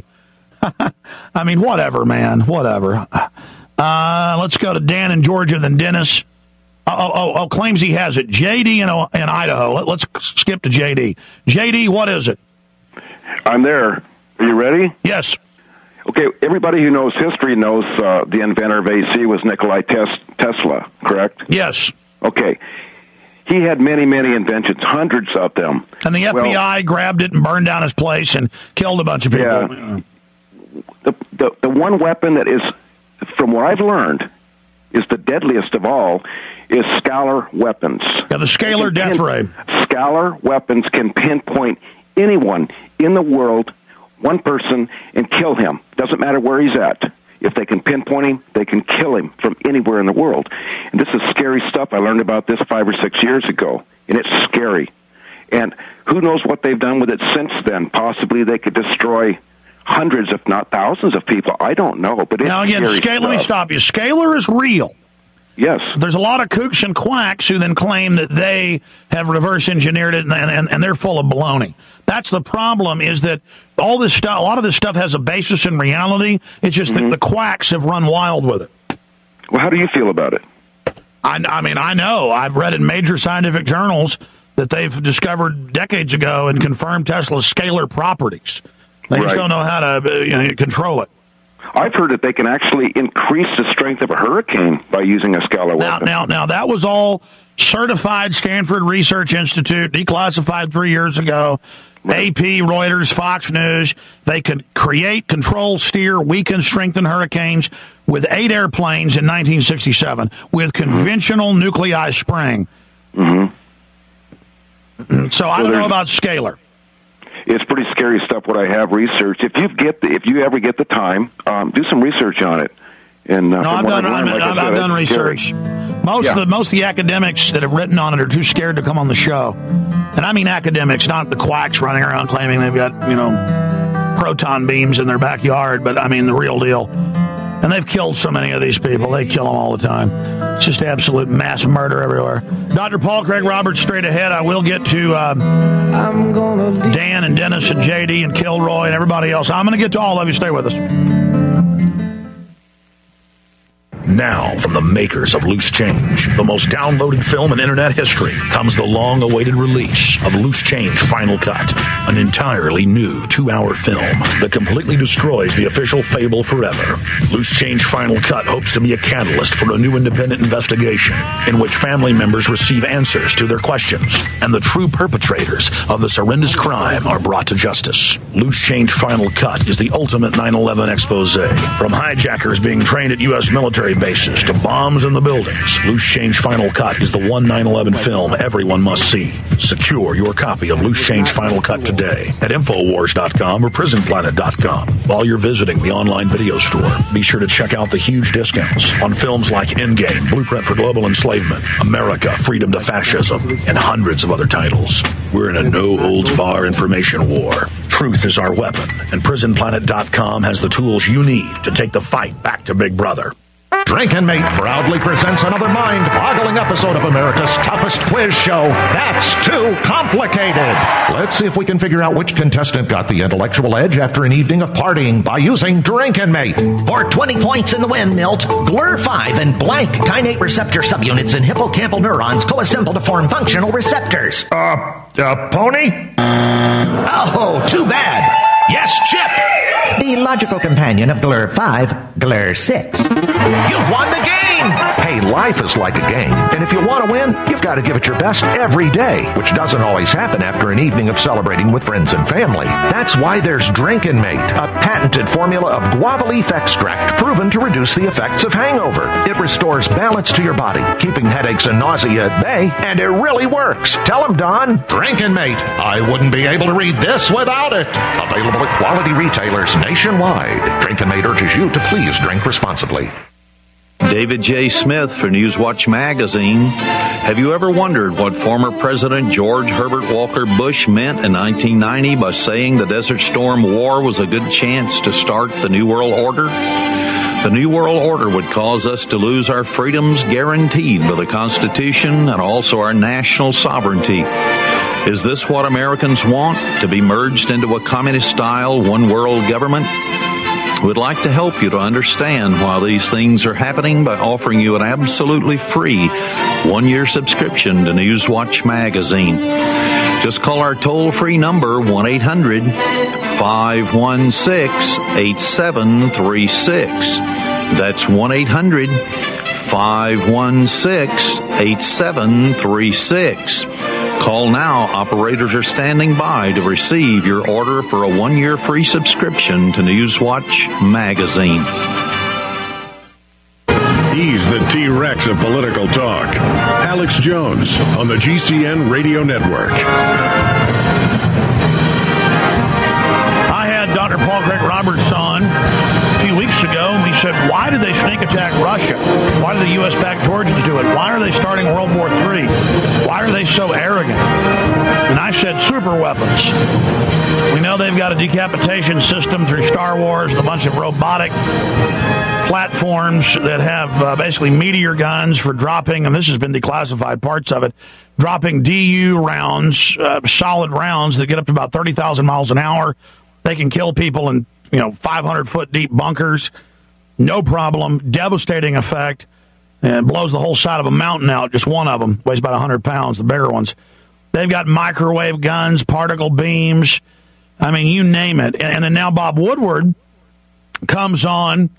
I mean, whatever, man, whatever. Let's go to Dan in Georgia, then Dennis. Claims he has it. JD in Idaho. Let's skip to JD. JD, what is it? I'm there. Are you ready? Yes. Okay, everybody who knows history knows the inventor of AC was Nikola Tesla, correct? Yes. Okay. He had many, many inventions, hundreds of them. And the FBI grabbed it and burned down his place and killed a bunch of people. Yeah. The one weapon that is, from what I've learned, is the deadliest of all is scalar weapons. Yeah, the scalar death ray. Scalar weapons can pinpoint anyone in the world, one person, and kill him. Doesn't matter where he's at. If they can pinpoint him, they can kill him from anywhere in the world. And this is scary stuff. I learned about this 5 or 6 years ago, and it's scary. And who knows what they've done with it since then? Possibly they could destroy hundreds, if not thousands of people. I don't know, but it's now again, scary let me stop you. Scalar is real. Yes. There's a lot of kooks and quacks who then claim that they have reverse engineered it and they're full of baloney. That's the problem, is that all this stuff, a lot of this stuff has a basis in reality. It's just that the quacks have run wild with it. Well, how do you feel about it? I mean, I know. I've read in major scientific journals that they've discovered decades ago and confirmed Tesla's scalar properties. They just don't know how to control it. I've heard that they can actually increase the strength of a hurricane by using a scalar weapon. Now, that was all certified Stanford Research Institute, declassified 3 years ago. AP, Reuters, Fox News. They could create, control, steer, weaken, strengthen hurricanes with 8 airplanes in 1967 with conventional nuclei spraying. So I don't know about scalar. It's pretty scary stuff what I have researched. If you ever get the time, do some research on it. And I've done research. Most of the academics that have written on it are too scared to come on the show. And I mean academics, not the quacks running around claiming they've got, proton beams in their backyard, but I mean the real deal. And they've killed so many of these people. They kill them all the time. It's just absolute mass murder everywhere. Dr. Paul Craig Roberts, straight ahead. I will get to Dan and Dennis and JD and Kilroy and everybody else. I'm going to get to all of you. Stay with us. Now, from the makers of Loose Change, the most downloaded film in internet history, comes the long-awaited release of Loose Change Final Cut, an entirely new 2-hour film that completely destroys the official fable forever. Loose Change Final Cut hopes to be a catalyst for a new independent investigation in which family members receive answers to their questions, and the true perpetrators of this horrendous crime are brought to justice. Loose Change Final Cut is the ultimate 9/11 expose, from hijackers being trained at U.S. military bases to bombs in the buildings. Loose Change Final Cut is the one 9/11 film everyone must see. Secure your copy of Loose Change Final Cut today at Infowars.com or PrisonPlanet.com. While you're visiting the online video store, be sure to check out the huge discounts on films like Endgame, Blueprint for Global Enslavement, America, Freedom to Fascism, and hundreds of other titles. We're in a no-holds-bar information war. Truth is our weapon, and PrisonPlanet.com has the tools you need to take the fight back to Big Brother. Drinkin' Mate proudly presents another mind-boggling episode of America's toughest quiz show, That's Too Complicated. Let's see if we can figure out which contestant got the intellectual edge after an evening of partying by using Drinkin' Mate. For 20 points in the win, Milt, GLUR5 and blank kainate receptor subunits in hippocampal neurons co-assemble to form functional receptors. Pony? Oh, too bad. Yes, Chip! The logical companion of GLUR5, GLUR6. You've won the game! Hey, life is like a game, and if you want to win, you've got to give it your best every day, which doesn't always happen after an evening of celebrating with friends and family. That's why there's Drinkin' Mate, a patented formula of guava leaf extract proven to reduce the effects of hangover. It restores balance to your body, keeping headaches and nausea at bay, and it really works. Tell them, Don. Drinkin' Mate. I wouldn't be able to read this without it. Available at quality retailers nationwide. Drinkin' Mate urges you to please drink responsibly. David J. Smith for Newswatch Magazine. Have you ever wondered what former President George Herbert Walker Bush meant in 1990 by saying the Desert Storm War was a good chance to start the New World Order? The New World Order would cause us to lose our freedoms guaranteed by the Constitution and also our national sovereignty. Is this what Americans want, to be merged into a communist-style one-world government? We'd like to help you to understand why these things are happening by offering you an absolutely free one-year subscription to Newswatch Magazine. Just call our toll-free number, 1-800-516-8736. That's 1-800-516-8736. Call now. Operators are standing by to receive your order for a one-year free subscription to Newswatch Magazine. He's the T-Rex of political talk. Alex Jones on the GCN Radio Network. I had Dr. Paul Craig Roberts on a few weeks ago, and we said, why did they sneak attack Russia? Why did the U.S. back Georgians do it? Why are they starting World War III? Why are they so arrogant? And I said, super weapons. We know they've got a decapitation system through Star Wars, a bunch of robotic platforms that have basically meteor guns for dropping, and this has been declassified parts of it, dropping DU rounds, solid rounds that get up to about 30,000 miles an hour. They can kill people in 500-foot deep bunkers, no problem, devastating effect, and blows the whole side of a mountain out. Just one of them weighs about 100 pounds, the bigger ones. They've got microwave guns, particle beams, I mean, you name it. And then now Bob Woodward comes on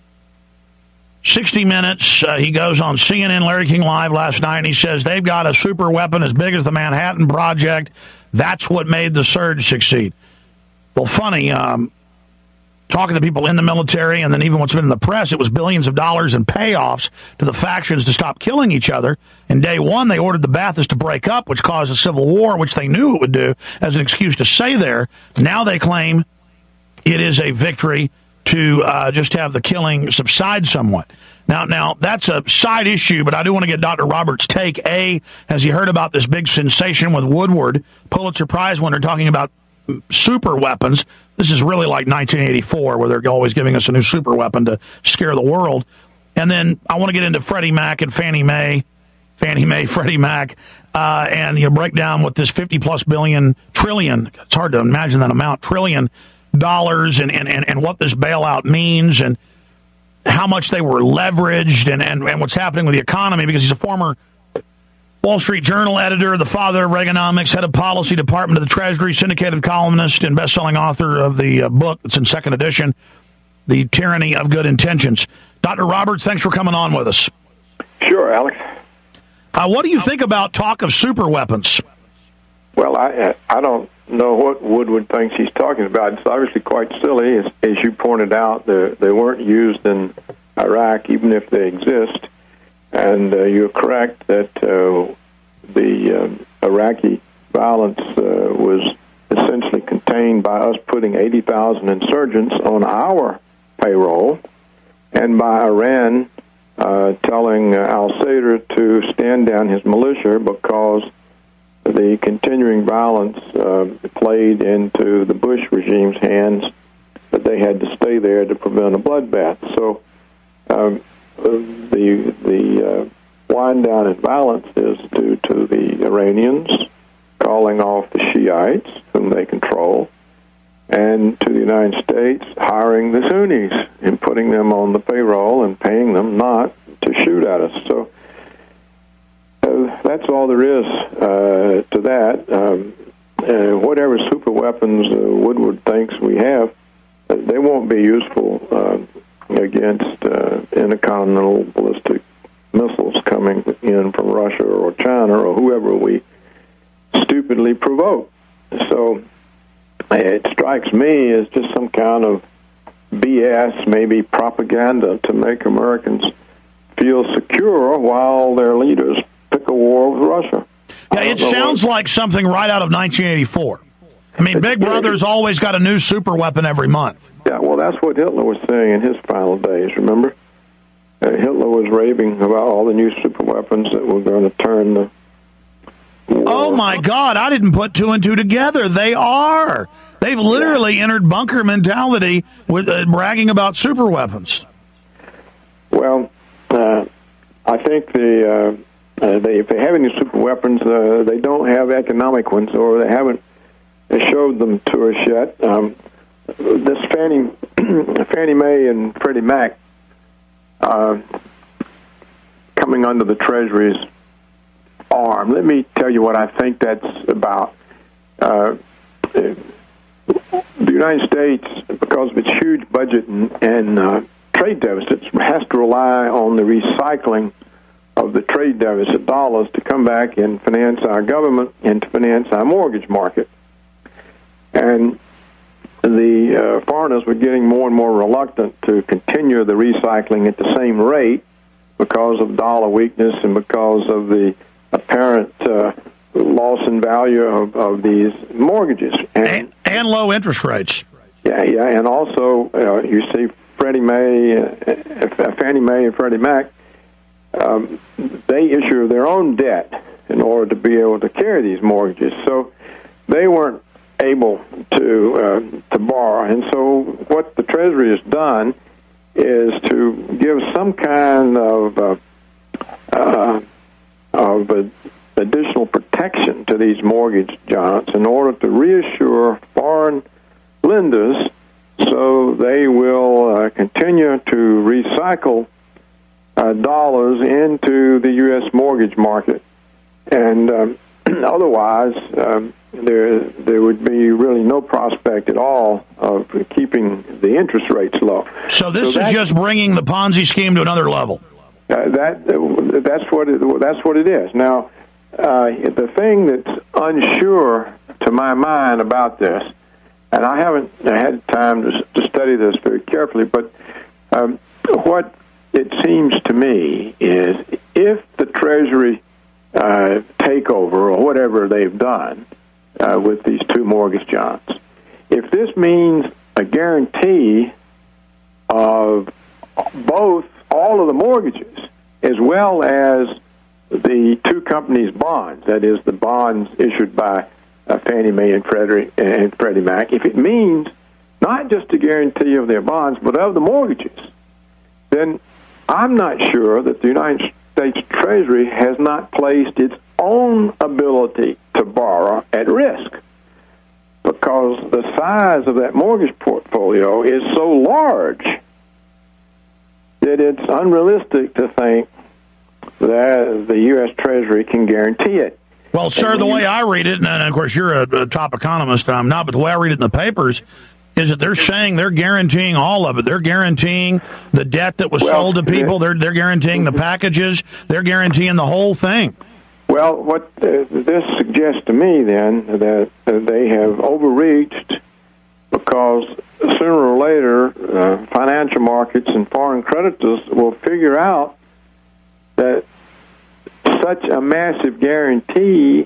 60 Minutes. He goes on CNN Larry King Live last night, and he says they've got a super weapon as big as the Manhattan Project. That's what made the surge succeed. Well, funny, talking to people in the military and then even what's been in the press, it was billions of dollars in payoffs to the factions to stop killing each other. And day one, they ordered the Baathists to break up, which caused a civil war, which they knew it would do, as an excuse to stay there. Now they claim it is a victory to just have the killing subside somewhat. Now that's a side issue, but I do want to get Dr. Roberts' take. A, has he heard about this big sensation with Woodward, Pulitzer Prize winner, talking about super weapons. This is really like 1984, where they're always giving us a new super weapon to scare the world. And then I want to get into Freddie Mac and Fannie Mae, Freddie Mac, and break down what this 50+ billion trillion. It's hard to imagine that amount, $trillion, and what this bailout means, and how much they were leveraged, and what's happening with the economy, because he's a former Wall Street Journal editor, the father of Reaganomics, head of policy department of the Treasury, syndicated columnist, and best-selling author of the book that's in second edition, The Tyranny of Good Intentions. Dr. Roberts, thanks for coming on with us. Sure, Alex. What do you think about talk of super weapons? Well, I don't know what Woodward thinks he's talking about. It's obviously quite silly. As you pointed out, they weren't used in Iraq, even if they exist. And you're correct that the Iraqi violence was essentially contained by us putting 80,000 insurgents on our payroll, and by Iran telling al-Sadr to stand down his militia because the continuing violence played into the Bush regime's hands, that they had to stay there to prevent a bloodbath. So the wind down in violence is due to the Iranians calling off the Shiites, whom they control, and to the United States hiring the Sunnis and putting them on the payroll and paying them not to shoot at us. So that's all there is to that. Whatever super weapons Woodward thinks we have, they won't be useful against intercontinental ballistic missiles coming in from Russia or China or whoever we stupidly provoke. So it strikes me as just some kind of BS, maybe propaganda to make Americans feel secure while their leaders pick a war with Russia. Yeah, it sounds like something right out of 1984. I mean, Big Brother's always got a new super weapon every month. Yeah, well, that's what Hitler was saying in his final days, remember? Hitler was raving about all the new super weapons that were going to turn the war. Oh, my God, I didn't put two and two together. They are. They've literally entered bunker mentality with bragging about super weapons. Well, I think if they have any super weapons, they don't have economic ones, or they haven't showed them to us yet. This Fannie Mae and Freddie Mac coming under the Treasury's arm. Let me tell you what I think that's about. The United States, because of its huge budget and trade deficits, has to rely on the recycling of the trade deficit dollars to come back and finance our government and to finance our mortgage market. And the foreigners were getting more and more reluctant to continue the recycling at the same rate because of dollar weakness and because of the apparent loss in value of these mortgages. And low interest rates. Yeah, and also you see Fannie Mae and Freddie Mac, they issue their own debt in order to be able to carry these mortgages. So they weren't able to borrow, and so what the Treasury has done is to give some kind of additional protection to these mortgage giants in order to reassure foreign lenders, so they will continue to recycle dollars into the U.S. mortgage market, and otherwise there would be really no prospect at all of keeping the interest rates low. So this is just bringing the Ponzi scheme to another level. That's what it is. Now, the thing that's unsure to my mind about this, and I haven't had time to study this very carefully, but what it seems to me is if the Treasury takeover or whatever they've done with these two mortgage giants, if this means a guarantee of both all of the mortgages as well as the two companies' bonds, that is, the bonds issued by Fannie Mae and Freddie Mac, if it means not just a guarantee of their bonds, but of the mortgages, then I'm not sure that the United States Treasury has not placed its own ability to borrow at risk, because the size of that mortgage portfolio is so large that it's unrealistic to think that the U.S. Treasury can guarantee it. Well, sir, the way I read it, and of course you're a top economist, I'm not, but the way I read it in the papers is that they're saying they're guaranteeing all of it. They're guaranteeing the debt that was sold to people. They're guaranteeing the packages. They're guaranteeing the whole thing. Well, what this suggests to me, then, that they have overreached, because sooner or later financial markets and foreign creditors will figure out that such a massive guarantee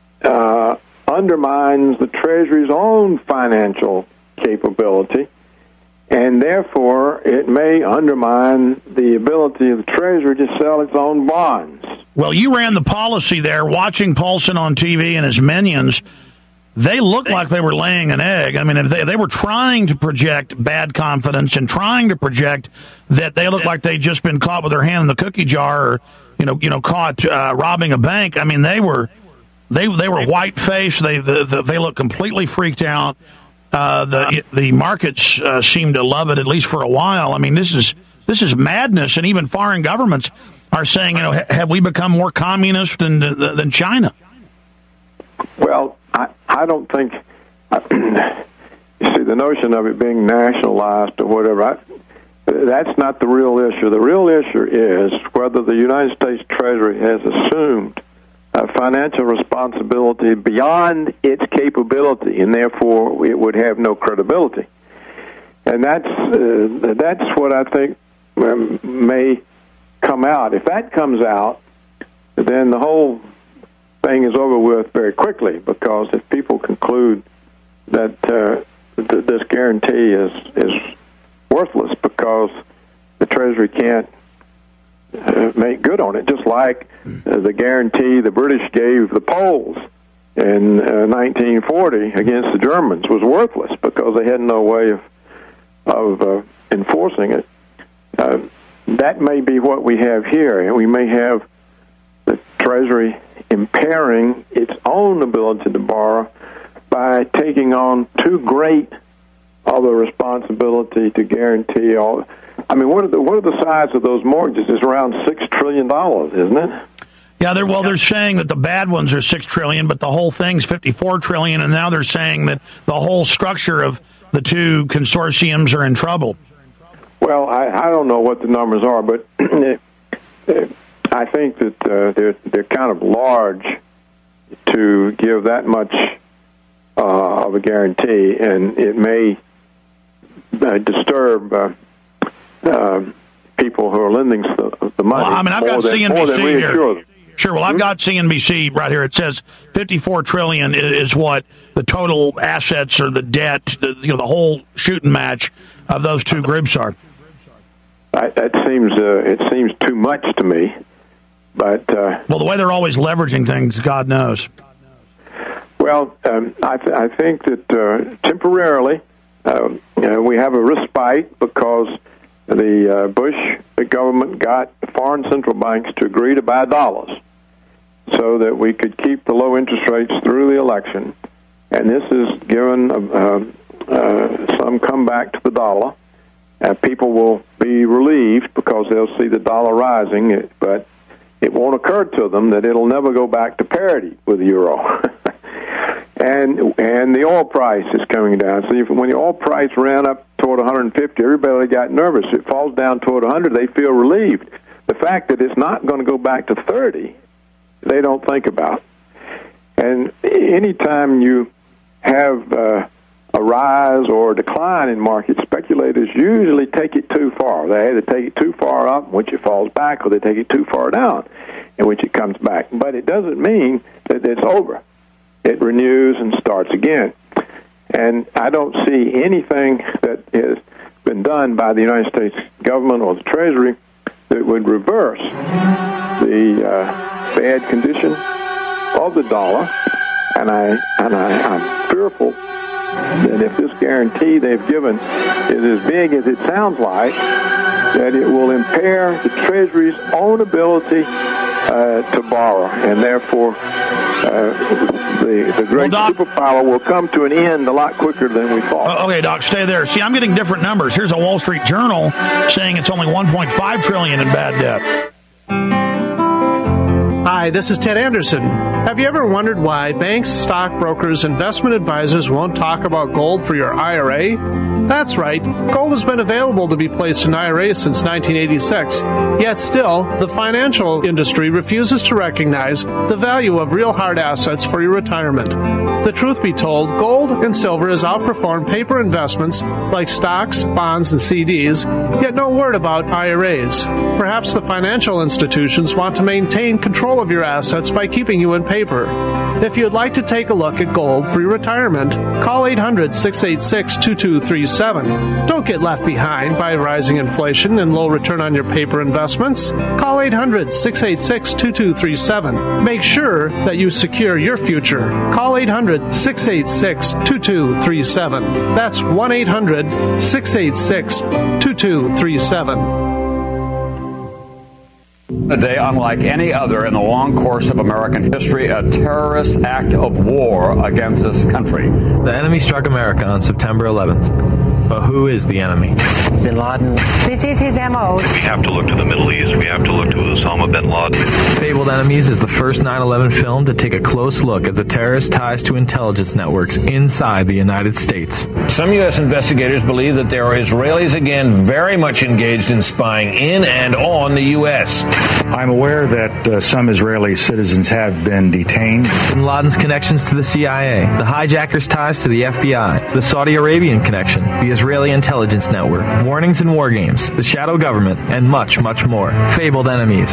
undermines the Treasury's own financial capability, and therefore it may undermine the ability of the Treasury to sell its own bonds. Well, you ran the policy there, watching Paulson on TV and his minions. They looked like they were laying an egg. I mean, if they were trying to project bad confidence and trying to project that they looked like they'd just been caught with their hand in the cookie jar, or caught robbing a bank. I mean, they were white faced. They looked completely freaked out. The markets seem to love it, at least for a while. I mean, this is madness, and even foreign governments are saying, have we become more communist than China? Well, I don't think. You see, the notion of it being nationalized or whatever, that's not the real issue. The real issue is whether the United States Treasury has assumed financial responsibility beyond its capability, and therefore it would have no credibility. And that's what I think may come out. If that comes out, then the whole thing is over with very quickly, because if people conclude that this guarantee is worthless because the Treasury can't make good on it, just like the guarantee the British gave the Poles in 1940 against the Germans was worthless because they had no way of enforcing it. That may be what we have here, and we may have the Treasury impairing its own ability to borrow by taking on too great of a responsibility to guarantee all. I mean, what are the size of those mortgages? It's around $6 trillion, isn't it? Yeah, they're saying that the bad ones are $6 trillion, but the whole thing's $54 trillion, and now they're saying that the whole structure of the two consortiums are in trouble. Well, I don't know what the numbers are, but I think that they're kind of large to give that much of a guarantee, and it may disturb people who are lending the money. Well, I mean, I've got CNBC here. Sure. Well, I've got CNBC right here. It says $54 trillion is what the total assets or the debt, the whole shooting match of those two groups are. It seems too much to me, but well, the way they're always leveraging things, God knows. Well, I think that temporarily we have a respite because the Bush government got foreign central banks to agree to buy dollars so that we could keep the low interest rates through the election, and this has given some comeback to the dollar. People will be relieved because they'll see the dollar rising, but it won't occur to them that it'll never go back to parity with the euro. And the oil price is coming down. So when the oil price ran up toward 150, everybody got nervous. If it falls down toward 100, they feel relieved. The fact that it's not going to go back to 30, they don't think about. And anytime you have a rise or a decline in markets, speculators usually take it too far. They either take it too far up, in which it falls back, or they take it too far down, in which it comes back. But it doesn't mean that it's over. It renews and starts again. And I don't see anything that has been done by the United States government or the Treasury that would reverse the bad condition of the dollar I'm fearful that if this guarantee they've given is as big as it sounds like, that it will impair the Treasury's own ability to borrow, and therefore the great superpower will come to an end a lot quicker than we thought. Okay, Doc, stay there. See, I'm getting different numbers. Here's a Wall Street Journal saying it's only $1.5 trillion in bad debt. Hi, this is Ted Anderson. Have you ever wondered why banks, stockbrokers, investment advisors won't talk about gold for your IRA? That's right. Gold has been available to be placed in IRAs since 1986. Yet still, the financial industry refuses to recognize the value of real hard assets for your retirement. The truth be told, gold and silver has outperformed paper investments like stocks, bonds, and CDs, yet no word about IRAs. Perhaps the financial institutions want to maintain control of your assets by keeping you in paper. If you'd like to take a look at gold for your retirement, call 800-686-2237. Don't get left behind by rising inflation and low return on your paper investments. Call 800-686-2237. Make sure that you secure your future. Call 800-686-2237. That's 1-800-686-2237. A day unlike any other in the long course of American history, a terrorist act of war against this country. The enemy struck America on September 11th. But who is the enemy? Bin Laden. This is his MO. We have to look to the Middle East. We have to look to Osama bin Laden. Fabled Enemies is the first 9/11 film to take a close look at the terrorist ties to intelligence networks inside the United States. Some U.S. investigators believe that there are Israelis again very much engaged in spying in and on the U.S. I'm aware that some Israeli citizens have been detained. Bin Laden's connections to the CIA, the hijackers' ties to the FBI, the Saudi Arabian connection, the Israeli intelligence network, warnings and war games, the shadow government, and much, much more. Fabled Enemies.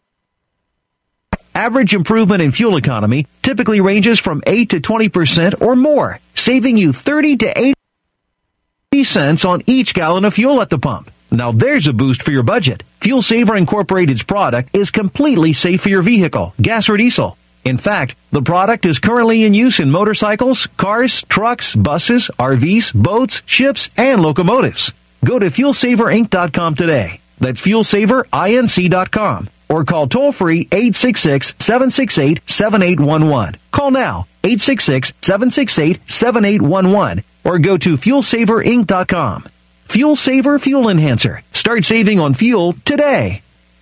Average improvement in fuel economy typically ranges from 8 to 20% or more, saving you 30 to 80 cents on each gallon of fuel at the pump. Now there's a boost for your budget. Fuel Saver Incorporated's product is completely safe for your vehicle, gas or diesel. In fact, the product is currently in use in motorcycles, cars, trucks, buses, RVs, boats, ships, and locomotives. Go to FuelSaverInc.com today. That's FuelSaverInc.com. Or call toll-free 866-768-7811. Call now, 866-768-7811. Or go to FuelSaverInc.com. Fuel Saver Fuel Enhancer. Start saving on fuel today.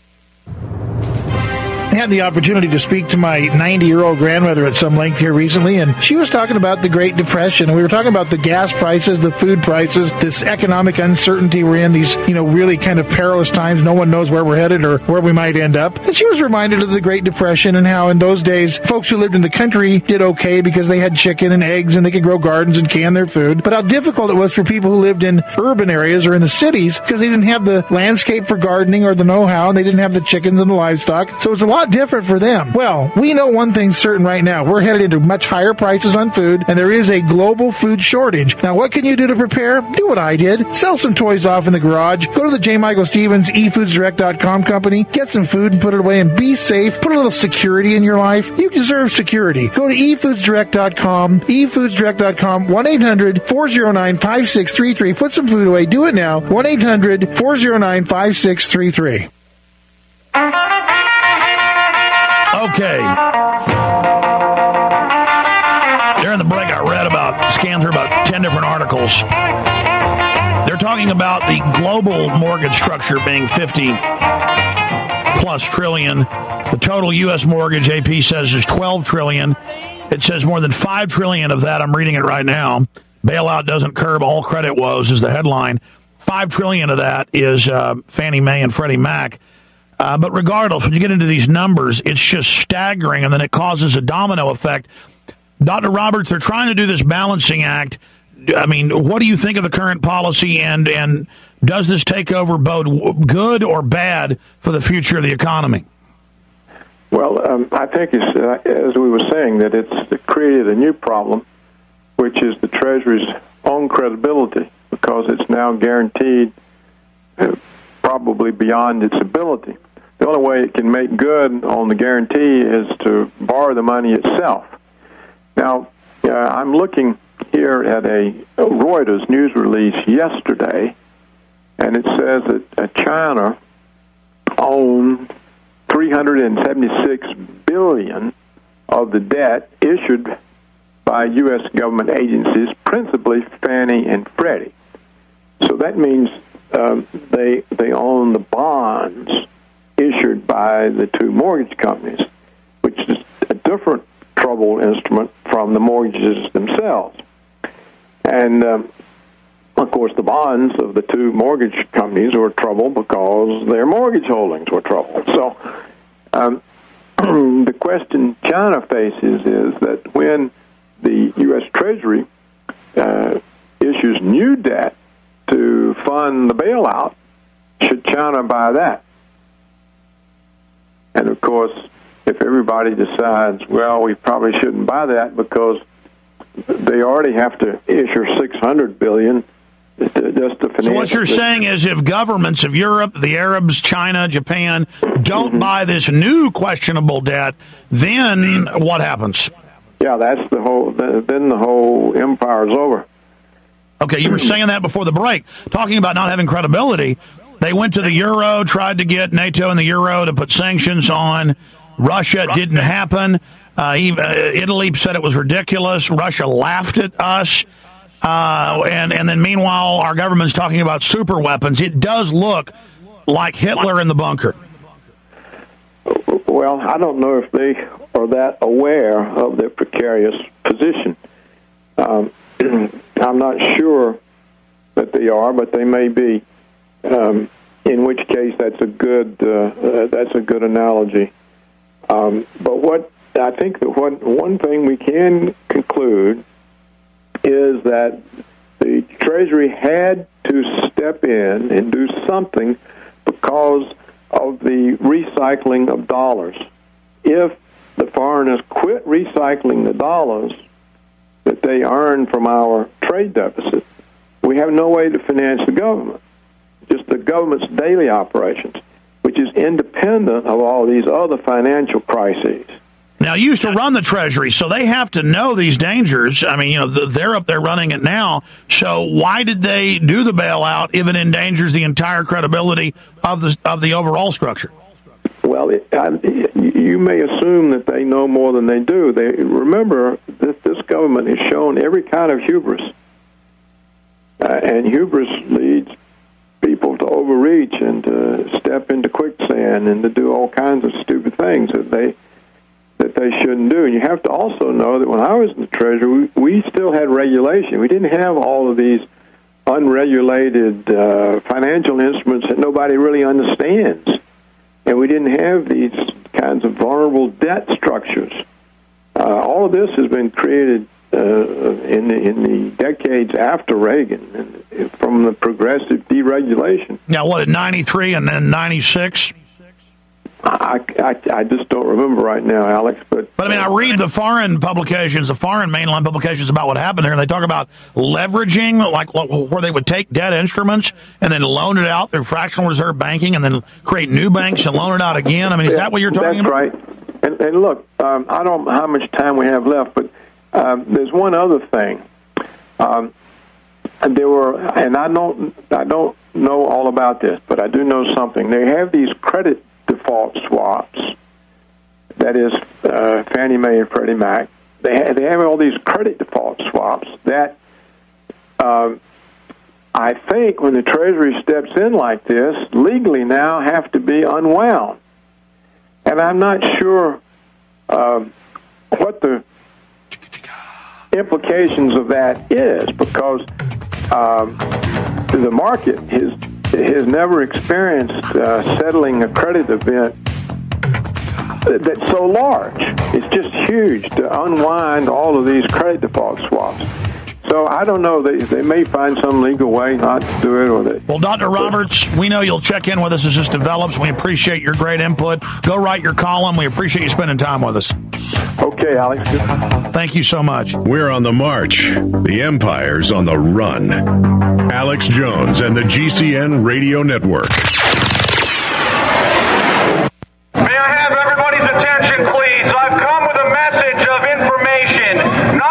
I had the opportunity to speak to my 90-year-old grandmother at some length here recently, and she was talking about the Great Depression, and we were talking about the gas prices, the food prices, this economic uncertainty we're in, these, really kind of perilous times. No one knows where we're headed or where we might end up. And she was reminded of the Great Depression and how in those days, folks who lived in the country did okay because they had chicken and eggs and they could grow gardens and can their food, but how difficult it was for people who lived in urban areas or in the cities because they didn't have the landscape for gardening or the know-how, and they didn't have the chickens and the livestock. So it's a lot different for them. Well, we know one thing's certain right now. We're headed into much higher prices on food, and there is a global food shortage. Now, what can you do to prepare? Do what I did. Sell some toys off in the garage. Go to the J. Michael Stevens eFoodsDirect.com company. Get some food and put it away and be safe. Put a little security in your life. You deserve security. Go to eFoodsDirect.com, eFoodsDirect.com, 1-800-409-5633. Put some food away. Do it now. 1-800-409-5633. Okay. During the break, I scanned through about 10 different articles. They're talking about the global mortgage structure being 50+ trillion. The total U.S. mortgage, AP says, is 12 trillion. It says more than 5 trillion of that. I'm reading it right now. Bailout doesn't curb all credit woes is the headline. 5 trillion of that is Fannie Mae and Freddie Mac. But regardless, when you get into these numbers, it's just staggering, and then it causes a domino effect. Dr. Roberts, they're trying to do this balancing act. I mean, what do you think of the current policy, and does this takeover bode good or bad for the future of the economy? Well, I think it's, as we were saying, that it's created a new problem, which is the Treasury's own credibility, because it's now guaranteed probably beyond its ability. The only way it can make good on the guarantee is to borrow the money itself. Now, Now, I'm looking here at a Reuters news release yesterday, and it says that China owned $376 billion of the debt issued by U.S. government agencies, principally Fannie and Freddie. So that means they own the bonds issued by the two mortgage companies, which is a different trouble instrument from the mortgages themselves. And, of course, the bonds of the two mortgage companies were trouble because their mortgage holdings were trouble. So the question China faces is that when the U.S. Treasury issues new debt to fund the bailout, should China buy that? And, of course, if everybody decides, well, we probably shouldn't buy that because they already have to issue $600 billion just to finance. So what you're saying is if governments of Europe, the Arabs, China, Japan don't buy this new questionable debt, then what happens? Yeah, that's the whole. Then the whole empire is over. Okay, you were saying that before the break, talking about not having credibility. They went to the euro, tried to get NATO and the euro to put sanctions on Russia. It didn't happen. Italy said it was ridiculous. Russia laughed at us. And then meanwhile, our government's talking about super weapons. It does look like Hitler in the bunker. Well, I don't know if they are that aware of their precarious position. I'm not sure that they are, but they may be. In which case, that's a good analogy. But what I think that one thing we can conclude is that the Treasury had to step in and do something because of the recycling of dollars. If the foreigners quit recycling the dollars that they earn from our trade deficit, we have no way to finance the government, just the government's daily operations, which is independent of all these other financial crises. Now, you used to run the Treasury, so they have to know these dangers. I mean, they're up there running it now. So why did they do the bailout if it endangers the entire credibility of the overall structure? Well, you may assume that they know more than they do. Remember that this government has shown every kind of hubris, and hubris leads people to overreach and to step into quicksand and to do all kinds of stupid things that they shouldn't do. And you have to also know that when I was in the Treasury, we still had regulation. We didn't have all of these unregulated financial instruments that nobody really understands. And we didn't have these kinds of vulnerable debt structures. All of this has been created in the decades after Reagan, and from the progressive deregulation. Now, what, in 93 and then 96? I just don't remember right now, Alex. But I mean, I read the foreign publications, the foreign mainline publications about what happened there, and they talk about leveraging, like where they would take debt instruments and then loan it out through fractional reserve banking and then create new banks and loan it out again. I mean, is that what you're talking about? That's right. And look, I don't know how much time we have left, but there's one other thing. There were, and I don't know all about this, but I do know something. They have these credit default swaps. That is Fannie Mae and Freddie Mac. They have all these credit default swaps that I think when the Treasury steps in like this, legally now have to be unwound. And I'm not sure what the implications of that is, because the market has never experienced settling a credit event that's so large. It's just huge to unwind all of these credit default swaps. So I don't know. They may find some legal way not to do it. Well, Dr. Roberts, we know you'll check in with us as this develops. We appreciate your great input. Go write your column. We appreciate you spending time with us. Okay, Alex. Thank you so much. We're on the march. The empire's on the run. Alex Jones and the GCN Radio Network. May I have everybody's attention, please? I've come with a message of information,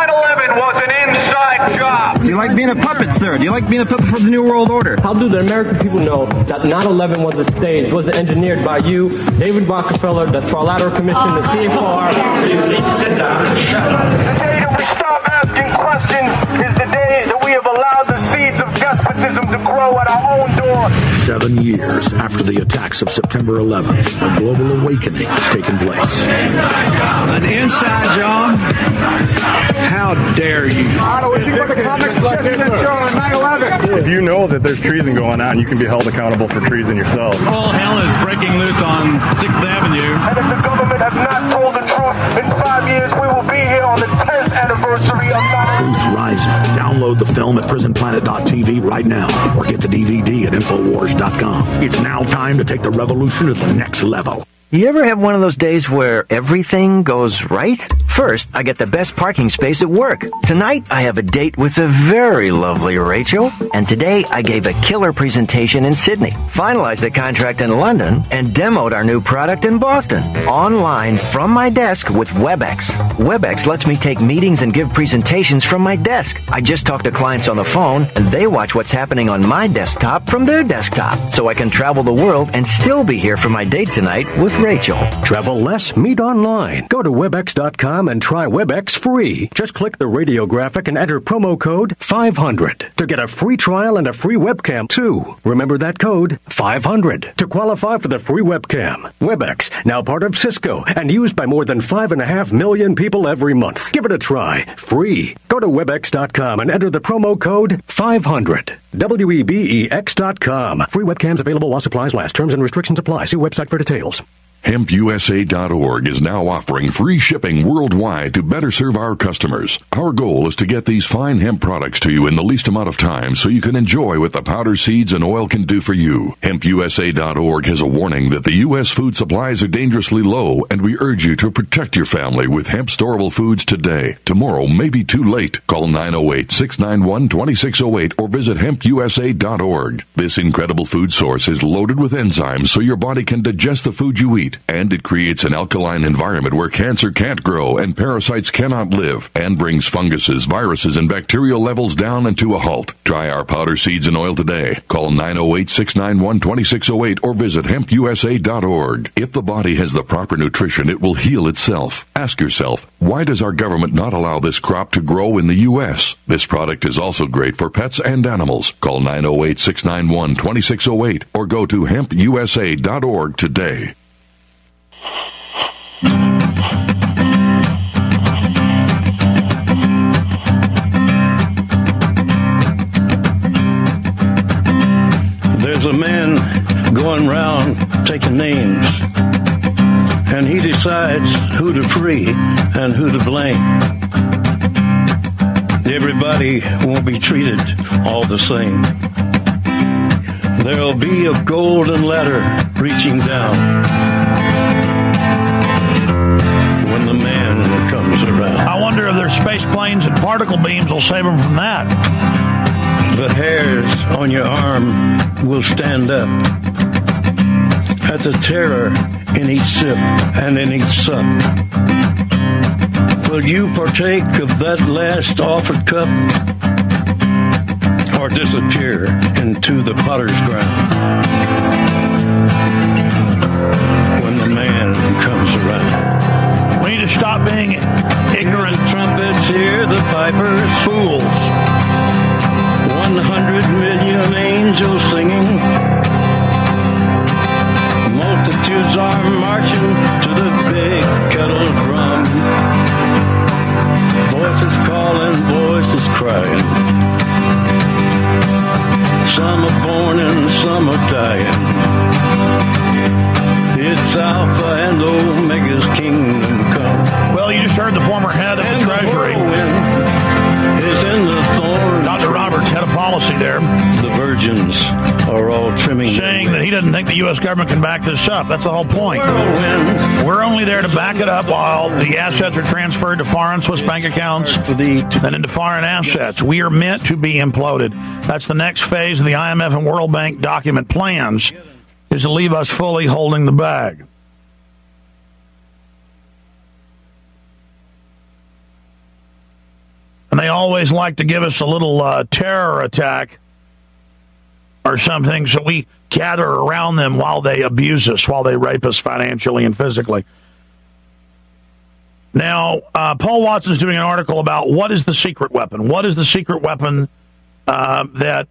a puppet, sir? Do you like being a puppet for the New World Order? How do the American people know that 9/11 was a stage, was engineered by you, David Rockefeller, the Trilateral Commission, the CFR? Please sit down and shut up. The day that we stop asking questions is the day that we have allowed the seeds of despotism to grow at our own door. 7 years after the attacks of September 11th, a global awakening has taken place. An inside job? How dare you? If you know that there's treason going on, you can be held accountable for treason yourself. All hell is breaking loose on 6th Avenue. And if the government has not told the truth, in 5 years we will be here on the 10th anniversary of 9/11. Truth Rising. Download the film at prisonplanet.tv right now or get the DVD at Infowars.com. It's now time to take the revolution to the next level. You ever have one of those days where everything goes right? First, I get the best parking space at work. Tonight, I have a date with the very lovely Rachel. And today, I gave a killer presentation in Sydney, finalized a contract in London, and demoed our new product in Boston. Online from my desk with WebEx. WebEx lets me take meetings and give presentations from my desk. I just talk to clients on the phone, and they watch what's happening on my desktop from their desktop. So I can travel the world and still be here for my date tonight with Rachel. Travel less, meet online. Go to WebEx.com and try WebEx free. Just click the radio graphic and enter promo code 500 to get a free trial and a free webcam too. Remember that code, 500, to qualify for the free webcam. WebEx, now part of Cisco and used by more than 5.5 million people every month. Give it a try, free. Go to WebEx.com and enter the promo code 500. WEBEX.com. Free webcams available while supplies last. Terms and restrictions apply. See website for details. HempUSA.org is now offering free shipping worldwide to better serve our customers. Our goal is to get these fine hemp products to you in the least amount of time so you can enjoy what the powder, seeds, and oil can do for you. HempUSA.org has a warning that the U.S. food supplies are dangerously low, and we urge you to protect your family with hemp storable foods today. Tomorrow may be too late. Call 908-691-2608 or visit HempUSA.org. This incredible food source is loaded with enzymes so your body can digest the food you eat. And it creates an alkaline environment where cancer can't grow and parasites cannot live, and brings funguses, viruses, and bacterial levels down and to a halt. Try our powder, seeds, and oil today. Call 908-691-2608 or visit HempUSA.org. If the body has the proper nutrition, it will heal itself. Ask yourself, why does our government not allow this crop to grow in the U.S.? This product is also great for pets and animals. Call 908-691-2608 or go to HempUSA.org today. There's a man going round taking names, and he decides who to free and who to blame. Everybody won't be treated all the same. There'll be a golden ladder reaching down when the man comes around. I wonder if their space planes and particle beams will save them from that. The hairs on your arm will stand up at the terror in each sip and in each sup. Will you partake of that last offered cup, or disappear into the potter's ground when the man comes around? We need to stop being ignorant. The trumpets, hear the pipers, fools. 100 million angels singing. Multitudes are marching to the big kettle drum. Voices calling, voices crying. Some are born and some are dying. It's Alpha and Omega's kingdom come. Well, you just heard the former head of the Treasury. Is in the thorn. Dr. Roberts, head of policy there. The virgins are all trimming. Saying that he doesn't think the U.S. government can back this up. That's the whole point. We're only there to back it up while the assets are transferred to foreign Swiss bank accounts and into foreign assets. We are meant to be imploded. That's the next phase of the IMF and World Bank document plans, is to leave us fully holding the bag. And they always like to give us a little terror attack or something, so we gather around them while they abuse us, while they rape us financially and physically. Now, Paul Watson's doing an article about what is the secret weapon. What is the secret weapon that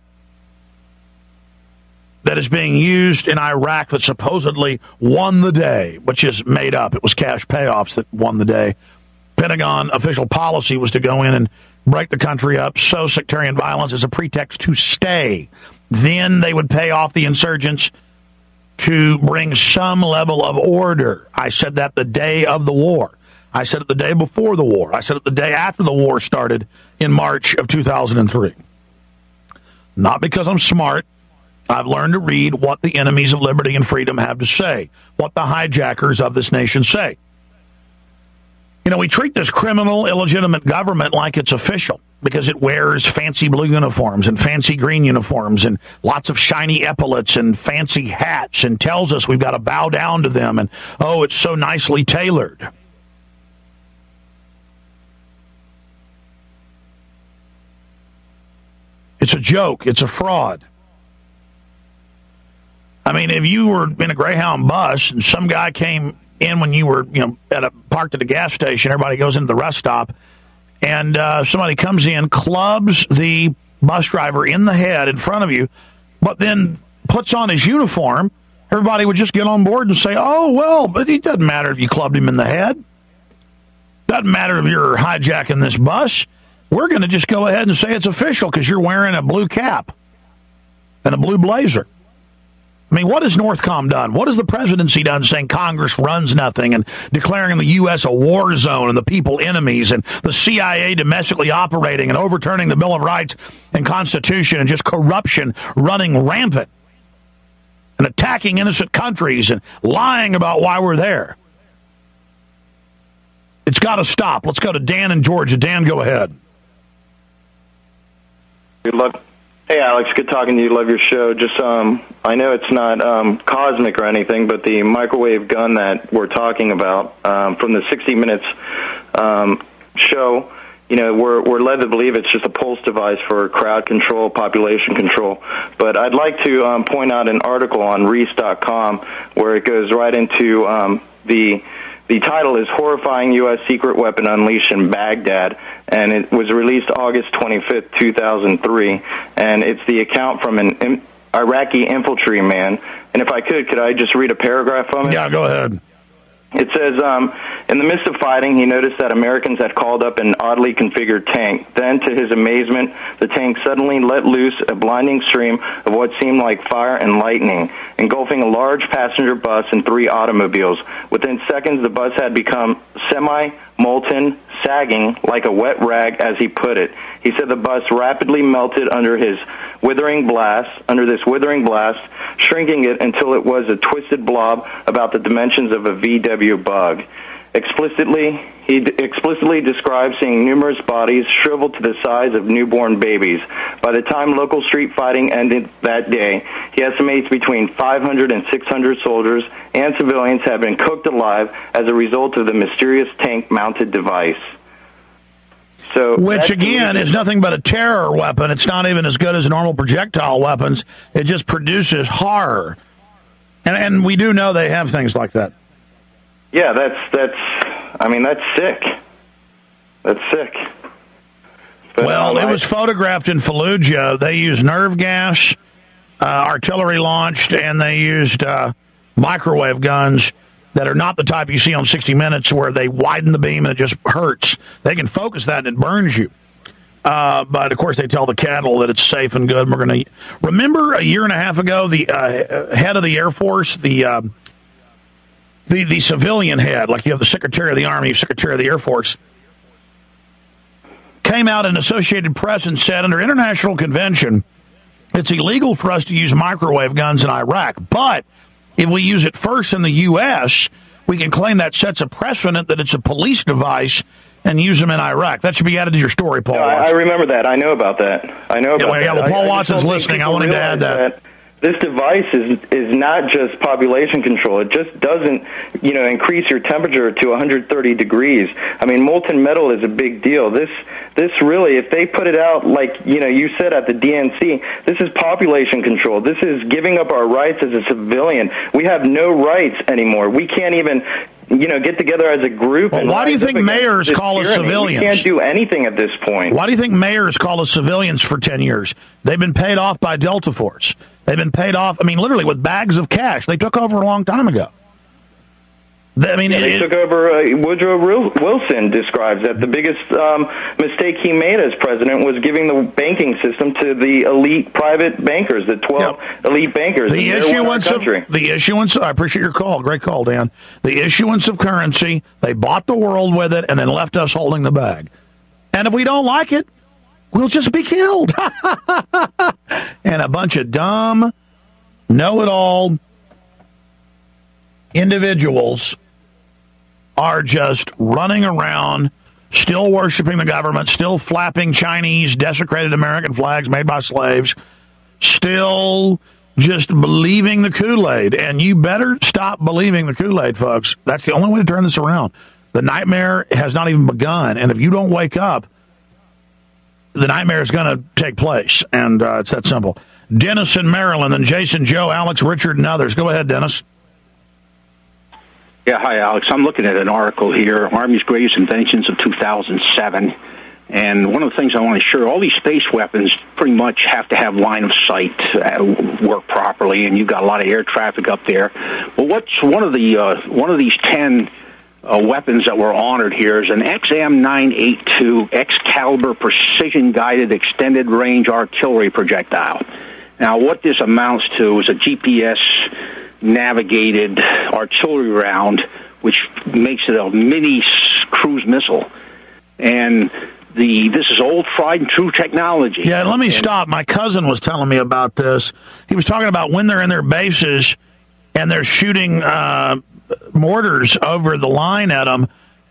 is being used in Iraq that supposedly won the day, which is made up. It was cash payoffs that won the day. Pentagon official policy was to go in and break the country up, sow sectarian violence as a pretext to stay. Then they would pay off the insurgents to bring some level of order. I said that the day of the war. I said it the day before the war. I said it the day after the war started in March of 2003. Not because I'm smart. I've learned to read what the enemies of liberty and freedom have to say, what the hijackers of this nation say. You know, we treat this criminal, illegitimate government like it's official because it wears fancy blue uniforms and fancy green uniforms and lots of shiny epaulets and fancy hats and tells us we've got to bow down to them and, oh, it's so nicely tailored. It's a joke. It's a fraud. I mean, if you were in a Greyhound bus and some guy came in when you were, parked at a gas station, everybody goes into the rest stop, and somebody comes in, clubs the bus driver in the head in front of you, but then puts on his uniform, everybody would just get on board and say, oh, well, but it doesn't matter if you clubbed him in the head. Doesn't matter if you're hijacking this bus. We're going to just go ahead and say it's official because you're wearing a blue cap and a blue blazer. I mean, what has Northcom done? What has the presidency done saying Congress runs nothing and declaring the U.S. a war zone and the people enemies and the CIA domestically operating and overturning the Bill of Rights and Constitution and just corruption running rampant and attacking innocent countries and lying about why we're there? It's got to stop. Let's go to Dan in Georgia. Dan, go ahead. Hey, Alex, good talking to you. Love your show. Just, I know it's not cosmic or anything, but the microwave gun that we're talking about from the 60 Minutes show, we're led to believe it's just a pulse device for crowd control, population control. But I'd like to point out an article on Reese.com where it goes right into the title is Horrifying U.S. Secret Weapon Unleashed in Baghdad, and it was released August 25th, 2003, and it's the account from an Iraqi infantryman. And if I could I just read a paragraph from it? Yeah, go ahead. It says, in the midst of fighting, he noticed that Americans had called up an oddly configured tank. Then, to his amazement, the tank suddenly let loose a blinding stream of what seemed like fire and lightning, engulfing a large passenger bus and 3 automobiles. Within seconds, the bus had become semi-molten, sagging like a wet rag, as he put it. He said the bus rapidly melted under this withering blast, shrinking it until it was a twisted blob about the dimensions of a VW bug. He explicitly described seeing numerous bodies shriveled to the size of newborn babies. By the time local street fighting ended that day, he estimates between 500 and 600 soldiers and civilians have been cooked alive as a result of the mysterious tank-mounted device. Which, again, is nothing but a terror weapon. It's not even as good as normal projectile weapons. It just produces horror. And we do know they have things like that. Yeah, that's sick. That's sick. But, well, it was photographed in Fallujah. They used nerve gas, artillery launched, and they used microwave guns that are not the type you see on 60 Minutes where they widen the beam and it just hurts. They can focus that and it burns you. But, of course, they tell the cattle that it's safe and good. And we're going to remember a year and a half ago, the head of the Air Force, the civilian head, like you have the Secretary of the Army, Secretary of the Air Force, came out in Associated Press and said, under international convention, it's illegal for us to use microwave guns in Iraq. But if we use it first in the U.S., we can claim that sets a precedent that it's a police device and use them in Iraq. That should be added to your story, Paul. I remember that. I know about that. Well, Paul Watson's listening. I wanted to add that. This device is not just population control. It just doesn't, increase your temperature to 130 degrees. I mean, molten metal is a big deal. This really, if they put it out like, you said at the DNC, this is population control. This is giving up our rights as a civilian. We have no rights anymore. We can't even, get together as a group. Well, why do you think mayors call us civilians? We can't do anything at this point. Why do you think mayors call us civilians for 10 years? They've been paid off by Delta Force. They've been paid off, literally with bags of cash. They took over a long time ago. They took over. Woodrow Wilson describes that the biggest mistake he made as president was giving the banking system to the elite private bankers, the 12 elite bankers. The issuance. I appreciate your call. Great call, Dan. The issuance of currency. They bought the world with it and then left us holding the bag. And if we don't like it, we'll just be killed. And a bunch of dumb, know-it-all individuals are just running around, still worshiping the government, still flapping Chinese, desecrated American flags made by slaves, still just believing the Kool-Aid. And you better stop believing the Kool-Aid, folks. That's the only way to turn this around. The nightmare has not even begun. And if you don't wake up, the nightmare is going to take place, and it's that simple. Dennis in Maryland, and Jason, Joe, Alex, Richard, and others. Go ahead, Dennis. Yeah, hi, Alex. I'm looking at an article here, Army's Greatest Inventions of 2007, and one of the things I want to share, all these space weapons pretty much have to have line of sight to work properly, and you've got a lot of air traffic up there. But what's one of these 10 weapons that were honored here is an XM982 Excalibur precision-guided extended-range artillery projectile. Now, what this amounts to is a GPS-navigated artillery round, which makes it a mini cruise missile. And this is old, tried and true technology. Yeah, let me stop. My cousin was telling me about this. He was talking about when they're in their bases and they're shooting mortars over the line at them,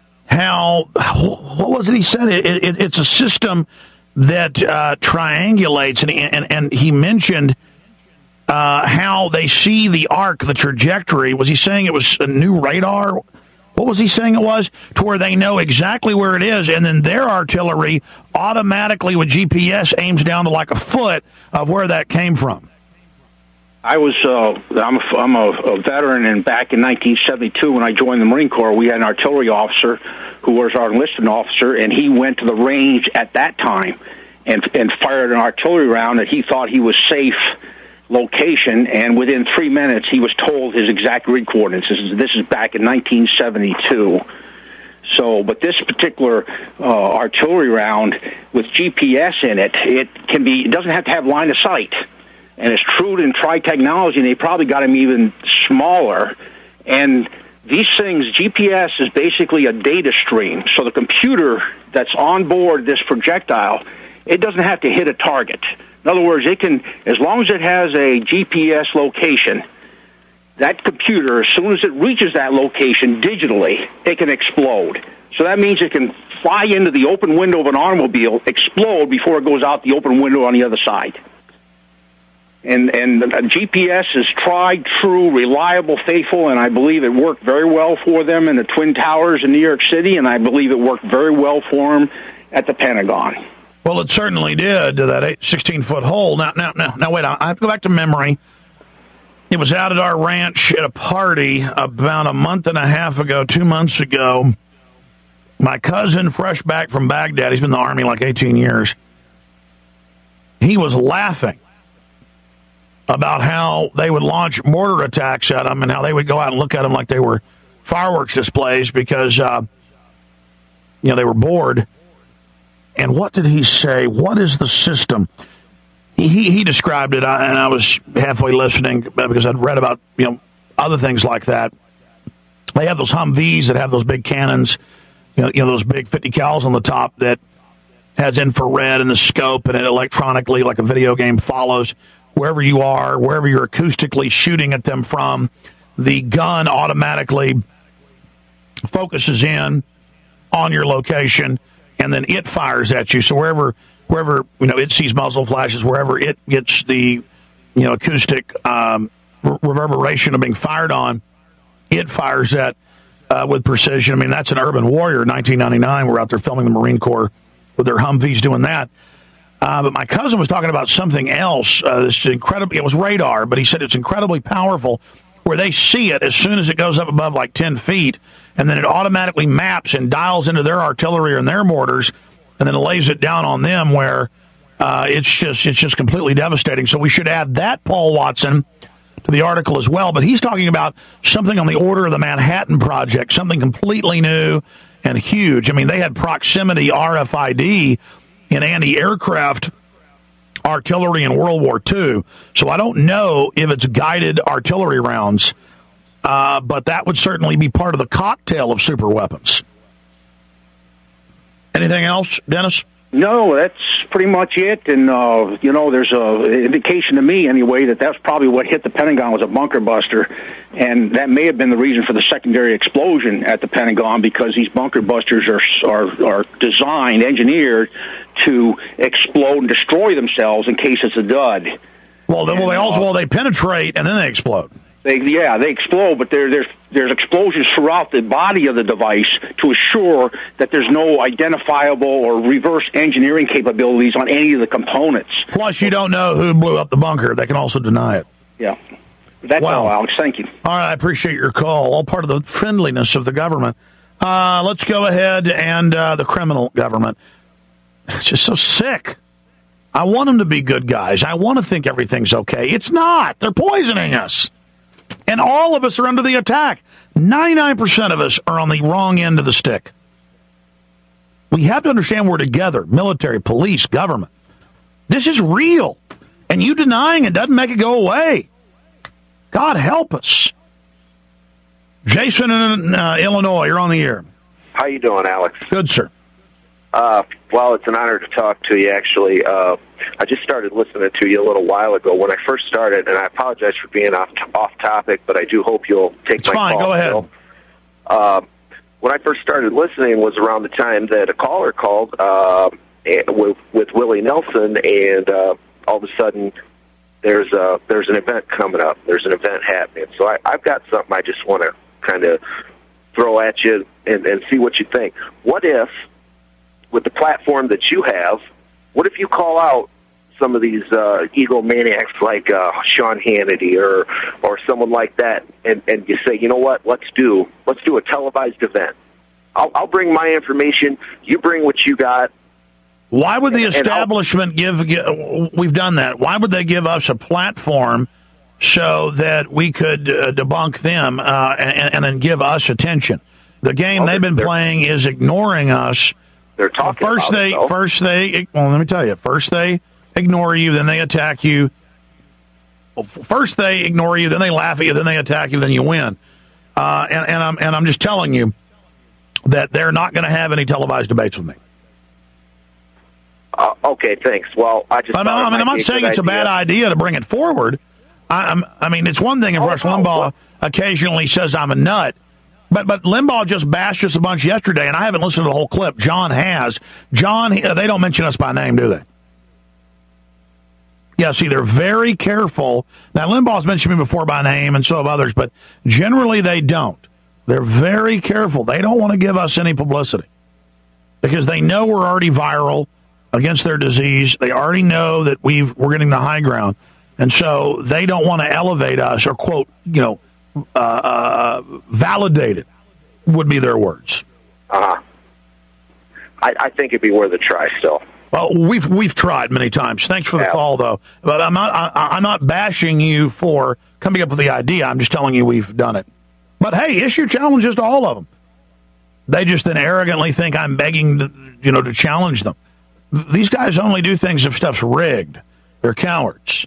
what was it he said? It's a system that triangulates, and he mentioned how they see the arc, the trajectory. Was he saying it was a new radar? What was he saying it was? To where they know exactly where it is, and then their artillery automatically with GPS aims down to like a foot of where that came from. I'm a veteran, and back in 1972 when I joined the Marine Corps, we had an artillery officer who was our enlisted officer, and he went to the range at that time and fired an artillery round that he thought he was safe location, and within 3 minutes he was told his exact rig coordinates. This is back in 1972. So, but this particular artillery round with GPS in it, it doesn't have to have line of sight. And it's true in tri-technology, and they probably got them even smaller. And these things, GPS is basically a data stream. So the computer that's on board this projectile, it doesn't have to hit a target. In other words, it can, as long as it has a GPS location, that computer, as soon as it reaches that location digitally, it can explode. So that means it can fly into the open window of an automobile, explode before it goes out the open window on the other side. And GPS is tried, true, reliable, faithful, and I believe it worked very well for them in the Twin Towers in New York City, and I believe it worked very well for them at the Pentagon. Well, it certainly did to that 16-foot hole. Now, wait, I have to go back to memory. It was out at our ranch at a party about a month and a half ago, 2 months ago. My cousin, fresh back from Baghdad, he's been in the Army like 18 years, he was laughing about how they would launch mortar attacks at them and how they would go out and look at them like they were fireworks displays because, they were bored. And what did he say? What is the system? He described it, and I was halfway listening because I'd read about, other things like that. They have those Humvees that have those big cannons, those big 50 cals on the top that has infrared and the scope, and it electronically, like a video game, follows wherever you are, wherever you're acoustically shooting at them from. The gun automatically focuses in on your location, and then it fires at you. So wherever it sees muzzle flashes, wherever it gets the acoustic reverberation of being fired on, it fires that with precision. I mean, that's an Urban Warrior, 1999. We're out there filming the Marine Corps with their Humvees doing that. But my cousin was talking about something else. This incredibly, it was radar, but he said it's incredibly powerful, where they see it as soon as it goes up above like 10 feet, and then it automatically maps and dials into their artillery and their mortars, and then lays it down on them where it's just completely devastating. So we should add that, Paul Watson, to the article as well. But he's talking about something on the order of the Manhattan Project, something completely new and huge. I mean, they had proximity RFID in anti-aircraft artillery in World War II. So I don't know if it's guided artillery rounds, but that would certainly be part of the cocktail of super weapons. Anything else, Dennis? No, that's pretty much it. And, there's an indication to me, anyway, that that's probably what hit the Pentagon was a bunker buster. And that may have been the reason for the secondary explosion at the Pentagon, because these bunker busters are designed, engineered to explode and destroy themselves in case it's a dud. Well, they penetrate and then they explode. They explode, but there's explosions throughout the body of the device to assure that there's no identifiable or reverse engineering capabilities on any of the components. Plus, you don't know who blew up the bunker. They can also deny it. Yeah. That's all, Alex. Thank you. All right, I appreciate your call. All part of the friendliness of the government. Let's go ahead and the criminal government. It's just so sick. I want them to be good guys. I want to think everything's okay. It's not. They're poisoning us. And all of us are under the attack. 99% of us are on the wrong end of the stick. We have to understand we're together. Military, police, government. This is real. And you denying it doesn't make it go away. God help us. Jason in Illinois, you're on the air. How you doing, Alex? Good, sir. Well, it's an honor to talk to you, actually. I just started listening to you a little while ago when I first started, and I apologize for being off topic, but I do hope you'll take my call. Go ahead. When I first started listening was around the time that a caller called with Willie Nelson, and all of a sudden there's an event coming up. There's an event happening. So I've got something I just want to kind of throw at you and see what you think. What if, with the platform that you have, what if you call out some of these egomaniacs like Sean Hannity or someone like that, and you say, you know what, let's do a televised event. I'll bring my information, you bring what you got. Why would the establishment give we've done that, why would they give us a platform so that we could debunk them and then give us attention? The game they've been playing is ignoring us. They're talking first they ignore you, then they attack you. First they ignore you, then they laugh at you, then they attack you, then you win. And I'm just telling you that they're not going to have any televised debates with me. Okay, thanks. Well, I'm not saying it's a bad idea to bring it forward. I mean, it's one thing if Rush Limbaugh occasionally says I'm a nut. But Limbaugh just bashed us a bunch yesterday, and I haven't listened to the whole clip. John has. They don't mention us by name, do they? Yeah, see, they're very careful. Now, Limbaugh's mentioned me before by name, and so have others, but generally they don't. They're very careful. They don't want to give us any publicity because they know we're already viral against their disease. They already know that we're getting the high ground, and so they don't want to elevate us or, quote, validated would be their words. I think it'd be worth a try still. Well, we've tried many times. Thanks for the call, though. But I'm not bashing you for coming up with the idea. I'm just telling you we've done it. But hey, issue challenges to all of them. They just then arrogantly think I'm begging to challenge them. These guys only do things if stuff's rigged. They're cowards.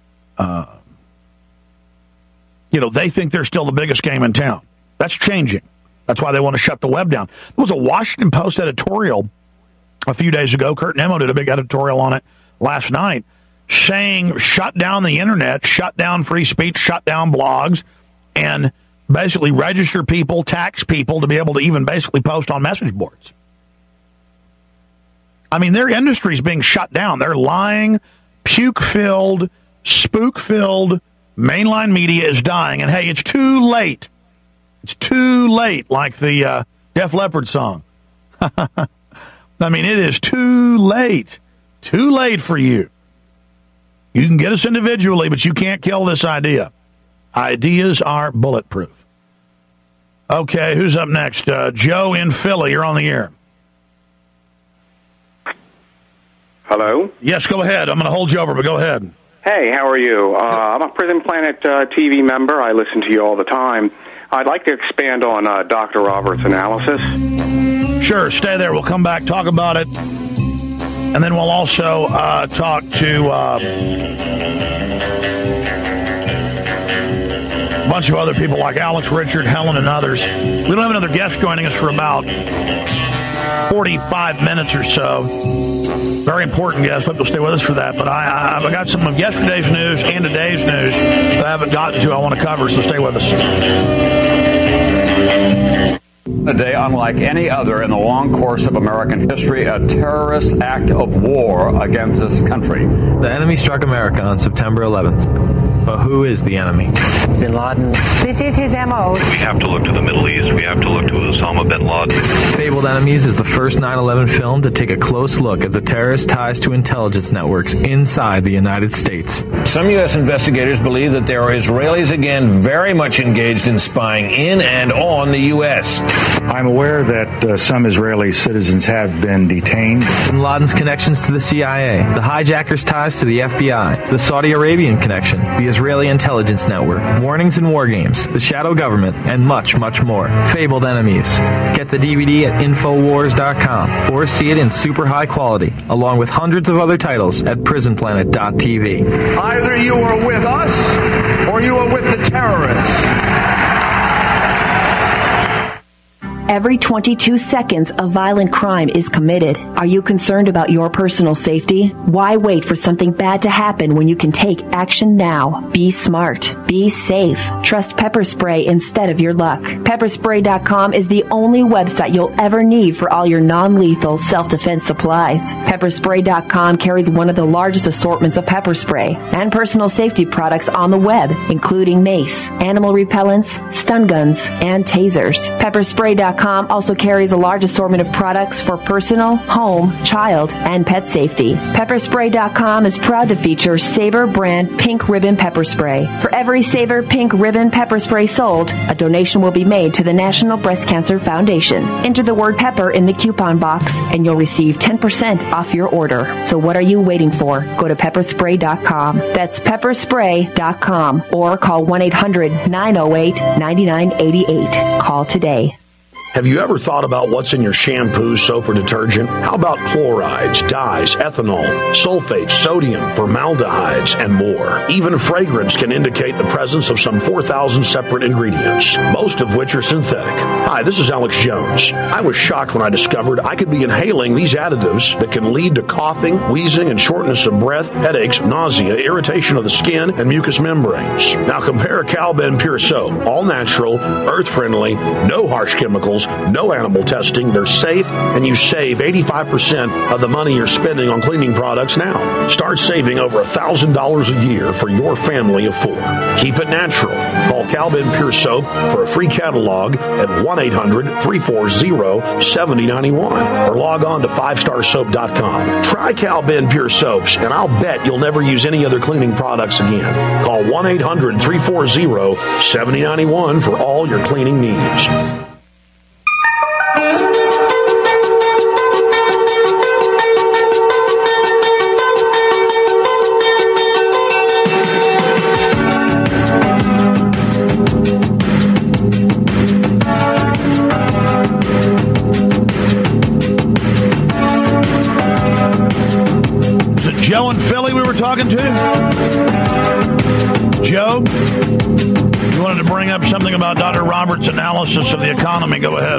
They think they're still the biggest game in town. That's changing. That's why they want to shut the web down. There was a Washington Post editorial a few days ago. Kurt Nemo did a big editorial on it last night, saying shut down the internet, shut down free speech, shut down blogs, and basically register people, tax people to be able to even basically post on message boards. I mean, their industry is being shut down. They're lying, puke-filled, spook-filled mainline media is dying. And, hey, it's too late. It's too late, like the Def Leppard song. I mean, it is too late. Too late for you. You can get us individually, but you can't kill this idea. Ideas are bulletproof. Okay, who's up next? Joe in Philly, you're on the air. Hello? Yes, go ahead. I'm going to hold you over, but go ahead. Hey, how are you? I'm a Prison Planet TV member. I listen to you all the time. I'd like to expand on Dr. Roberts' analysis. Sure, stay there. We'll come back, talk about it, and then we'll also talk to a bunch of other people like Alex, Richard, Helen, and others. We don't have another guest joining us for about 45 minutes or so. Very important guest. Hope you'll stay with us for that. But I got some of yesterday's news and today's news that I haven't gotten to I want to cover, so stay with us. A day unlike any other in the long course of American history, a terrorist act of war against this country. The enemy struck America on September 11th. But who is the enemy? Bin Laden. This is his M.O. We have to look to the Middle East. We have to look to Osama bin Laden. Fabled Enemies is the first 9/11 film to take a close look at the terrorist ties to intelligence networks inside the United States. Some U.S. investigators believe that there are Israelis again very much engaged in spying in and on the U.S. I'm aware that some Israeli citizens have been detained. Bin Laden's connections to the CIA, the hijackers' ties to the FBI, the Saudi Arabian connection, the Israeli intelligence network, warnings and war games, the shadow government, and much, much more. Fabled Enemies. Get the DVD at Infowars.com or see it in super high quality, along with hundreds of other titles at PrisonPlanet.tv. Either you are with us or you are with the terrorists. Every 22 seconds, a violent crime is committed. Are you concerned about your personal safety? Why wait for something bad to happen when you can take action now? Be smart. Be safe. Trust Pepper Spray instead of your luck. Pepperspray.com is the only website you'll ever need for all your non-lethal self-defense supplies. Pepperspray.com carries one of the largest assortments of pepper spray and personal safety products on the web, including mace, animal repellents, stun guns, and tasers. Pepperspray.com also carries a large assortment of products for personal, home, child, and pet safety. Pepperspray.com is proud to feature Sabre brand Pink Ribbon Pepper Spray. For every Sabre Pink Ribbon Pepper Spray sold, a donation will be made to the National Breast Cancer Foundation. Enter the word pepper in the coupon box and you'll receive 10% off your order. So what are you waiting for? Go to pepperspray.com. That's pepperspray.com or call 1-800-908-9988. Call today. Have you ever thought about what's in your shampoo, soap, or detergent? How about chlorides, dyes, ethanol, sulfates, sodium, formaldehydes, and more? Even fragrance can indicate the presence of some 4,000 separate ingredients, most of which are synthetic. Hi, this is Alex Jones. I was shocked when I discovered I could be inhaling these additives that can lead to coughing, wheezing, and shortness of breath, headaches, nausea, irritation of the skin, and mucous membranes. Now compare Cal-Ben Pure Soap, all natural, earth-friendly, no harsh chemicals, no animal testing. They're safe, and you save 85% of the money you're spending on cleaning products now. Start saving over $1,000 a year for your family of 4. Keep it natural. Call Cal-Ben Pure Soap for a free catalog at 1-800-340-7091 or log on to 5starsoap.com. Try Cal-Ben Pure Soaps, and I'll bet you'll never use any other cleaning products again. Call 1-800-340-7091 for all your cleaning needs. Joe in Philly we were talking to? Joe, you wanted to bring up something about Dr. Roberts' analysis of the economy. Go ahead.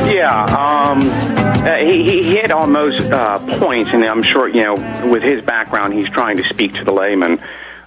Yeah, he hit on most points, and I'm sure, with his background, he's trying to speak to the layman.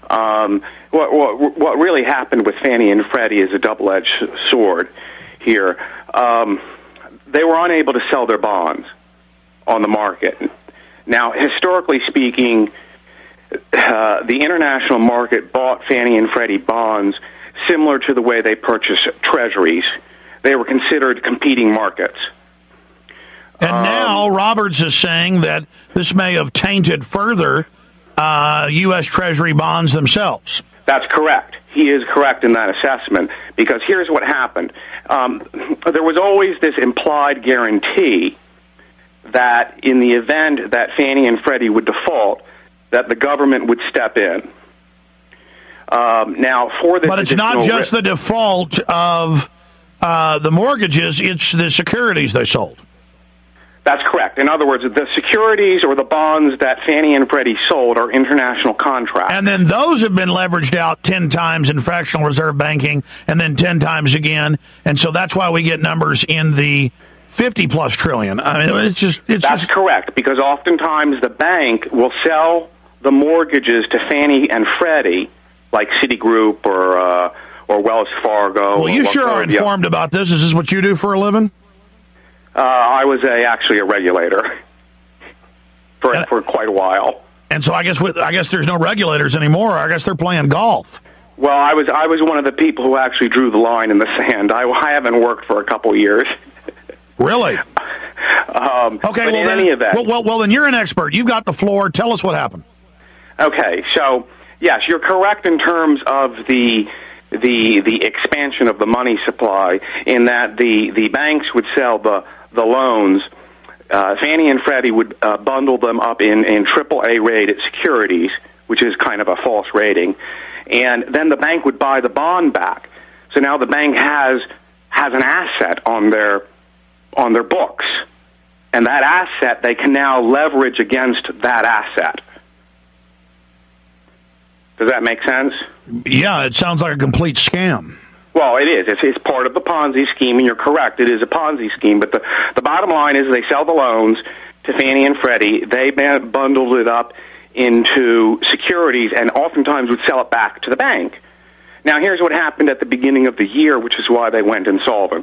What really happened with Fannie and Freddie is a double-edged sword here. They were unable to sell their bonds on the market. Now, historically speaking, the international market bought Fannie and Freddie bonds similar to the way they purchase treasuries. They were considered competing markets. And now Roberts is saying that this may have tainted further U.S. Treasury bonds themselves. That's correct. He is correct in that assessment, because here's what happened. There was always this implied guarantee that in the event that Fannie and Freddie would default, that the government would step in. Now, for this, but it's not just the default of the mortgages; it's the securities they sold. That's correct. In other words, the securities or the bonds that Fannie and Freddie sold are international contracts. And then those have been leveraged out 10 times in fractional reserve banking and then 10 times again. And so that's why we get numbers in the 50-plus trillion. I mean, That's correct, because oftentimes the bank will sell the mortgages to Fannie and Freddie, like Citigroup or Wells Fargo. Well, you sure are informed about this. Is this what you do for a living? I was actually a regulator for quite a while. And so I guess there's no regulators anymore. I guess they're playing golf. Well, I was one of the people who actually drew the line in the sand. I haven't worked for a couple years. Really? Okay. Well, in any event, well, then you're an expert. You've got the floor. Tell us what happened. Okay. So yes, you're correct in terms of the expansion of the money supply, in that the banks would sell the loans. Fannie and Freddie would bundle them up in AAA rated securities, which is kind of a false rating, and then the bank would buy the bond back. So now the bank has an asset on their books, and that asset they can now leverage against that asset. Does that make sense? Yeah, it sounds like a complete scam. Well, it is. It's part of the Ponzi scheme, and you're correct. It is a Ponzi scheme. But the bottom line is they sell the loans to Fannie and Freddie. They bundled it up into securities and oftentimes would sell it back to the bank. Now, here's what happened at the beginning of the year, which is why they went insolvent.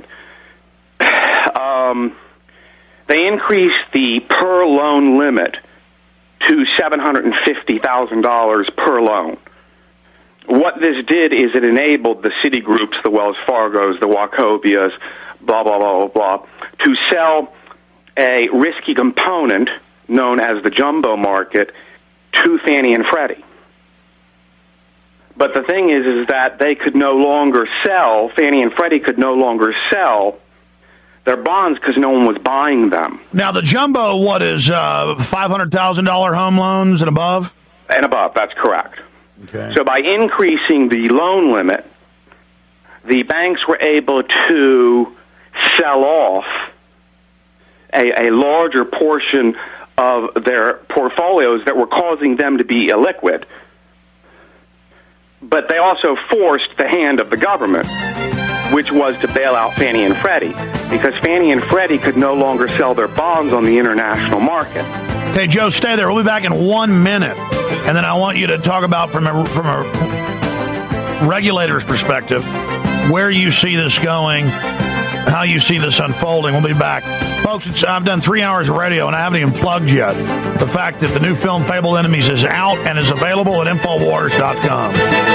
They increased the per loan limit to $750,000 per loan. What this did is it enabled the Citigroups, the Wells Fargos, the Wachovias, blah, blah, blah, blah, blah, to sell a risky component known as the jumbo market to Fannie and Freddie. But the thing is that they could no longer sell, Fannie and Freddie could no longer sell their bonds because no one was buying them. Now, the jumbo, what is $500,000 home loans and above? And above, that's correct. Okay. So by increasing the loan limit, the banks were able to sell off a larger portion of their portfolios that were causing them to be illiquid. But they also forced the hand of the government, which was to bail out Fannie and Freddie, because Fannie and Freddie could no longer sell their bonds on the international market. Okay, Joe, stay there. We'll be back in 1 minute, and then I want you to talk about from a regulator's perspective where you see this going, how you see this unfolding. We'll be back. Folks, I've done 3 hours of radio, and I haven't even plugged yet the fact that the new film Fabled Enemies is out and is available at Infowars.com.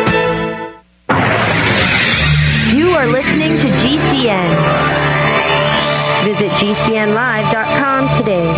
You are listening to GCN. Visit GCNlive.com today.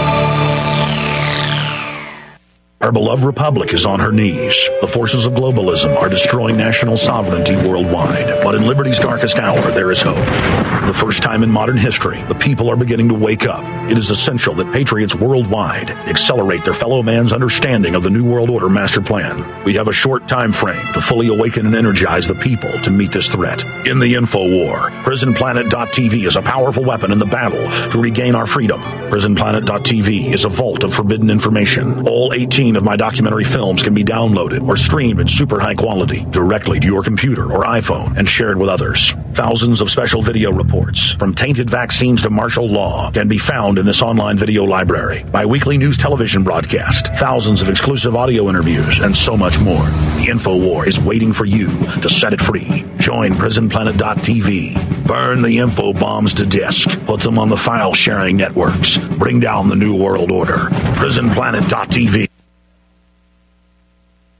Our beloved republic is on her knees. The forces of globalism are destroying national sovereignty worldwide. But in liberty's darkest hour, there is hope. For the first time in modern history, the people are beginning to wake up. It is essential that patriots worldwide accelerate their fellow man's understanding of the New World Order master plan. We have a short time frame to fully awaken and energize the people to meet this threat. In the info war, PrisonPlanet.tv is a powerful weapon in the battle to regain our freedom. PrisonPlanet.tv is a vault of forbidden information. All 18 of my documentary films can be downloaded or streamed in super high quality directly to your computer or iPhone and shared with others. Thousands of special video reports, from tainted vaccines to martial law, can be found in this online video library. My weekly news television broadcast, thousands of exclusive audio interviews, and so much more. The InfoWar is waiting for you to set it free. Join PrisonPlanet.tv. Burn the info bombs to disk. Put them on the file sharing networks. Bring down the New World Order. PrisonPlanet.tv.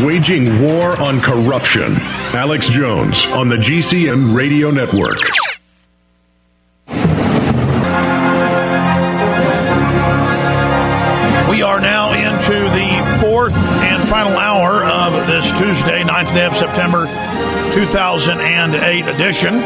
Waging War on Corruption. Alex Jones on the GCN Radio Network. We are now into the fourth and final hour of this Tuesday, 9th day of September, 2008 edition.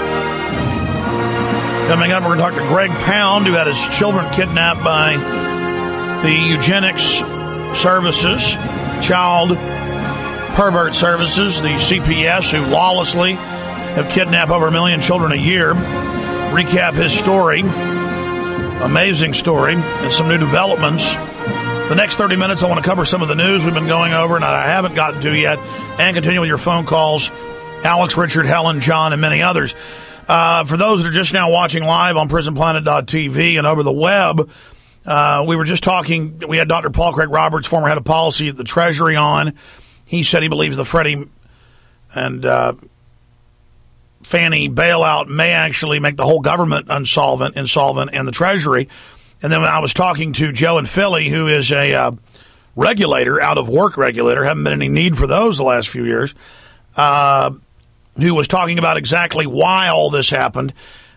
Coming up, we're going to talk to Greg Pound, who had his children kidnapped by the Eugenics Services, Child Pervert Services, the CPS, who lawlessly have kidnapped over 1 million children a year. Recap his story. Amazing story, and some new developments. The next 30 minutes, I want to cover some of the news we've been going over and I haven't gotten to yet, and continue with your phone calls. Alex, Richard, Helen, John, and many others. For those that are just now watching live on prisonplanet.tv and over the web, we were just talking, we had Dr. Paul Craig Roberts, former head of policy at the Treasury, on. He said he believes the Freddie and Fannie bailout may actually make the whole government insolvent, and the Treasury. And then when I was talking to Joe in Philly, who is a regulator, out-of-work regulator, haven't been any need for those the last few years, who was talking about exactly why all this happened.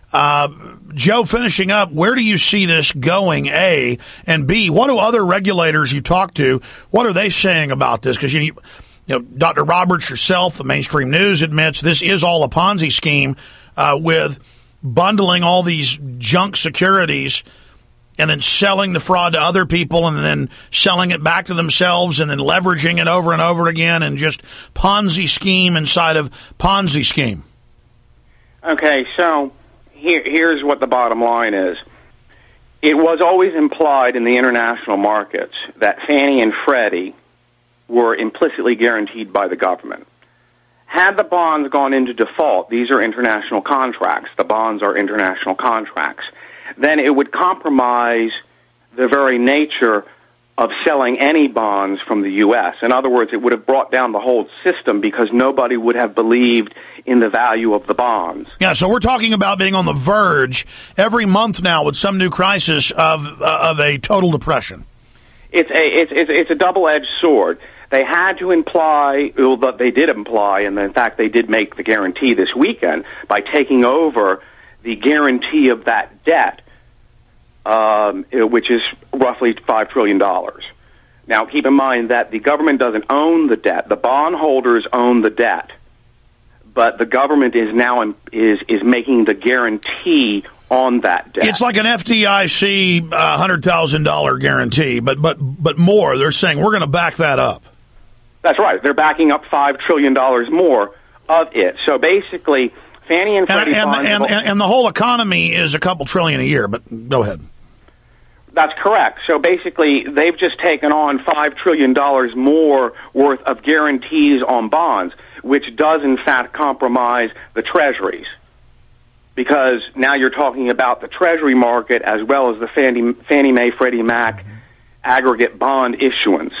Joe, finishing up, where do you see this going, A? And B, what do other regulators you talk to, what are they saying about this? Because, you know, Dr. Roberts, yourself, the mainstream news admits this is all a Ponzi scheme with bundling all these junk securities and then selling the fraud to other people and then selling it back to themselves and then leveraging it over and over again, and just Ponzi scheme inside of Ponzi scheme. Okay, so here's what the bottom line is. It was always implied in the international markets that Fannie and Freddie were implicitly guaranteed by the government. Had the bonds gone into default, these are international contracts, the bonds are international contracts, then it would compromise the very nature of selling any bonds from the U.S. In other words, it would have brought down the whole system because nobody would have believed in the value of the bonds. Yeah, so we're talking about being on the verge every month now with some new crisis of a total depression. It's a double-edged sword. They had to imply, well, they did imply, and in fact they did make the guarantee this weekend by taking over the guarantee of that debt, which is roughly $5 trillion. Now, keep in mind that the government doesn't own the debt. The bondholders own the debt, but the government is now is making the guarantee on that debt. It's like an FDIC $100,000 guarantee, but more. They're saying we're going to back that up. That's right. They're backing up $5 trillion more of it. So basically, Fannie and Freddie and the whole economy is a couple trillion a year, but go ahead. That's correct. So basically, they've just taken on $5 trillion more worth of guarantees on bonds, which does in fact compromise the treasuries. Because now you're talking about the treasury market as well as the Fannie Mae, Freddie Mac aggregate bond issuance.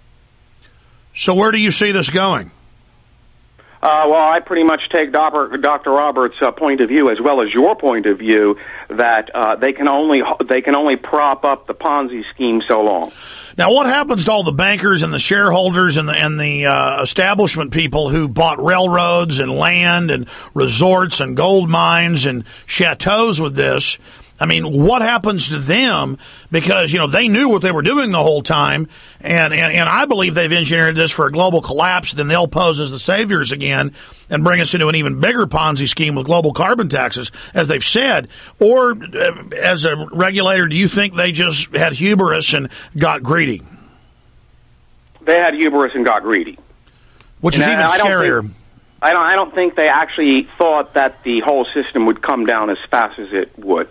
So where do you see this going? Well, I pretty much take Dr. Roberts' point of view as well as your point of view that they can only prop up the Ponzi scheme so long. Now, what happens to all the bankers and the shareholders and the establishment people who bought railroads and land and resorts and gold mines and chateaus with this? I mean, what happens to them? Because, you know, they knew what they were doing the whole time, and I believe they've engineered this for a global collapse. Then they'll pose as the saviors again and bring us into an even bigger Ponzi scheme with global carbon taxes, as they've said. Or, as a regulator, do you think they just had hubris and got greedy? They had hubris and got greedy. Which is even scarier. I don't think they actually thought that the whole system would come down as fast as it would.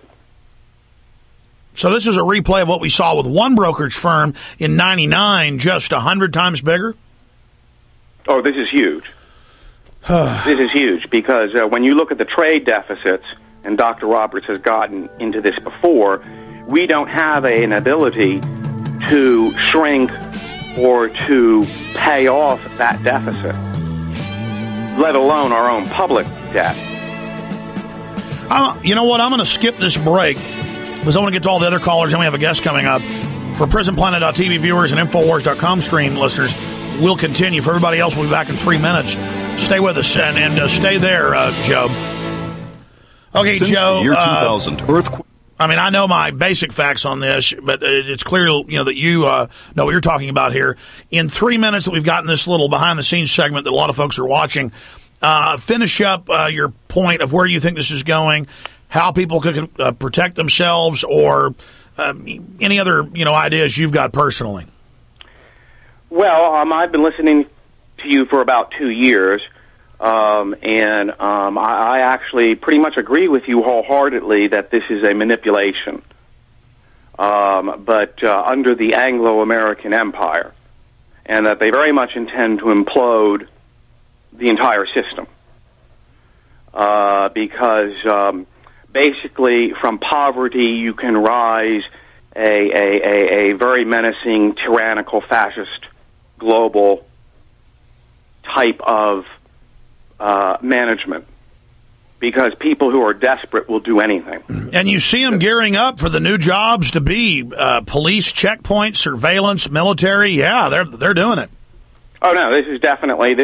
So this is a replay of what we saw with one brokerage firm in '99, just 100 times bigger? Oh, this is huge. This is huge because when you look at the trade deficits, and Dr. Roberts has gotten into this before, we don't have an ability to shrink or to pay off that deficit, let alone our own public debt. You know what? I'm going to skip this break because I want to get to all the other callers, and we have a guest coming up. For PrisonPlanet.tv viewers and Infowars.com stream listeners, we'll continue. For everybody else, we'll be back in 3 minutes. Stay with us and stay there, Joe. Okay, Since Joe. The year 2000, earthquake. I mean, I know my basic facts on this, but it's clear, that you know what you're talking about here. In 3 minutes that we've gotten this little behind-the-scenes segment that a lot of folks are watching, finish up your point of where you think this is going, how people could protect themselves, or any other, ideas you've got personally. Well, I've been listening to you for about 2 years, and I actually pretty much agree with you wholeheartedly that this is a manipulation, but under the Anglo-American Empire, and that they very much intend to implode the entire system, because basically from poverty you can rise a very menacing, tyrannical, fascist, global type of management, because people who are desperate will do anything. And you see them gearing up for the new jobs to be police, checkpoint, surveillance, military. Yeah, they're doing it. Oh no, this is definitely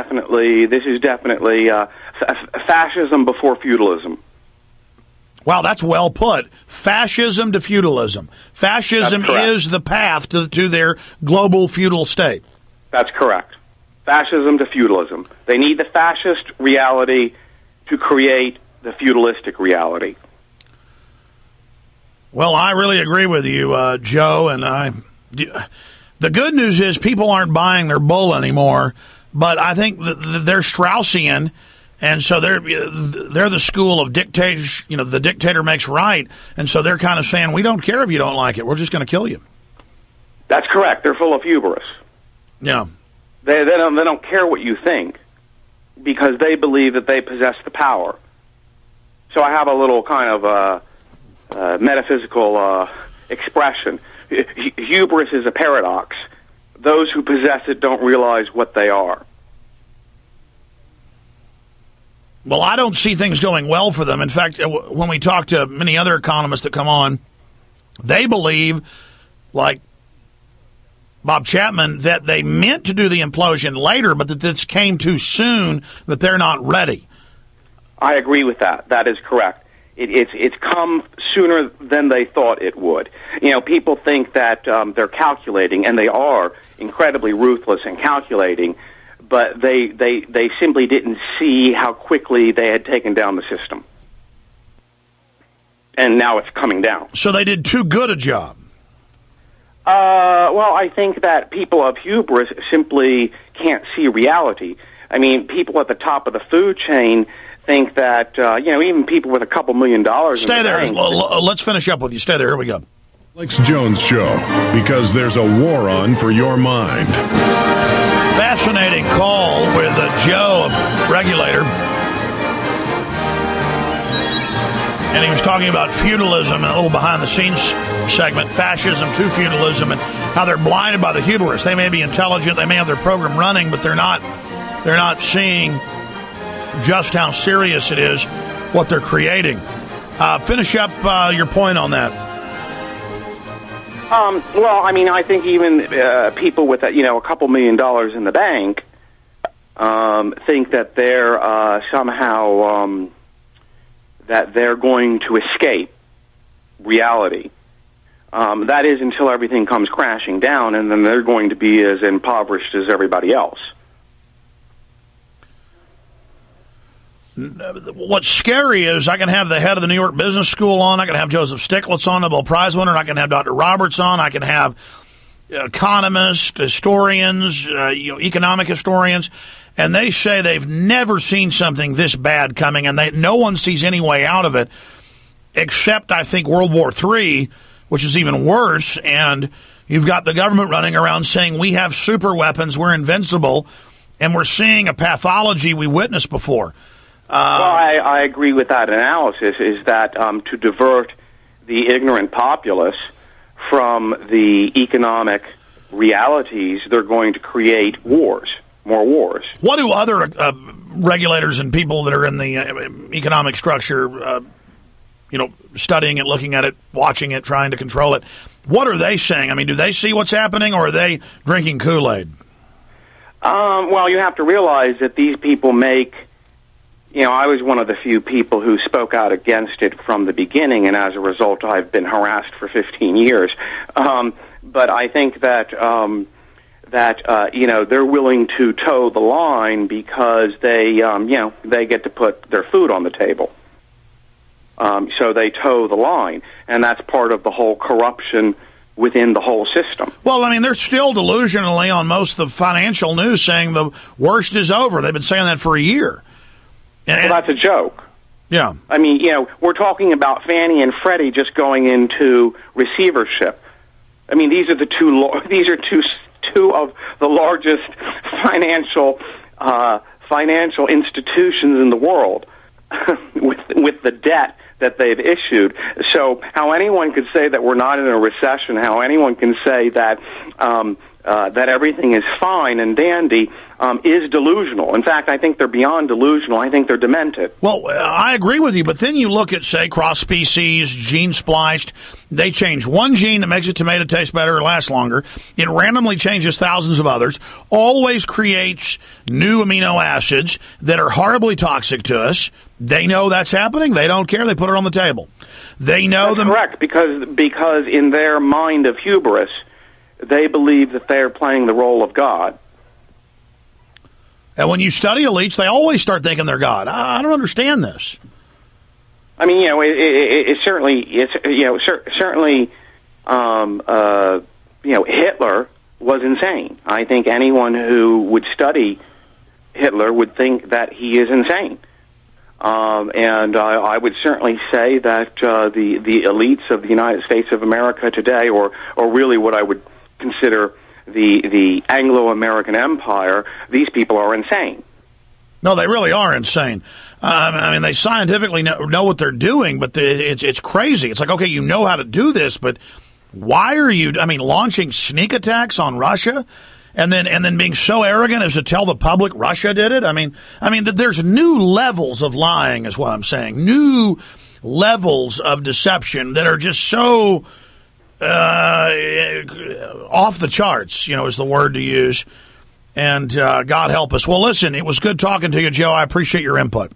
fascism before feudalism. Wow, that's well put. Fascism to feudalism. Fascism is the path to their global feudal state. That's correct. Fascism to feudalism. They need the fascist reality to create the feudalistic reality. Well, I really agree with you, Joe, and the good news is people aren't buying their bull anymore, but I think they're Straussian, and so they're the school of dictators. The dictator makes right, and so they're kind of saying, we don't care if you don't like it. We're just going to kill you. That's correct. They're full of hubris. Yeah. They don't care what you think, because they believe that they possess the power. So I have a little kind of metaphysical expression. Hubris is a paradox. Those who possess it don't realize what they are. Well, I don't see things going well for them. In fact, when we talk to many other economists that come on, they believe, like Bob Chapman, that they meant to do the implosion later, but that this came too soon, that they're not ready. I agree with that. That is correct. It's come sooner than they thought it would. People think that they're calculating, and they are incredibly ruthless and calculating, but they simply didn't see how quickly they had taken down the system. And now it's coming down. So they did too good a job. Well, I think that people of hubris simply can't see reality. I mean, people at the top of the food chain think that, even people with a couple $1 million. Stay there. Let's finish up with you. Stay there. Here we go. Alex Jones Show, because there's a war on for your mind. Fascinating call with Joe, regulator. And he was talking about feudalism and a little behind-the-scenes segment, fascism to feudalism, and how they're blinded by the hubris. They may be intelligent, they may have their program running, but they're not seeing just how serious it is what they're creating. Finish up your point on that. Well, I mean, I think even people with a couple $1 million in the bank think that they're somehow that they're going to escape reality. That is until everything comes crashing down, and then they're going to be as impoverished as everybody else. What's scary is I can have the head of the New York Business School on, I can have Joseph Stiglitz on, Nobel Prize winner, I can have Dr. Roberts on, I can have economists, historians, economic historians, and they say they've never seen something this bad coming, and no one sees any way out of it, except, I think, World War III, which is even worse, and you've got the government running around saying we have super weapons, we're invincible, and we're seeing a pathology we witnessed before. Well, I agree with that analysis, is that to divert the ignorant populace from the economic realities, they're going to create wars, more wars. What do other regulators and people that are in the economic structure, studying it, looking at it, watching it, trying to control it, what are they saying? I mean, do they see what's happening, or are they drinking Kool-Aid? Well, you have to realize that these people make, I was one of the few people who spoke out against it from the beginning, and as a result, I've been harassed for 15 years. But I think that they're willing to toe the line because they get to put their food on the table. So they toe the line, and that's part of the whole corruption within the whole system. Well, I mean, they're still delusionally on most of the financial news saying the worst is over. They've been saying that for a year. Well, that's a joke. Yeah. I mean, we're talking about Fannie and Freddie just going into receivership. I mean, these are two of the largest financial institutions in the world with the debt that they've issued. So how anyone could say that we're not in a recession, how anyone can say that that everything is fine and dandy is delusional. In fact, I think they're beyond delusional. I think they're demented. Well, I agree with you, but then you look at, say, cross-species, gene-spliced. They change one gene that makes a tomato taste better or last longer. It randomly changes thousands of others, always creates new amino acids that are horribly toxic to us. They know that's happening. They don't care. They put it on the table. They know that's correct, because in their mind of hubris, they believe that they're playing the role of God. And when you study elites, they always start thinking they're God. I don't understand this. I mean, Hitler was insane. I think anyone who would study Hitler would think that he is insane. And I would certainly say that the elites of the United States of America today, or really what I would consider the Anglo-American Empire, these people are insane. No, they really are insane. I mean, they scientifically know what they're doing, but it's crazy. It's like, okay, you know how to do this, but why are you, launching sneak attacks on Russia and then being so arrogant as to tell the public Russia did it? I mean, there's new levels of lying is what I'm saying. New levels of deception that are just so off the charts, is the word to use. And God help us. Well, listen, it was good talking to you, Joe. I appreciate your input.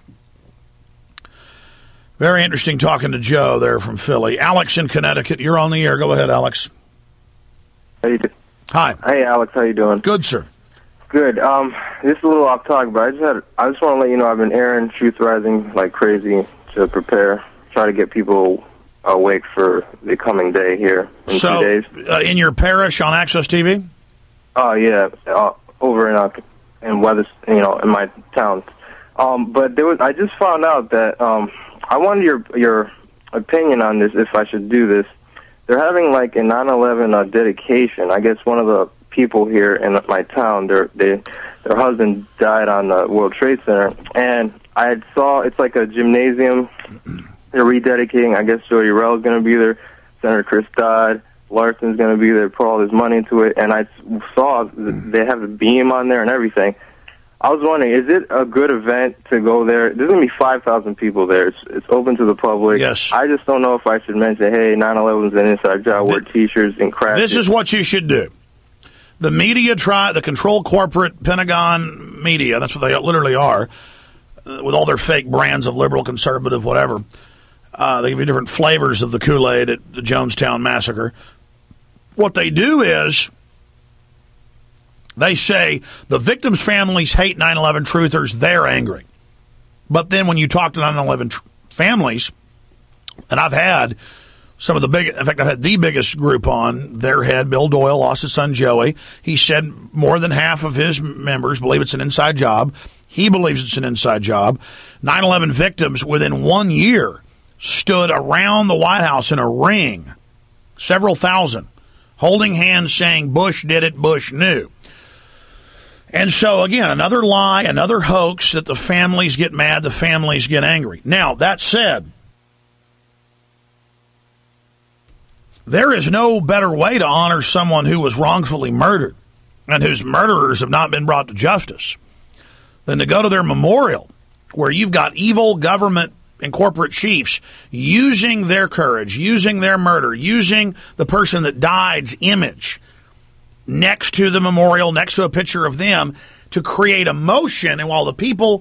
Very interesting talking to Joe there from Philly. Alex in Connecticut, you're on the air. Go ahead, Alex. How you doing? Hi. Hey, Alex. How you doing? Good, sir. Good. This is a little off topic, but I just want to let you know I've been airing Truth Rising like crazy to prepare, try to get people awake for the coming day here in 2 days. In your parish on Access TV? Oh, yeah. Over in Weathers, in my town. But I just found out that I wanted your opinion on this, if I should do this. They're having like a 9/11 dedication. I guess one of the people here in my town, their husband died on the World Trade Center, and I saw it's like a gymnasium. They're rededicating. I guess Jody Rell's going to be there. Senator Chris Dodd. Larson's going to be there, put all his money into it, and I saw they have a beam on there and everything. I was wondering, is it a good event to go there? There's going to be 5,000 people there. It's open to the public. Yes. I just don't know if I should mention, hey, 9/11's an inside job, wear T-shirts and crap. This is what you should do. The media the control corporate Pentagon media, that's what they literally are, with all their fake brands of liberal, conservative, whatever. They give you different flavors of the Kool-Aid at the Jonestown Massacre. What they do is they say the victims' families hate 9/11 truthers. They're angry. But then when you talk to 9/11 families, and I've had some of the in fact, I've had the biggest group on, their head, Bill Doyle, lost his son Joey. He said more than half of his members believe it's an inside job. He believes it's an inside job. 9/11 victims within 1 year stood around the White House in a ring, several thousand, holding hands saying Bush did it, Bush knew. And so, again, another lie, another hoax that the families get mad, the families get angry. Now, that said, there is no better way to honor someone who was wrongfully murdered and whose murderers have not been brought to justice than to go to their memorial where you've got evil government and corporate chiefs using their courage, using their murder, using the person that died's image next to the memorial, next to a picture of them, to create emotion, and while the people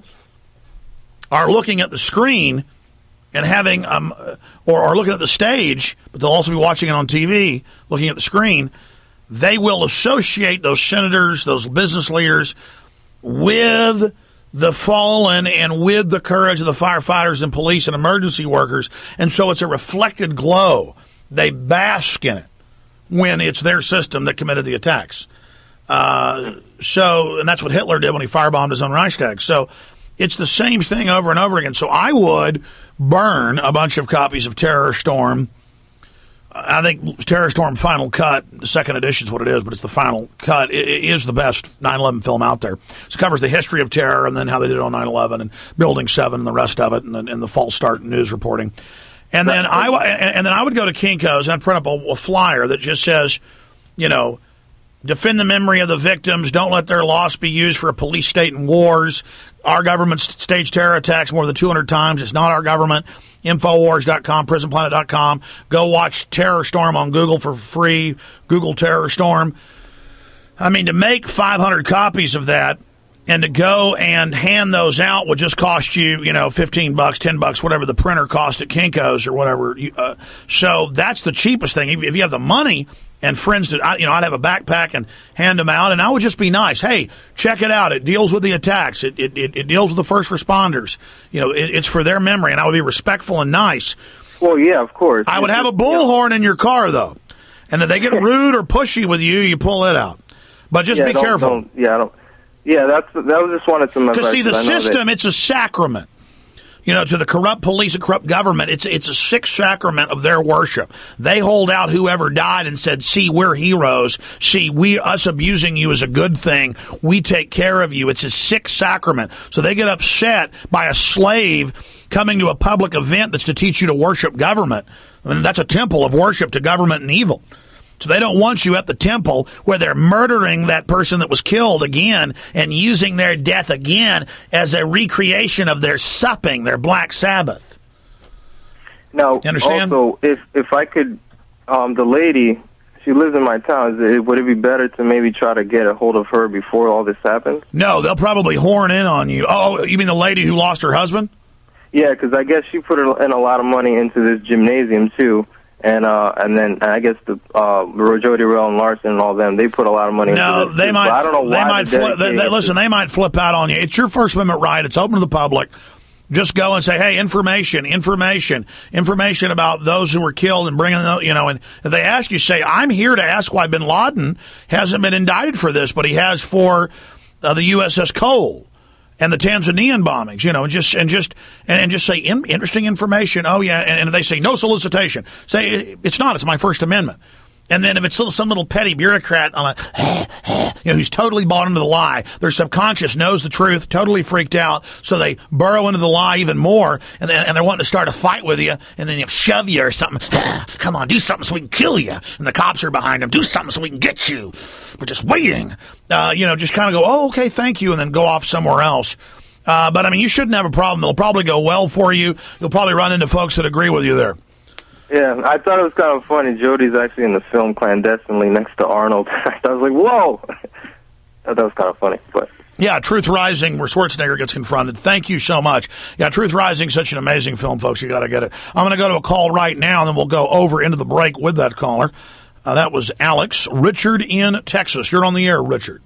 are looking at the screen and having or looking at the stage, but they'll also be watching it on TV, looking at the screen, they will associate those senators, those business leaders, with the fallen and with the courage of the firefighters and police and emergency workers. And so it's a reflected glow. They bask in it when it's their system that committed the attacks. And that's what Hitler did when he firebombed his own Reichstag. So it's the same thing over and over again. So I would burn a bunch of copies of Terror Storm. I think Terror Storm Final Cut, the second edition is what it is, but it's the final cut. It is the best 9/11 film out there. So it covers the history of terror and then how they did it on 9/11 and Building 7 and the rest of it and the false start news reporting. And then I would go to Kinko's and I'd print up a flyer that just says, defend the memory of the victims. Don't let their loss be used for a police state in wars. Our government staged terror attacks more than 200 times. It's not our government. Infowars.com, prisonplanet.com. Go watch Terror Storm on Google for free. Google Terror Storm. I mean, to make 500 copies of that and to go and hand those out would just cost you, $15, $10, whatever the printer cost at Kinko's or whatever. So that's the cheapest thing. If you have the money and friends I'd have a backpack and hand them out, and I would just be nice. Hey, check it out. It deals with the attacks. It deals with the first responders. It's for their memory, and I would be respectful and nice. Well, yeah, of course. I would have a bullhorn in your car, though. And if they get rude or pushy with you, you pull it out. But just be careful. That was just wanted some advice. Because see, the system, it's a sacrament. To the corrupt police and corrupt government, it's a sixth sacrament of their worship. They hold out whoever died and said, see, we're heroes. See, us abusing you is a good thing. We take care of you. It's a sixth sacrament. So they get upset by a slave coming to a public event that's to teach you to worship government. I mean, that's a temple of worship to government and evil. So they don't want you at the temple where they're murdering that person that was killed again and using their death again as a recreation of their supping, their Black Sabbath. Now, you understand? Also, if I could, the lady, she lives in my town. Would it be better to maybe try to get a hold of her before all this happens? No, they'll probably horn in on you. Oh, you mean the lady who lost her husband? Yeah, because I guess she put in a lot of money into this gymnasium, too. And then I guess the Jody Rell and Larson and all them, they put a lot of money into this. They might. I don't know why. They might flip out on you. It's your First Amendment right. It's open to the public. Just go and say, hey, information about those who were killed and bring them, and if they ask you, say, I'm here to ask why bin Laden hasn't been indicted for this, but he has for the USS Cole and the Tanzanian bombings, and just say interesting information. Oh yeah, and they say no solicitation. Say it's not. It's my First Amendment. And then if it's some little petty bureaucrat on who's totally bought into the lie, their subconscious knows the truth, totally freaked out, so they burrow into the lie even more, and they're wanting to start a fight with you, and then they'll shove you or something. Come on, do something so we can kill you. And the cops are behind them. Do something so we can get you. We're just waiting. Just kind of go, oh, okay, thank you, and then go off somewhere else. But, I mean, you shouldn't have a problem. It'll probably go well for you. You'll probably run into folks that agree with you there. Yeah, I thought it was kind of funny. Jody's actually in the film clandestinely next to Arnold. I was like, whoa! I thought that was kind of funny. But yeah, Truth Rising, where Schwarzenegger gets confronted. Thank you so much. Yeah, Truth Rising, such an amazing film, folks. You got to get it. I'm going to go to a call right now, and then we'll go over into the break with that caller. That was Alex. Richard in Texas. You're on the air, Richard.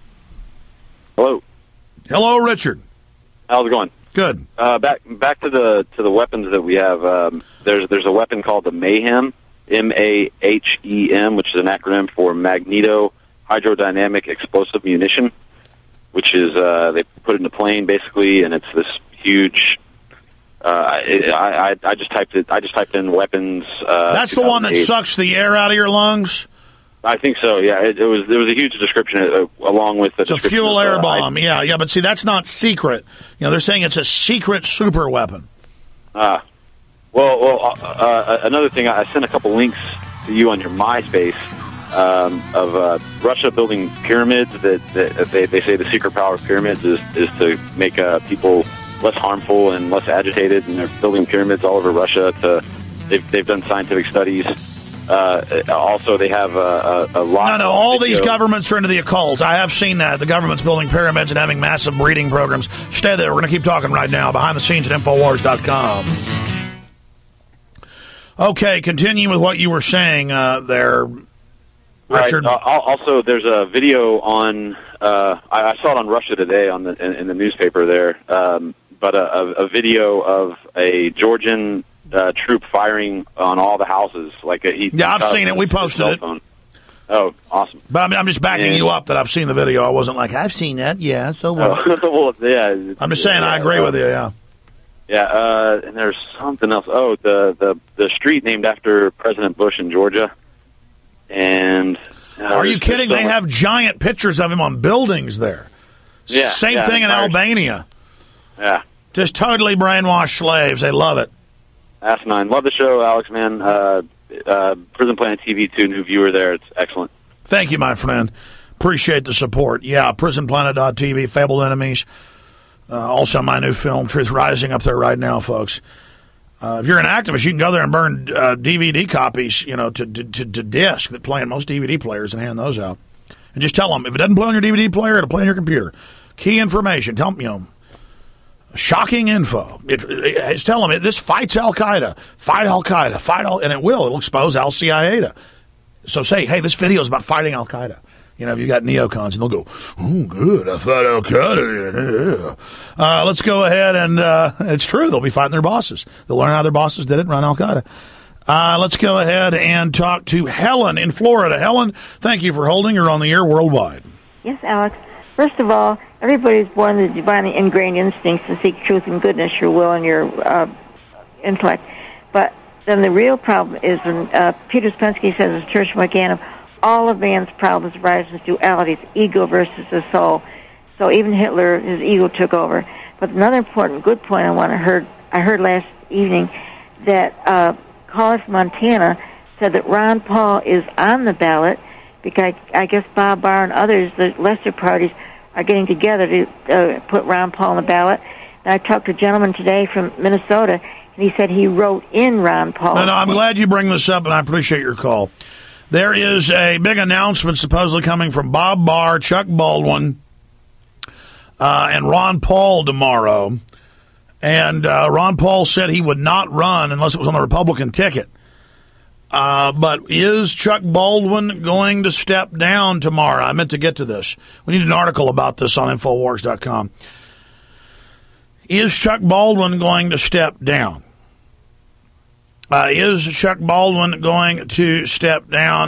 Hello. Hello, Richard. How's it going? Good. Back to the weapons that we have. There's a weapon called the Mayhem, MAHEM, which is an acronym for Magneto Hydrodynamic Explosive Munition, which is they put it in a plane basically, and it's this huge. I just typed in weapons. That's the one that sucks the air out of your lungs. I think so. Yeah, there was a huge description along with the. It's a fuel air bomb. Yeah, but see, that's not secret. They're saying it's a secret super weapon. Another thing, I sent a couple links to you on your MySpace of Russia building pyramids. That they say the secret power of pyramids is to make people less harmful and less agitated, and they're building pyramids all over Russia. They've done scientific studies Also, they have a lot. No, all these governments are into the occult. I have seen that. The government's building pyramids and having massive breeding programs. Stay there. We're going to keep talking right now. Behind the scenes at Infowars.com. Okay, continue with what you were saying there, Richard. Right. Also, there's a video on. I saw it on Russia Today in the newspaper there. But a video of a Georgian troop firing on all the houses. I've seen it. We posted it. Oh, awesome! But I'm just backing you up that I've seen the video. I wasn't like, I've seen that. Yeah, so what? Well, yeah. I'm just saying I agree with you. Yeah. Yeah, and there's something else. Oh, the street named after President Bush in Georgia. And are you kidding? They have giant pictures of him on buildings there. Yeah. Same thing in Albania. Yeah. Just totally brainwashed slaves. They love it. Asinine. Love the show, Alex, man. Prison Planet TV, too. New viewer there. It's excellent. Thank you, my friend. Appreciate the support. Yeah, prisonplanet.tv, Fabled Enemies. Also, my new film, Truth Rising, up there right now, folks. If you're an activist, you can go there and burn DVD copies, to disc that play in most DVD players and hand those out. And just tell them, if it doesn't play on your DVD player, it'll play on your computer. Key information. Tell them, shocking info. It's telling them, this fights Al-Qaeda. Fight Al-Qaeda. And it will. It'll expose Al-Qaeda. So say, hey, this video is about fighting Al-Qaeda. You've got neocons, and they'll go, oh, good, I fought Al-Qaeda. Yeah. Let's go ahead, and it's true. They'll be fighting their bosses. They'll learn how their bosses did it and run Al-Qaeda. Let's go ahead and talk to Helen in Florida. Helen, thank you for holding. You're on the air worldwide. Yes, Alex. First of all, everybody's born with divinely ingrained instincts to seek truth and goodness, your will and your intellect. But then the real problem is when Peter Spensky says, as Church of Morganum, all of man's problems arise in dualities, ego versus the soul. So even Hitler, his ego took over. But another important good point I heard last evening that caller from Montana said that Ron Paul is on the ballot because I guess Bob Barr and others, the lesser parties, are getting together to put Ron Paul on the ballot. And I talked to a gentleman today from Minnesota, and he said he wrote in Ron Paul. No, I'm glad you bring this up, and I appreciate your call. There is a big announcement supposedly coming from Bob Barr, Chuck Baldwin, and Ron Paul tomorrow. And Ron Paul said he would not run unless it was on the Republican ticket. But is Chuck Baldwin going to step down tomorrow? I meant to get to this. We need an article about this on Infowars.com. Is Chuck Baldwin going to step down? Is Chuck Baldwin going to step down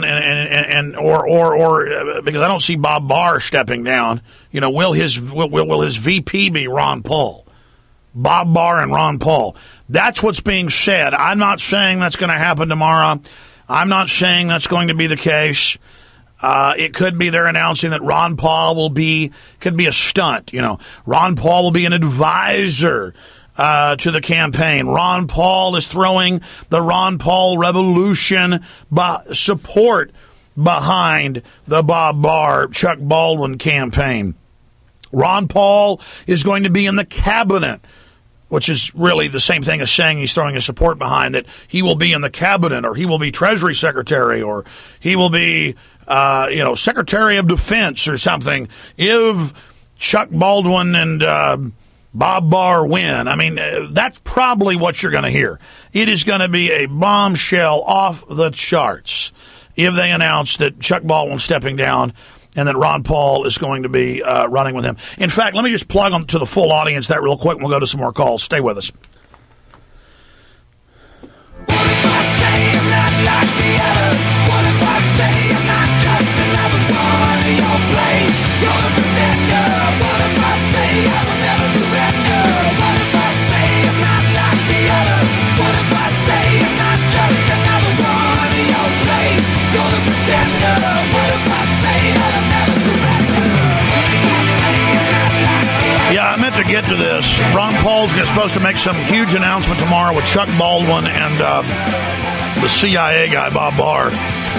or because I don't see Bob Barr stepping down, will his VP be Ron Paul? Bob Barr and Ron Paul. That's what's being said. I'm not saying that's going to happen tomorrow. I'm not saying that's going to be the case. It could be they're announcing that Ron Paul could be a stunt. Ron Paul will be an advisor to the campaign. Ron Paul is throwing the Ron Paul revolution support behind the Bob Barr, Chuck Baldwin campaign. Ron Paul is going to be in the cabinet, which is really the same thing as saying he's throwing his support behind that he will be in the cabinet, or he will be Treasury Secretary, or he will be, Secretary of Defense or something if Chuck Baldwin and Bob Barr win. I mean, that's probably what you're going to hear. It is going to be a bombshell off the charts if they announce that Chuck Baldwin's stepping down and that Ron Paul is going to be running with him. In fact, let me just plug to the full audience that real quick, and we'll go to some more calls. Stay with us. What if I say I'm not like the others? What if I say I'm not just another one in your place? You're the pretender. What if I say I will never surrender? What if I say I'm not like the others? What if I say I'm not just another one in your place? You're the pretender. What if I say I'll never surrender? Yeah, I meant to get to this. Ron Paul's supposed to make some huge announcement tomorrow with Chuck Baldwin and the CIA guy, Bob Barr.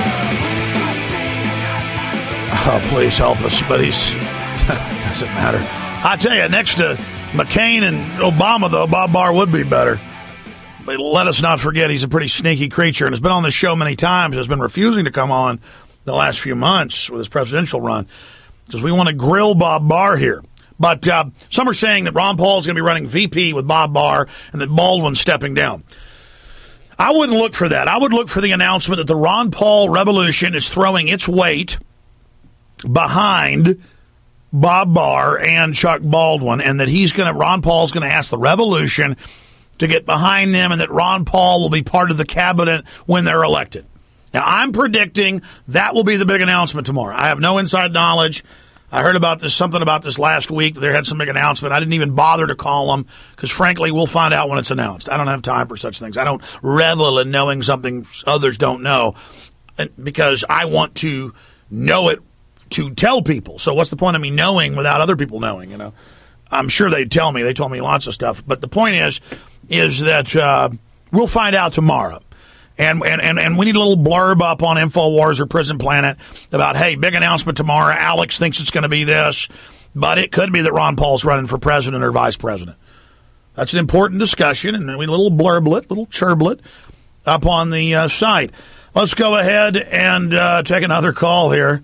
Oh, please help us. But doesn't matter. I tell you, next to McCain and Obama, though, Bob Barr would be better. let us not forget he's a pretty sneaky creature and has been on the show many times, has been refusing to come on the last few months with his presidential run because we want to grill Bob Barr here. But some are saying that Ron Paul is going to be running VP with Bob Barr and that Baldwin's stepping down. I wouldn't look for that. I would look for the announcement that the Ron Paul revolution is throwing its weight behind Bob Barr and Chuck Baldwin, and that Ron Paul's going to ask the revolution to get behind them, and that Ron Paul will be part of the cabinet when they're elected. Now, I'm predicting that will be the big announcement tomorrow. I have no inside knowledge. I heard something about this last week. They had some big announcement. I didn't even bother to call them because, frankly, we'll find out when it's announced. I don't have time for such things. I don't revel in knowing something others don't know because I want to know it to tell people. So what's the point of me knowing without other people knowing, you know? I'm sure they'd tell me. They told me lots of stuff. But the point is that we'll find out tomorrow. And we need a little blurb up on InfoWars or Prison Planet about, hey, big announcement tomorrow. Alex thinks it's going to be this, but it could be that Ron Paul's running for president or vice president. That's an important discussion, and we need a little blurblet, little churblet up on the site. Let's go ahead and take another call here.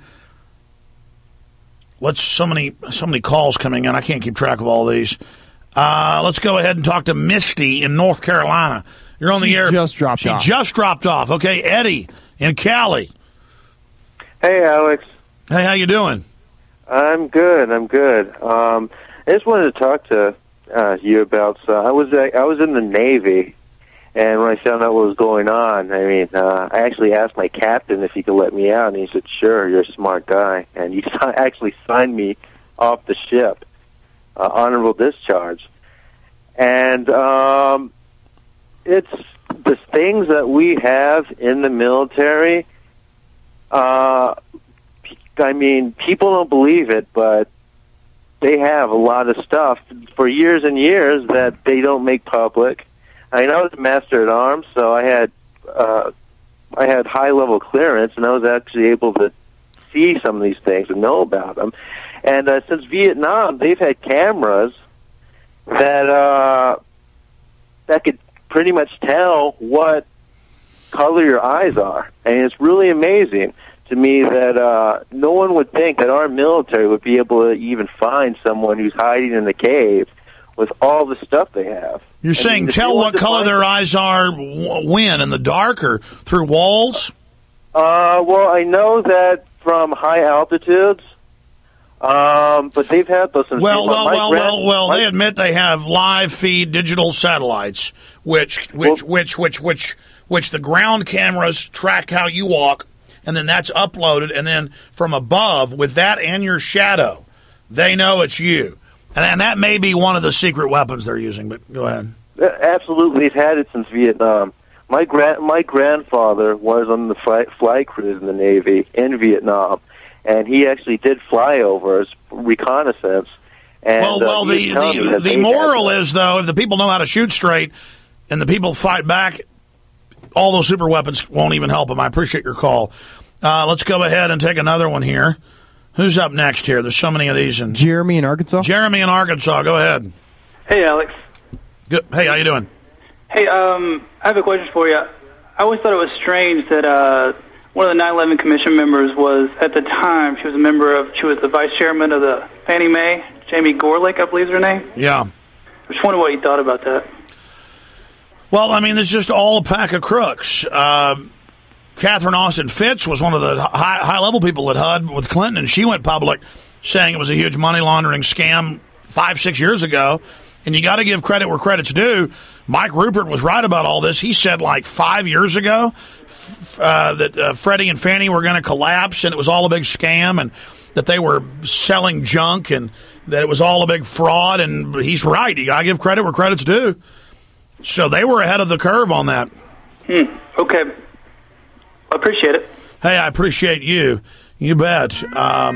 So many calls coming in. I can't keep track of all these. Let's go ahead and talk to Misty in North Carolina. You're on the air. She just dropped off. Okay, Eddie in Cali. Hey, Alex. Hey, how you doing? I'm good. I just wanted to talk to you about. I was in the Navy, and when I found out what was going on, I actually asked my captain if he could let me out, and he said, "Sure, you're a smart guy," and he actually signed me off the ship, honorable discharge, and. It's the things that we have in the military. People don't believe it, but they have a lot of stuff for years and years that they don't make public. I was a master at arms, so I had high level clearance, and I was actually able to see some of these things and know about them. And since Vietnam, they've had cameras that could pretty much tell what color your eyes are. And it's really amazing to me that no one would think that our military would be able to even find someone who's hiding in the cave with all the stuff they have. You're saying tell what color their eyes are when? In the dark or through walls? Well, I know that from high altitudes. But they've had those. Well. They admit they have live feed digital satellites, which the ground cameras track how you walk, and then that's uploaded, and then from above with that and your shadow, they know it's you, and that may be one of the secret weapons they're using. But go ahead. Absolutely, they've had it since Vietnam. My grandfather was on the fly crews in the Navy in Vietnam. And he actually did flyovers, reconnaissance. And, the moral is, though, if the people know how to shoot straight and the people fight back, all those super weapons won't even help them. I appreciate your call. Let's go ahead and take another one here. Who's up next here? There's so many of these. Jeremy in Arkansas. Go ahead. Hey, Alex. Good. Hey, how you doing? Hey, I have a question for you. I always thought it was strange that one of the 9/11 Commission members was, at the time, she was the vice chairman of the Fannie Mae, Jamie Gorelick, I believe is her name. Yeah. I just wonder what you thought about that. Well, there's just all a pack of crooks. Catherine Austin Fitts was one of the high-level people at HUD with Clinton, and she went public saying it was a huge money laundering scam 5-6 years ago. And you got to give credit where credit's due. Mike Rupert was right about all this. He said 5 years ago that Freddie and Fannie were going to collapse, and it was all a big scam, and that they were selling junk, and that it was all a big fraud. And he's right. You got to give credit where credit's due. So they were ahead of the curve on that. Okay. I appreciate it. Hey, I appreciate you. You bet. I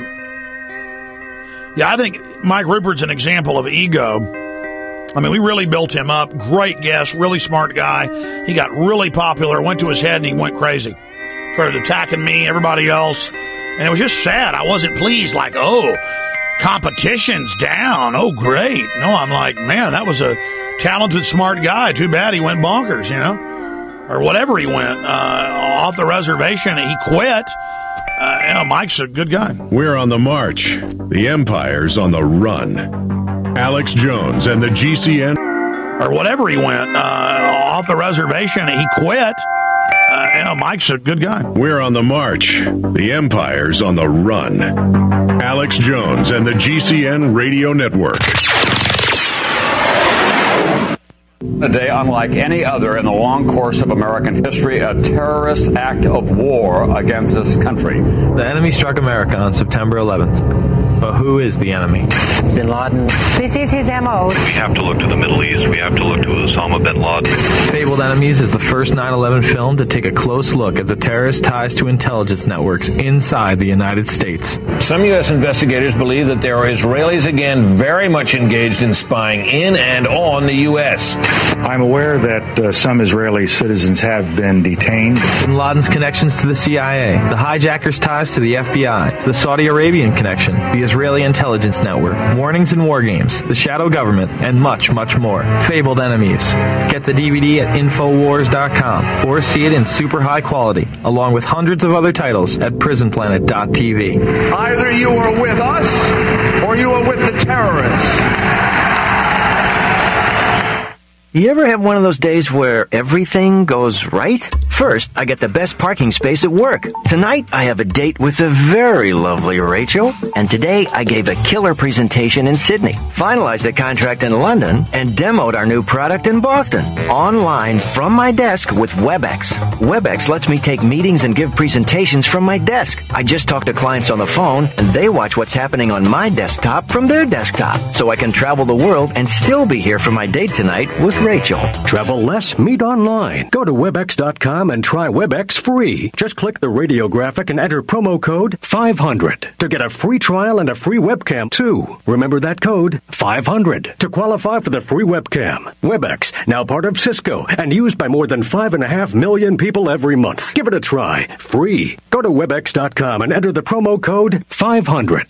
think Mike Rupert's an example of ego. We really built him up. Great guest, really smart guy. He got really popular, went to his head, and he went crazy. Started attacking me, everybody else. And it was just sad. I wasn't pleased, competition's down. Oh, great. No, I'm like, man, that was a talented, smart guy. Too bad he went bonkers, or whatever he went off the reservation. He quit. Mike's a good guy. We're on the march. The Empire's on the run. Alex Jones and the GCN. Or whatever he went off the reservation. He quit. Mike's a good guy. We're on the march. The Empire's on the run. Alex Jones and the GCN Radio Network. A day unlike any other in the long course of American history, a terrorist act of war against this country. The enemy struck America on September 11th. But who is the enemy? Bin Laden. This is his MO. We have to look to the Middle East. We have to look to Osama bin Laden. Fabled Enemies is the first 9/11 film to take a close look at the terrorist ties to intelligence networks inside the United States. Some U.S. investigators believe that there are Israelis again very much engaged in spying in and on the U.S. I'm aware that some Israeli citizens have been detained. Bin Laden's connections to the CIA, the hijackers' ties to the FBI, the Saudi Arabian connection, the Israeli intelligence network, warnings and war games, the shadow government, and much, much more. Fabled Enemies. Get the DVD at Infowars.com or see it in super high quality, along with hundreds of other titles at PrisonPlanet.tv. Either you are with us or you are with the terrorists. You ever have one of those days where everything goes right? First, I get the best parking space at work. Tonight, I have a date with the very lovely Rachel. And today, I gave a killer presentation in Sydney, finalized a contract in London, and demoed our new product in Boston. Online from my desk with WebEx. WebEx lets me take meetings and give presentations from my desk. I just talk to clients on the phone, and they watch what's happening on my desktop from their desktop. So I can travel the world and still be here for my date tonight with Rachel. Travel less, meet online. Go to Webex.com and try Webex free. Just click the radio graphic and enter promo code 500 to get a free trial and a free webcam too. Remember that code, 500, to qualify for the free webcam. Webex, now part of Cisco and used by more than 5.5 million people every month. Give it a try, free. Go to Webex.com and enter the promo code 500.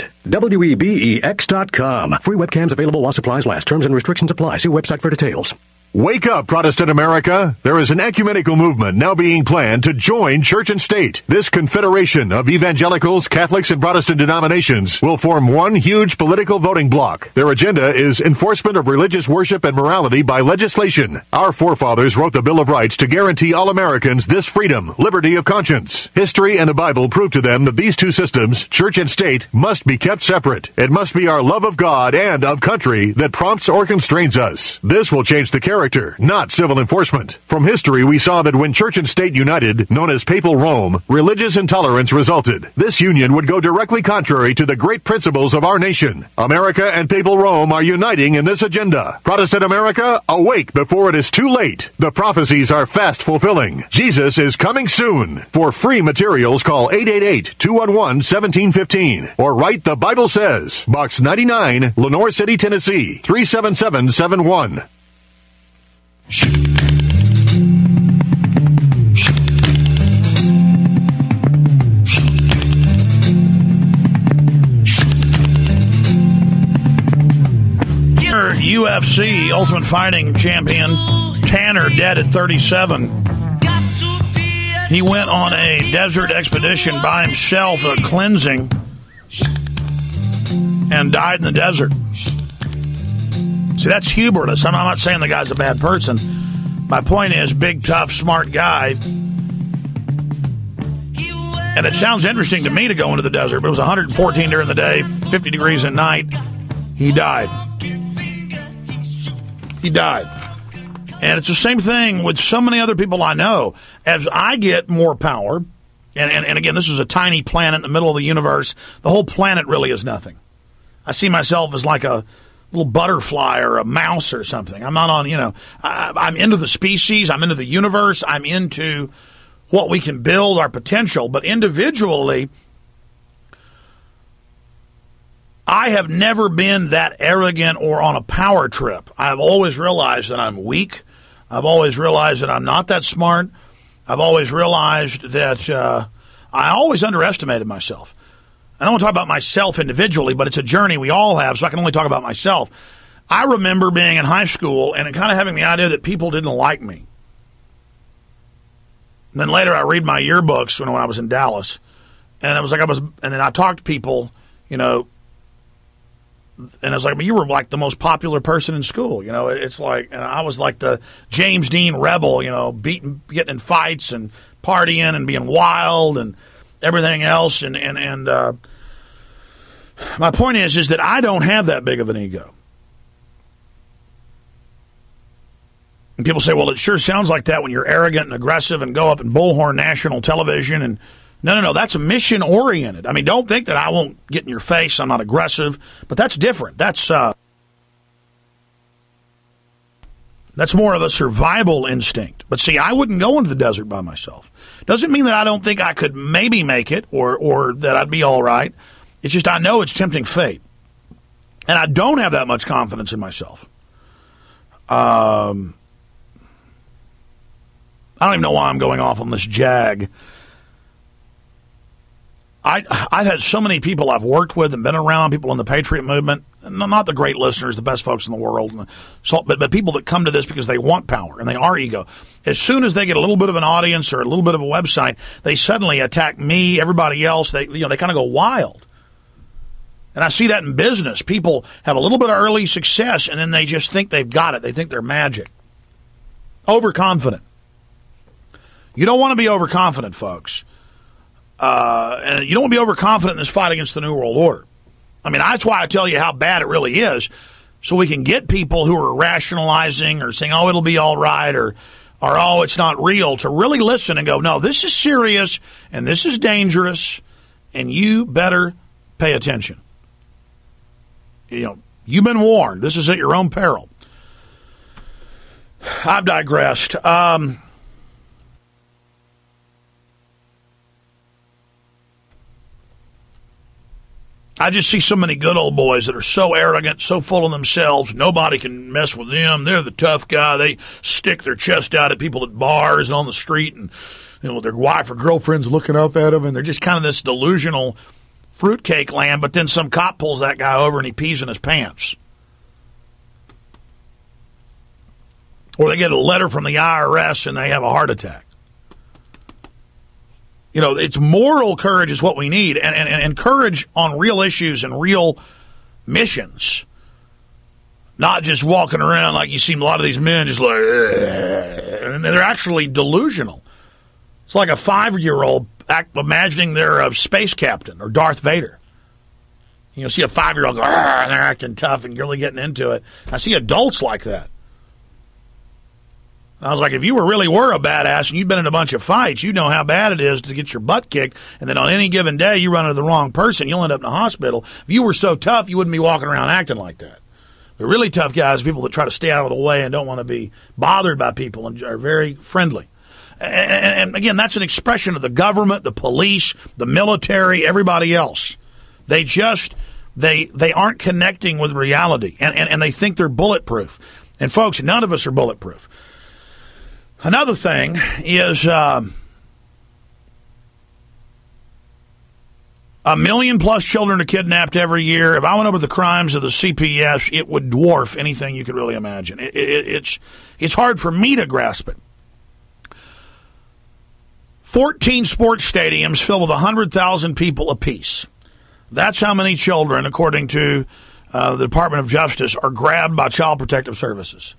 WEBEX.com. Free webcams available while supplies last. Terms and restrictions apply. See website for details. Wake up, Protestant America. There is an ecumenical movement now being planned to join church and state. This confederation of evangelicals, Catholics, and Protestant denominations will form one huge political voting bloc. Their agenda is enforcement of religious worship and morality by legislation. Our forefathers wrote the Bill of Rights to guarantee all Americans this freedom, liberty of conscience. History and the Bible prove to them that these two systems, church and state, must be kept separate. It must be our love of God and of country that prompts or constrains us. This will change the character, not civil enforcement. From history, we saw that when church and state united, known as Papal Rome, religious intolerance resulted. This union would go directly contrary to the great principles of our nation. America and Papal Rome are uniting in this agenda. Protestant America, awake before it is too late. The prophecies are fast fulfilling. Jesus is coming soon. For free materials, call 888-211-1715 or write The Bible Says, Box 99, Lenore City, Tennessee, 37771. UFC Ultimate Fighting champion Tanner, dead at 37. He went on a desert expedition by himself, a cleansing, and died in the desert. See, that's hubris. I'm not saying the guy's a bad person. My point is, big, tough, smart guy. And it sounds interesting to me to go into the desert, but it was 114 during the day, 50 degrees at night. He died. He died. And it's the same thing with so many other people I know. As I get more power, and again, this is a tiny planet in the middle of the universe. The whole planet really is nothing. I see myself as like a little butterfly or a mouse or something. I'm not on, I'm into the species. I'm into the universe. I'm into what we can build, our potential. But individually, I have never been that arrogant or on a power trip. I've always realized that I'm weak. I've always realized that I'm not that smart. I've always realized that I always underestimated myself. I don't want to talk about myself individually, but it's a journey we all have, so I can only talk about myself. I remember being in high school and kind of having the idea that people didn't like me. And then later I read my yearbooks when I was in Dallas, and it was like and then I talked to people, and I was like, you were like the most popular person in school, it's like, and I was like the James Dean rebel, getting in fights and partying and being wild and everything else. And my point is that I don't have that big of an ego. And people say, well, it sure sounds like that when you're arrogant and aggressive and go up and bullhorn national television. And no, that's mission oriented. I mean, don't think that I won't get in your face. I'm not aggressive, but that's different. That's more of a survival instinct. But see, I wouldn't go into the desert by myself. Doesn't mean that I don't think I could maybe make it or that I'd be all right. It's just I know it's tempting fate. And I don't have that much confidence in myself. I don't even know why I'm going off on this jag. I've had so many people I've worked with and been around, people in the Patriot movement, not the great listeners, the best folks in the world, but people that come to this because they want power and they are ego. As soon as they get a little bit of an audience or a little bit of a website, they suddenly attack me, everybody else. They kind of go wild. And I see that in business. People have a little bit of early success, and then they just think they've got it. They think they're magic. Overconfident. You don't want to be overconfident, folks. And you don't want to be overconfident in this fight against the New World Order. I mean, that's why I tell you how bad it really is, so we can get people who are rationalizing or saying, oh, it'll be all right, or oh, it's not real, to really listen and go, no, this is serious, and this is dangerous, and you better pay attention. You've been warned. This is at your own peril. I've digressed. I just see so many good old boys that are so arrogant, so full of themselves. Nobody can mess with them. They're the tough guy. They stick their chest out at people at bars and on the street, and their wife or girlfriend's looking up at them, and they're just kind of this delusional fruitcake land. But then some cop pulls that guy over and he pees in his pants. Or they get a letter from the IRS and they have a heart attack. It's moral courage is what we need, and courage on real issues and real missions. Not just walking around like you see a lot of these men just like, and they're actually delusional. It's like a 5-year-old imagining they're a space captain or Darth Vader. See a 5-year-old go, and they're acting tough and really getting into it. I see adults like that. I was like, if you really were a badass and you've been in a bunch of fights, you know how bad it is to get your butt kicked, and then on any given day you run into the wrong person, you'll end up in the hospital. If you were so tough, you wouldn't be walking around acting like that. The really tough guys are people that try to stay out of the way and don't want to be bothered by people and are very friendly. And again, that's an expression of the government, the police, the military, everybody else. They just, they aren't connecting with reality, and they think they're bulletproof. And folks, none of us are bulletproof. Another thing is 1 million plus children are kidnapped every year. If I went over the crimes of the CPS, it would dwarf anything you could really imagine. It's hard for me to grasp it. 14 sports stadiums filled with 100,000 people apiece. That's how many children, according to the Department of Justice, are grabbed by Child Protective Services.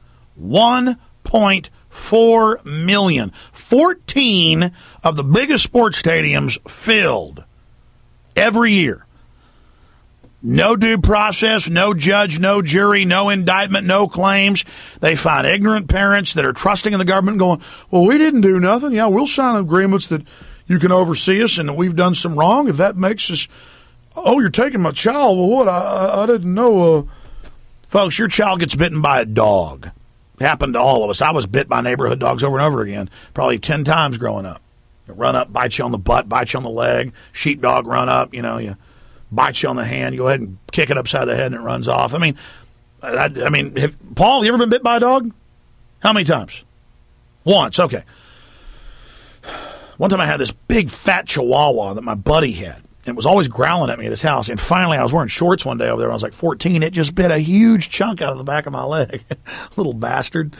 1.4 million. 14 of the biggest sports stadiums filled every year. No due process, no judge, no jury, no indictment, no claims. They find ignorant parents that are trusting in the government going, well, we didn't do nothing. Yeah, we'll sign agreements that you can oversee us and that we've done some wrong. If that makes us, oh, you're taking my child. Well, what? I didn't know. Folks, your child gets bitten by a dog. Happened to all of us. I was bit by neighborhood dogs over and over again, probably 10 times growing up. They run up, bite you on the butt, bite you on the leg. Sheepdog run up, you bite you on the hand. You go ahead and kick it upside the head and it runs off. I mean, Paul, you ever been bit by a dog? How many times? Once, okay. One time I had this big fat chihuahua that my buddy had. and it was always growling at me at his house. And finally, I was wearing shorts one day over there. I was like 14. It just bit a huge chunk out of the back of my leg. Little bastard.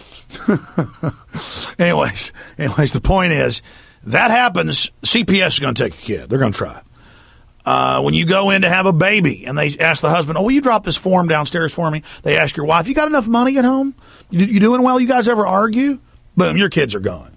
Anyways, the point is, that happens, CPS is going to take a kid. They're going to try. When you go in to have a baby and they ask the husband, will you drop this form downstairs for me? They ask your wife, you got enough money at home? You doing well? You guys ever argue? Boom, your kids are gone.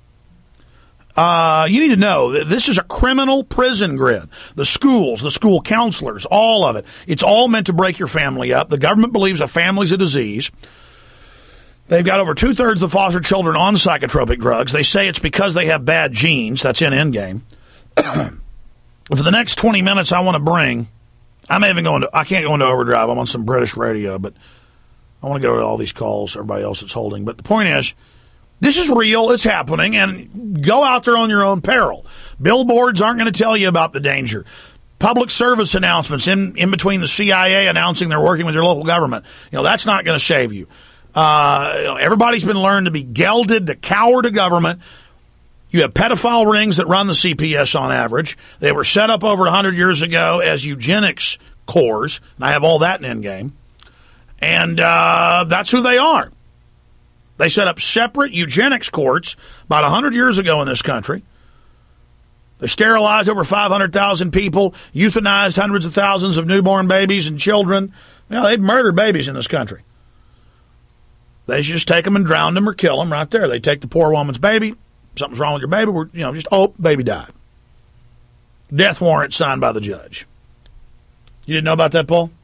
You need to know that this is a criminal prison grid. The schools, the school counselors, all of it. It's all meant to break your family up. The government believes a family's a disease. They've got over 2/3 of the foster children on psychotropic drugs. They say it's because they have bad genes. That's in Endgame. For the next 20 minutes, I want to bring, I can't go into overdrive. I'm on some British radio, but I want to go to all these calls everybody else is holding. But the point is, this is real. It's happening, and go out there on your own peril. Billboards aren't going to tell you about the danger. Public service announcements in between the CIA announcing they're working with your local government. That's not going to save you. Everybody's been learned to be gelded, to cower to government. You have pedophile rings that run the CPS on average. They were set up over 100 years ago as eugenics corps, and I have all that in Endgame. And that's who they are. They set up separate eugenics courts about 100 years ago in this country. They sterilized over 500,000 people, euthanized hundreds of thousands of newborn babies and children. They've murdered babies in this country. They just take them and drown them or kill them right there. They take the poor woman's baby. Something's wrong with your baby. Baby died. Death warrant signed by the judge. You didn't know about that, Paul?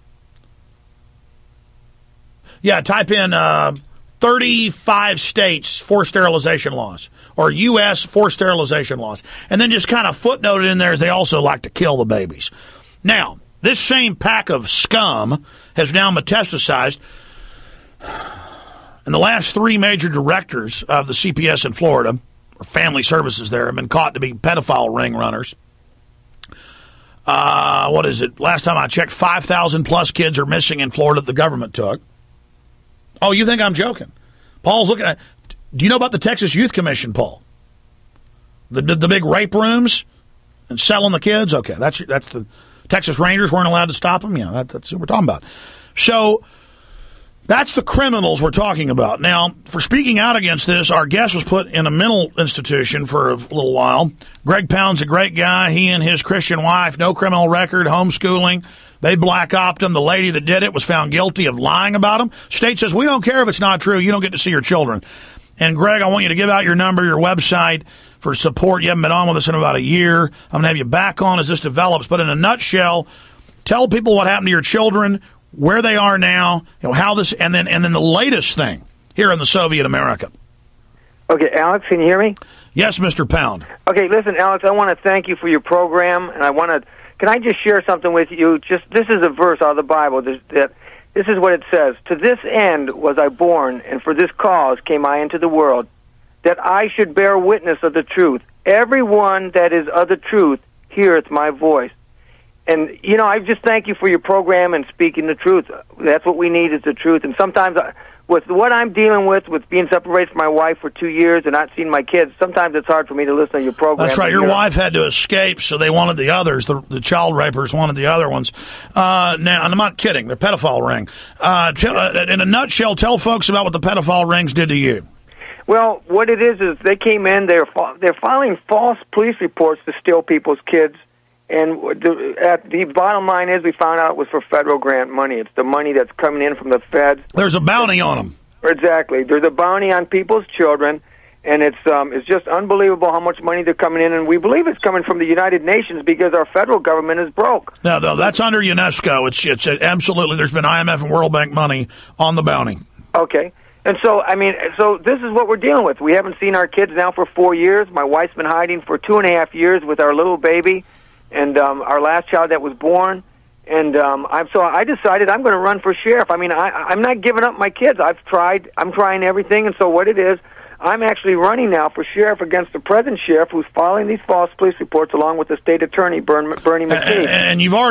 Yeah, type in 35 states forced sterilization laws, or U.S. forced sterilization laws, and then just kind of footnote it in there as they also like to kill the babies. Now, this same pack of scum has now metastasized, and the last 3 major directors of the CPS in Florida, or family services there, have been caught to be pedophile ring runners. What is it? Last time I checked, 5,000 plus kids are missing in Florida that the government took. Oh, you think I'm joking? Paul's looking at... Do you know about the Texas Youth Commission, Paul? The big rape rooms and selling the kids? Okay, that's the... Texas Rangers weren't allowed to stop them? Yeah, that's what we're talking about. So, that's the criminals we're talking about. Now, for speaking out against this, our guest was put in a mental institution for a little while. Greg Pound's a great guy. He and his Christian wife, no criminal record, homeschooling. They black-opped him. The lady that did it was found guilty of lying about him. State says, we don't care if it's not true. You don't get to see your children. And, Greg, I want you to give out your number, your website for support. You haven't been on with us in about a year. I'm going to have you back on as this develops. But in a nutshell, tell people what happened to your children, where they are now, how this, and then the latest thing here in the Soviet America. Okay, Alex, can you hear me? Yes, Mr. Pound. Okay, listen, Alex, I want to thank you for your program, and I want to... Can I just share something with you? This is a verse out of the Bible. This is what it says. To this end was I born, and for this cause came I into the world, that I should bear witness of the truth. Everyone that is of the truth heareth my voice. And, I just thank you for your program and speaking the truth. That's what we need is the truth. And sometimes with what I'm dealing with being separated from my wife for 2 years and not seeing my kids, sometimes it's hard for me to listen to your program. That's right. Your wife had to escape, so they wanted the others. The child rapers wanted the other ones. Now, and I'm not kidding. They're pedophile ring. In a nutshell, tell folks about what the pedophile rings did to you. Well, what it is they came in. They're filing false police reports to steal people's kids. And the bottom line is we found out it was for federal grant money. It's the money that's coming in from the feds. There's a bounty on them. Exactly. There's a bounty on people's children, and it's just unbelievable how much money they're coming in. And we believe it's coming from the United Nations because our federal government is broke. No, that's under UNESCO. It's absolutely, there's been IMF and World Bank money on the bounty. Okay. And so, so this is what we're dealing with. We haven't seen our kids now for 4 years. My wife's been hiding for 2.5 years with our little baby. And our last child that was born, and I decided I'm going to run for sheriff. I'm not giving up my kids. I'm trying everything, and so what it is, I'm actually running now for sheriff against the present sheriff who's filing these false police reports along with the state attorney, Bernie McKee. And you've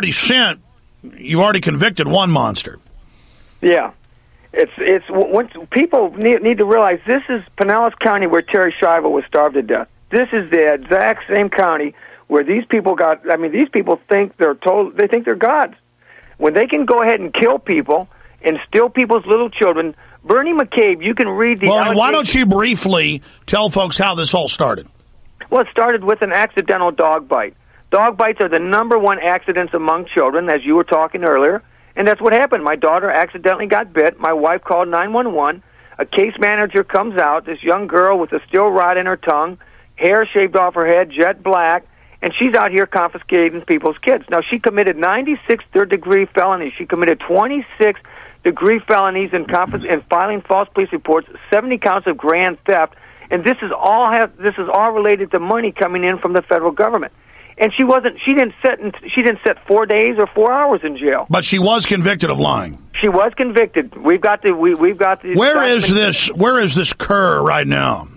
already convicted one monster. Yeah. It's once people need to realize this is Pinellas County where Terry Schiavo was starved to death. This is the exact same county where these people these people think they think they're gods. When they can go ahead and kill people and steal people's little children, Bernie McCabe, you can read the... Well, why don't you briefly tell folks how this all started? Well, it started with an accidental dog bite. Dog bites are the number one accidents among children, as you were talking earlier, and that's what happened. My daughter accidentally got bit. My wife called 911. A case manager comes out, this young girl with a steel rod in her tongue, hair shaved off her head, jet black, and she's out here confiscating people's kids. Now, she committed 96 third-degree felonies. She committed 26-degree felonies in filing false police reports, 70 counts of grand theft, and this is all related to money coming in from the federal government. And she didn't sit 4 days or 4 hours in jail. But she was convicted of lying. She was convicted. We've got the. Where is this Kerr right now?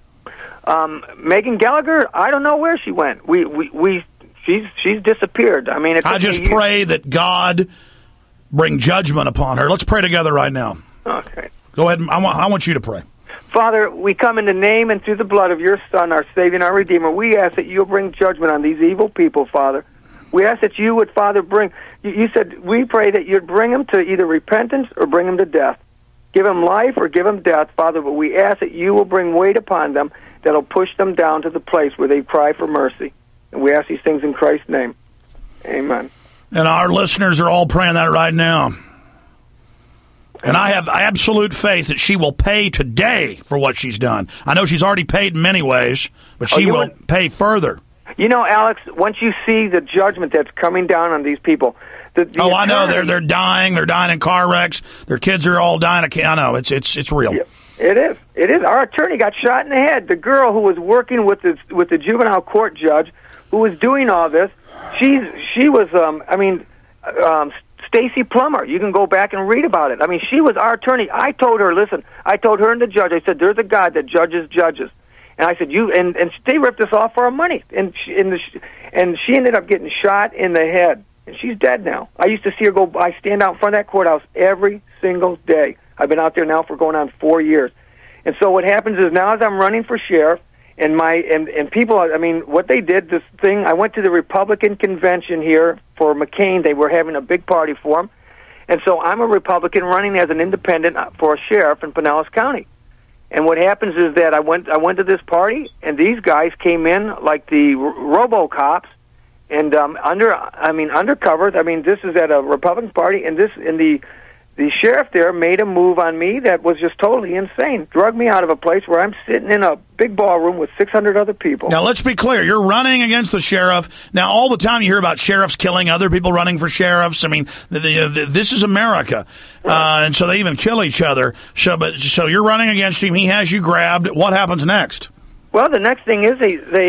Megan Gallagher, I don't know where she went. She's disappeared. I mean, I just pray that God bring judgment upon her. Let's pray together right now. Okay. Go ahead. I want you to pray. Father, we come in the name and through the blood of your Son, our Savior and our Redeemer. We ask that you'll bring judgment on these evil people, Father. We ask that you would, Father, you said we pray that you'd bring them to either repentance or bring them to death. Give them life or give them death, Father, but we ask that you will bring weight upon them that'll push them down to the place where they cry for mercy. And we ask these things in Christ's name. Amen. And our listeners are all praying that right now. And I have absolute faith that she will pay today for what she's done. I know she's already paid in many ways, but she will pay further. You know, Alex, once you see the judgment that's coming down on these people... I know. They're dying. They're dying in car wrecks. Their kids are all dying. I know. It's real. Yeah, it is. It is. Our attorney got shot in the head. The girl who was working with the juvenile court judge who was doing all this, she was, Stacy Plummer. You can go back and read about it. I mean, she was our attorney. I told her and the judge, I said, there's a God that judges judges. And I said, and they ripped us off for our money. And she ended up getting shot in the head. And she's dead now. I used to see her I stand out in front of that courthouse every single day. I've been out there now for going on 4 years. And so what happens is now as I'm running for sheriff, and people, I mean, what they did, this thing, I went to the Republican convention here for McCain. They were having a big party for him. And so I'm a Republican running as an independent for a sheriff in Pinellas County. And what happens is that I went to this party, and these guys came in like the RoboCops, and undercover. I mean, this is at a Republican party, and the sheriff there made a move on me that was just totally insane. Drug me out of a place where I'm sitting in a big ballroom with 600 other people. Now, let's be clear. You're running against the sheriff. Now, all the time you hear about sheriffs killing other people running for sheriffs. I mean, this is America. Right. And so they even kill each other. So you're running against him. He has you grabbed. What happens next? Well, the next thing is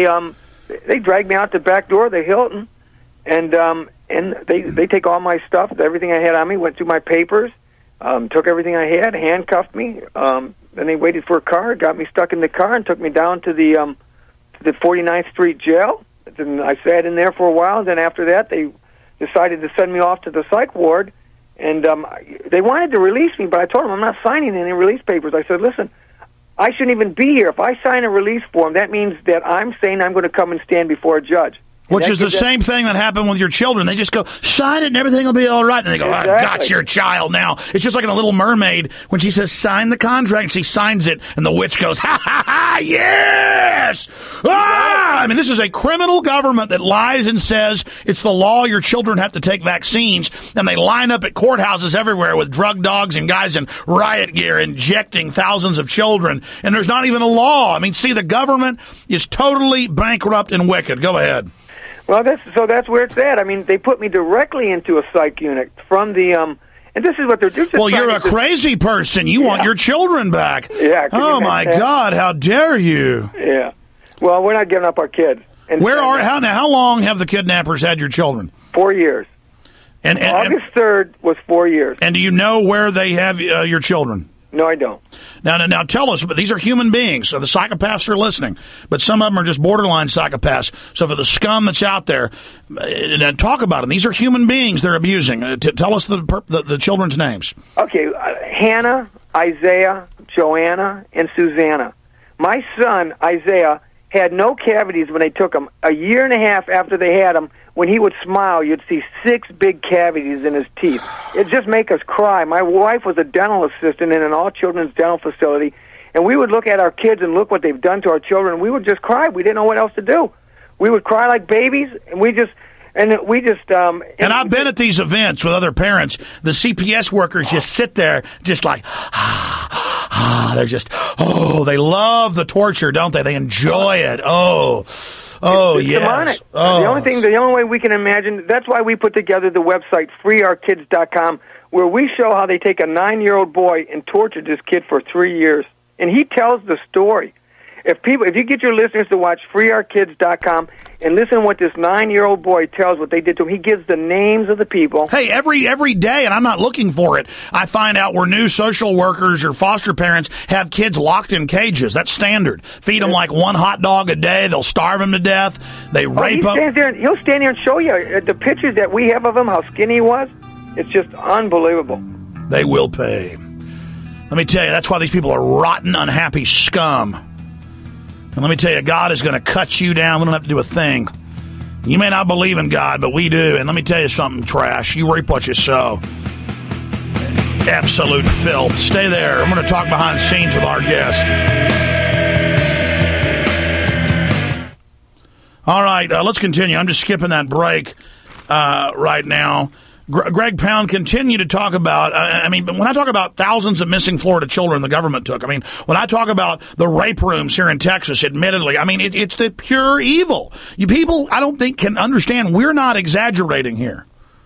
they dragged me out the back door of the Hilton, and they take all my stuff, everything I had on me, went through my papers, took everything I had, handcuffed me. Then they waited for a car, got me stuck in the car, and took me down to the 49th Street jail. Then I sat in there for a while, and then after that they decided to send me off to the psych ward, and they wanted to release me, but I told them I'm not signing any release papers. I said, listen, I shouldn't even be here. If I sign a release form, that means that I'm saying I'm going to come and stand before a judge. Which is the same thing that happened with your children. They just go, sign it and everything will be all right. And they go, exactly. I've got your child now. It's just like in A Little Mermaid when she says, sign the contract, and she signs it, and the witch goes, ha, ha, ha, yes! Ah! I mean, this is a criminal government that lies and says it's the law your children have to take vaccines, and they line up at courthouses everywhere with drug dogs and guys in riot gear injecting thousands of children, and there's not even a law. I mean, see, the government is totally bankrupt and wicked. Go ahead. Well, that's where it's at. I mean, they put me directly into a psych unit from the and this is what they're doing. Well, you're a crazy person. You want your children back. Yeah. Oh my God! How dare you? Yeah. Well, we're not giving up our kids. And how long have the kidnappers had your children? 4 years. And August 3rd was 4 years. And do you know where they have your children? No, I don't. Now tell us, but these are human beings, so the psychopaths are listening, but some of them are just borderline psychopaths. So for the scum that's out there, talk about them. These are human beings they're abusing. Tell us the children's names. Okay, Hannah, Isaiah, Joanna, and Susanna. My son, Isaiah, had no cavities when they took him. A year and a half after they had him, when he would smile, you'd see 6 big cavities in his teeth. It just make us cry. My wife was a dental assistant in an all-children's dental facility, and we would look at our kids and look what they've done to our children, and we would just cry. We didn't know what else to do. We would cry like babies, and we just... And and I've been at these events with other parents. The CPS workers just sit there, just like, they're just, they love the torture, don't they? They enjoy it. It's yes. Demonic. The only way we can imagine, that's why we put together the website freeourkids.com, where we show how they take a 9-year-old boy and tortured this kid for 3 years. And he tells the story. If you get your listeners to watch freeourkids.com and listen to what this 9-year-old boy tells what they did to him, he gives the names of the people. Hey, every day, and I'm not looking for it, I find out where new social workers or foster parents have kids locked in cages. That's standard. Feed them like 1 hot dog a day. They'll starve them to death. They rape them. He'll stand there and show you the pictures that we have of him, how skinny he was. It's just unbelievable. They will pay. Let me tell you, that's why these people are rotten, unhappy scum. And let me tell you, God is going to cut you down. We don't have to do a thing. You may not believe in God, but we do. And let me tell you something, trash. You reap what you sow. Absolute filth. Stay there. I'm going to talk behind the scenes with our guest. All right, let's continue. I'm just skipping that break right now. Greg Pound continued to talk about, but when I talk about thousands of missing Florida children the government took, when I talk about the rape rooms here in Texas, admittedly, it's the pure evil. You people, I don't think, can understand. We're not exaggerating here.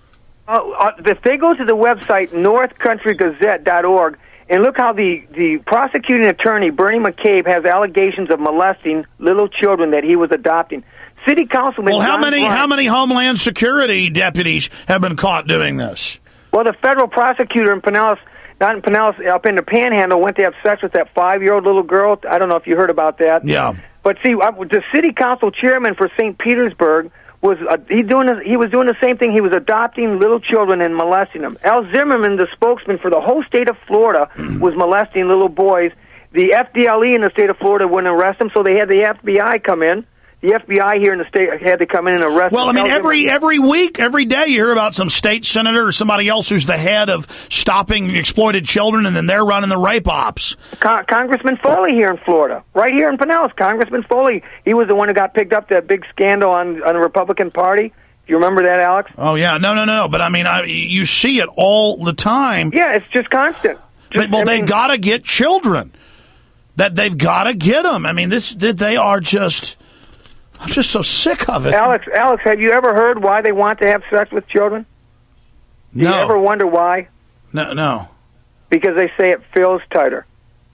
If they go to the website northcountrygazette.org and look how the prosecuting attorney, Bernie McCabe, has allegations of molesting little children that he was adopting. City Councilman. Well, how many Homeland Security deputies have been caught doing this? Well, the federal prosecutor in Pinellas, not in Pinellas, up in the Panhandle, went to have sex with that 5-year-old little girl. I don't know if you heard about that. Yeah. But see, the City Council chairman for St. Petersburg was he was doing the same thing. He was adopting little children and molesting them. Al Zimmerman, the spokesman for the whole state of Florida, was molesting little boys. The FDLE in the state of Florida wouldn't arrest him, so they had the FBI come in. The FBI here in the state had to come in and arrest him. Well, every week, every day, you hear about some state senator or somebody else who's the head of stopping exploited children, and then they're running the rape ops. Congressman Foley here in Florida, right here in Pinellas. Congressman Foley, he was the one who got picked up that big scandal on the Republican Party. Do you remember that, Alex? Oh, yeah. No. But, you see it all the time. Yeah, it's just constant. They've got to get children. They've got to get them. They are just... I'm just so sick of it. Alex, have you ever heard why they want to have sex with children? Do you ever wonder why? No. Because they say it feels tighter.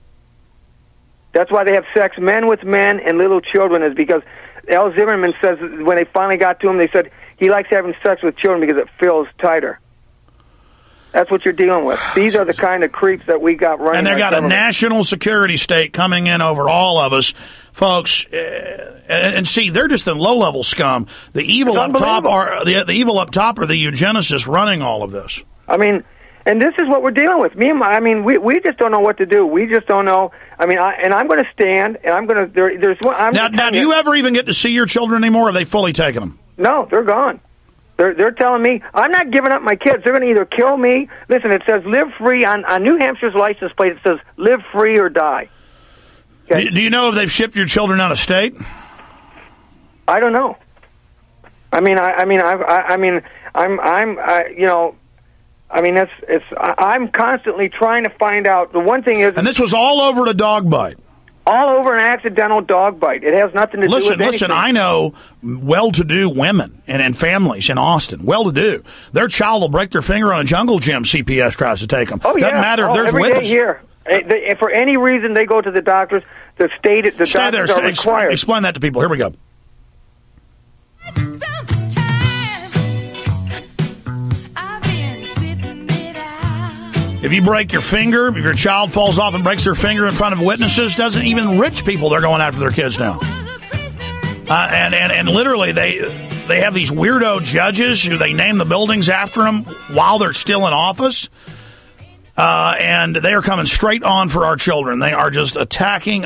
That's why they have sex, men with men and little children, is because Al Zimmerman says when they finally got to him, they said he likes having sex with children because it feels tighter. That's what you're dealing with. These are the kind of creeps that we got running. And they've got a national security state coming in over all of us. Folks, and see, they're just the low-level scum. The evil up top are the evil up top are the eugenicists running all of this. And this is what we're dealing with. We just don't know what to do. We just don't know. I'm going to stand, and I'm going to. There's one. Now, do you ever even get to see your children anymore? Or have they fully taken them? No, they're gone. They're telling me I'm not giving up my kids. They're going to either kill me. Listen, it says "live free" on New Hampshire's license plate. It says "live free or die." Okay. Do you know if they've shipped your children out of state? I don't know. I'm constantly trying to find out. The one thing is, and this was all over a dog bite. All over an accidental dog bite. It has nothing to do with anything. Listen, I know well-to-do women and families in Austin, well-to-do. Their child will break their finger on a jungle gym. CPS tries to take them. Oh, yeah. Doesn't matter if there's every witnesses. Day here. If for any reason they go to the doctors, the doctors are required. Explain that to people. Here we go. If you break your finger, if your child falls off and breaks their finger in front of witnesses, doesn't even rich people, they're going after their kids now. And literally they have these weirdo judges who they name the buildings after them while they're still in office. and they are coming straight on for our children. They are just attacking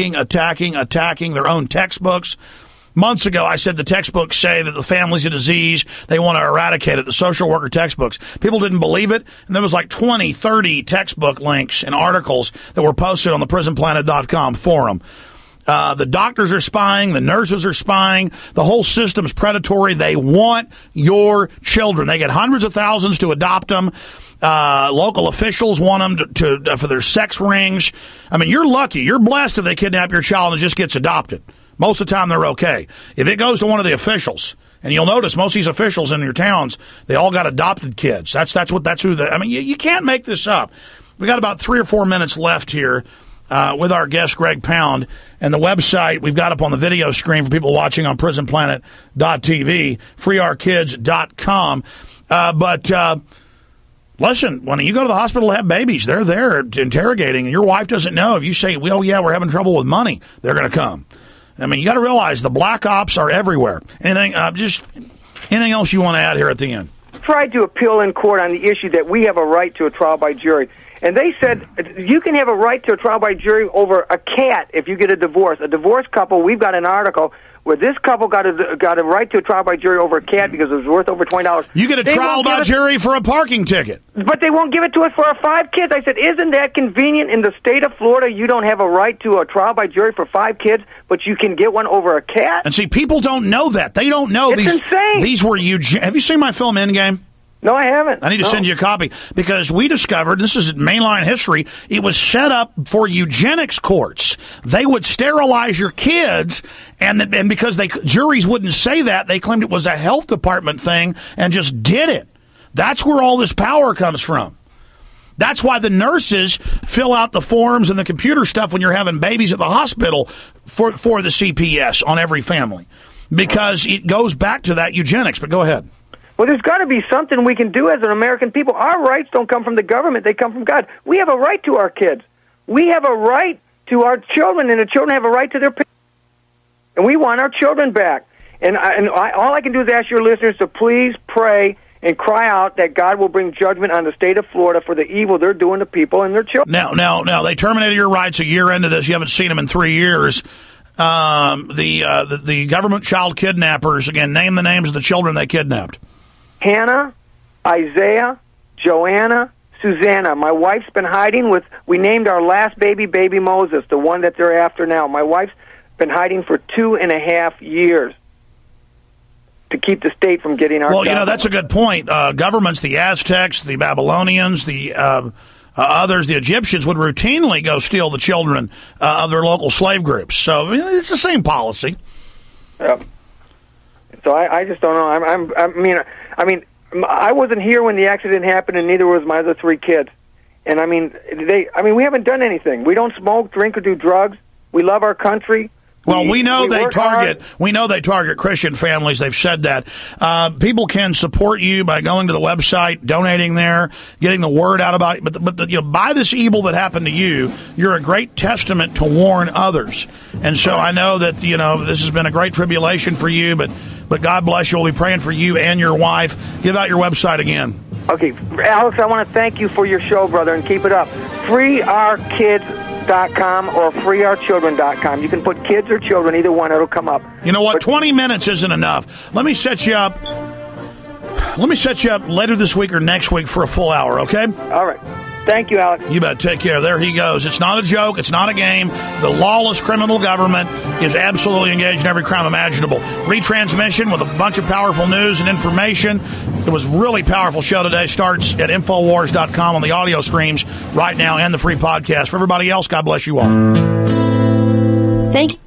their own textbooks. Months ago, I said the textbooks say that the family's a disease. They want to eradicate it, the social worker textbooks. People didn't believe it, and there was like 20, 30 textbook links and articles that were posted on the PrisonPlanet.com forum. The doctors are spying. The nurses are spying. The whole system's predatory. They want your children. They get hundreds of thousands to adopt them. Local officials want them to for their sex rings. I mean, you're lucky. You're blessed if they kidnap your child and it just gets adopted. Most of the time, they're okay. If it goes to one of the officials, and you'll notice most of these officials in your towns, they all got adopted kids. That's who they. I mean, you can't make this up. We got about 3 or 4 minutes left here. With our guest, Greg Pound, and the website we've got up on the video screen for people watching on prisonplanet.tv, freeourkids.com. But listen, when you go to the hospital to have babies, they're there interrogating, and your wife doesn't know. If you say, well, yeah, we're having trouble with money, they're going to come. I mean, you got to realize the black ops are everywhere. Anything else you want to add here at the end? Tried to appeal in court on the issue that we have a right to a trial by jury. And they said you can have a right to a trial by jury over a cat if you get a divorce. A divorced couple, we've got an article where this couple got a right to a trial by jury over a cat because it was worth over $20. You get a trial by jury for a parking ticket. But they won't give it to us for our 5 kids. I said, isn't that convenient? In the state of Florida, you don't have a right to a trial by jury for 5 kids, but you can get one over a cat? And see, people don't know that. They don't know it's insane. These were have you seen my film Endgame? No, I haven't. I need to send you a copy because we discovered, this is mainline history, it was set up for eugenics courts. They would sterilize your kids, and because juries wouldn't say that, they claimed it was a health department thing and just did it. That's where all this power comes from. That's why the nurses fill out the forms and the computer stuff when you're having babies at the hospital for the CPS on every family, because it goes back to that eugenics. But go ahead. Well, there's got to be something we can do as an American people. Our rights don't come from the government. They come from God. We have a right to our kids. We have a right to our children, and the children have a right to their parents. And we want our children back. And all I can do is ask your listeners to please pray and cry out that God will bring judgment on the state of Florida for the evil they're doing to people and their children. Now, they terminated your rights a year into this. You haven't seen them in 3 years. The government child kidnappers, again, name the names of the children they kidnapped. Hannah, Isaiah, Joanna, Susanna. My wife's been hiding we named our last baby Moses, the one that they're after now. My wife's been hiding for 2.5 years to keep the state from getting our... Well, that's a good point. Governments, the Aztecs, the Babylonians, the others, the Egyptians, would routinely go steal the children of their local slave groups. So it's the same policy. Yep. So I just don't know. I mean, I wasn't here when the accident happened, and neither was my other 3 kids. And we haven't done anything. We don't smoke, drink, or do drugs. We love our country. Well, we know they target Christian families. They've said that. People can support you by going to the website, donating there, getting the word out about it. But by this evil that happened to you, you're a great testament to warn others. And so I know that this has been a great tribulation for you, but God bless you. We'll be praying for you and your wife. Give out your website again. Okay, Alex, I want to thank you for your show, brother, and keep it up. freeourkids.com or freeourchildren.com. You can put kids or children, either one, it'll come up. You know what? 20 minutes isn't enough. Let me set you up later this week or next week for a full hour, okay? All right. Thank you, Alex. You better take care. There he goes. It's not a joke. It's not a game. The lawless criminal government is absolutely engaged in every crime imaginable. Retransmission with a bunch of powerful news and information. It was a really powerful show today. Starts at Infowars.com on the audio streams right now and the free podcast. For everybody else, God bless you all. Thank you.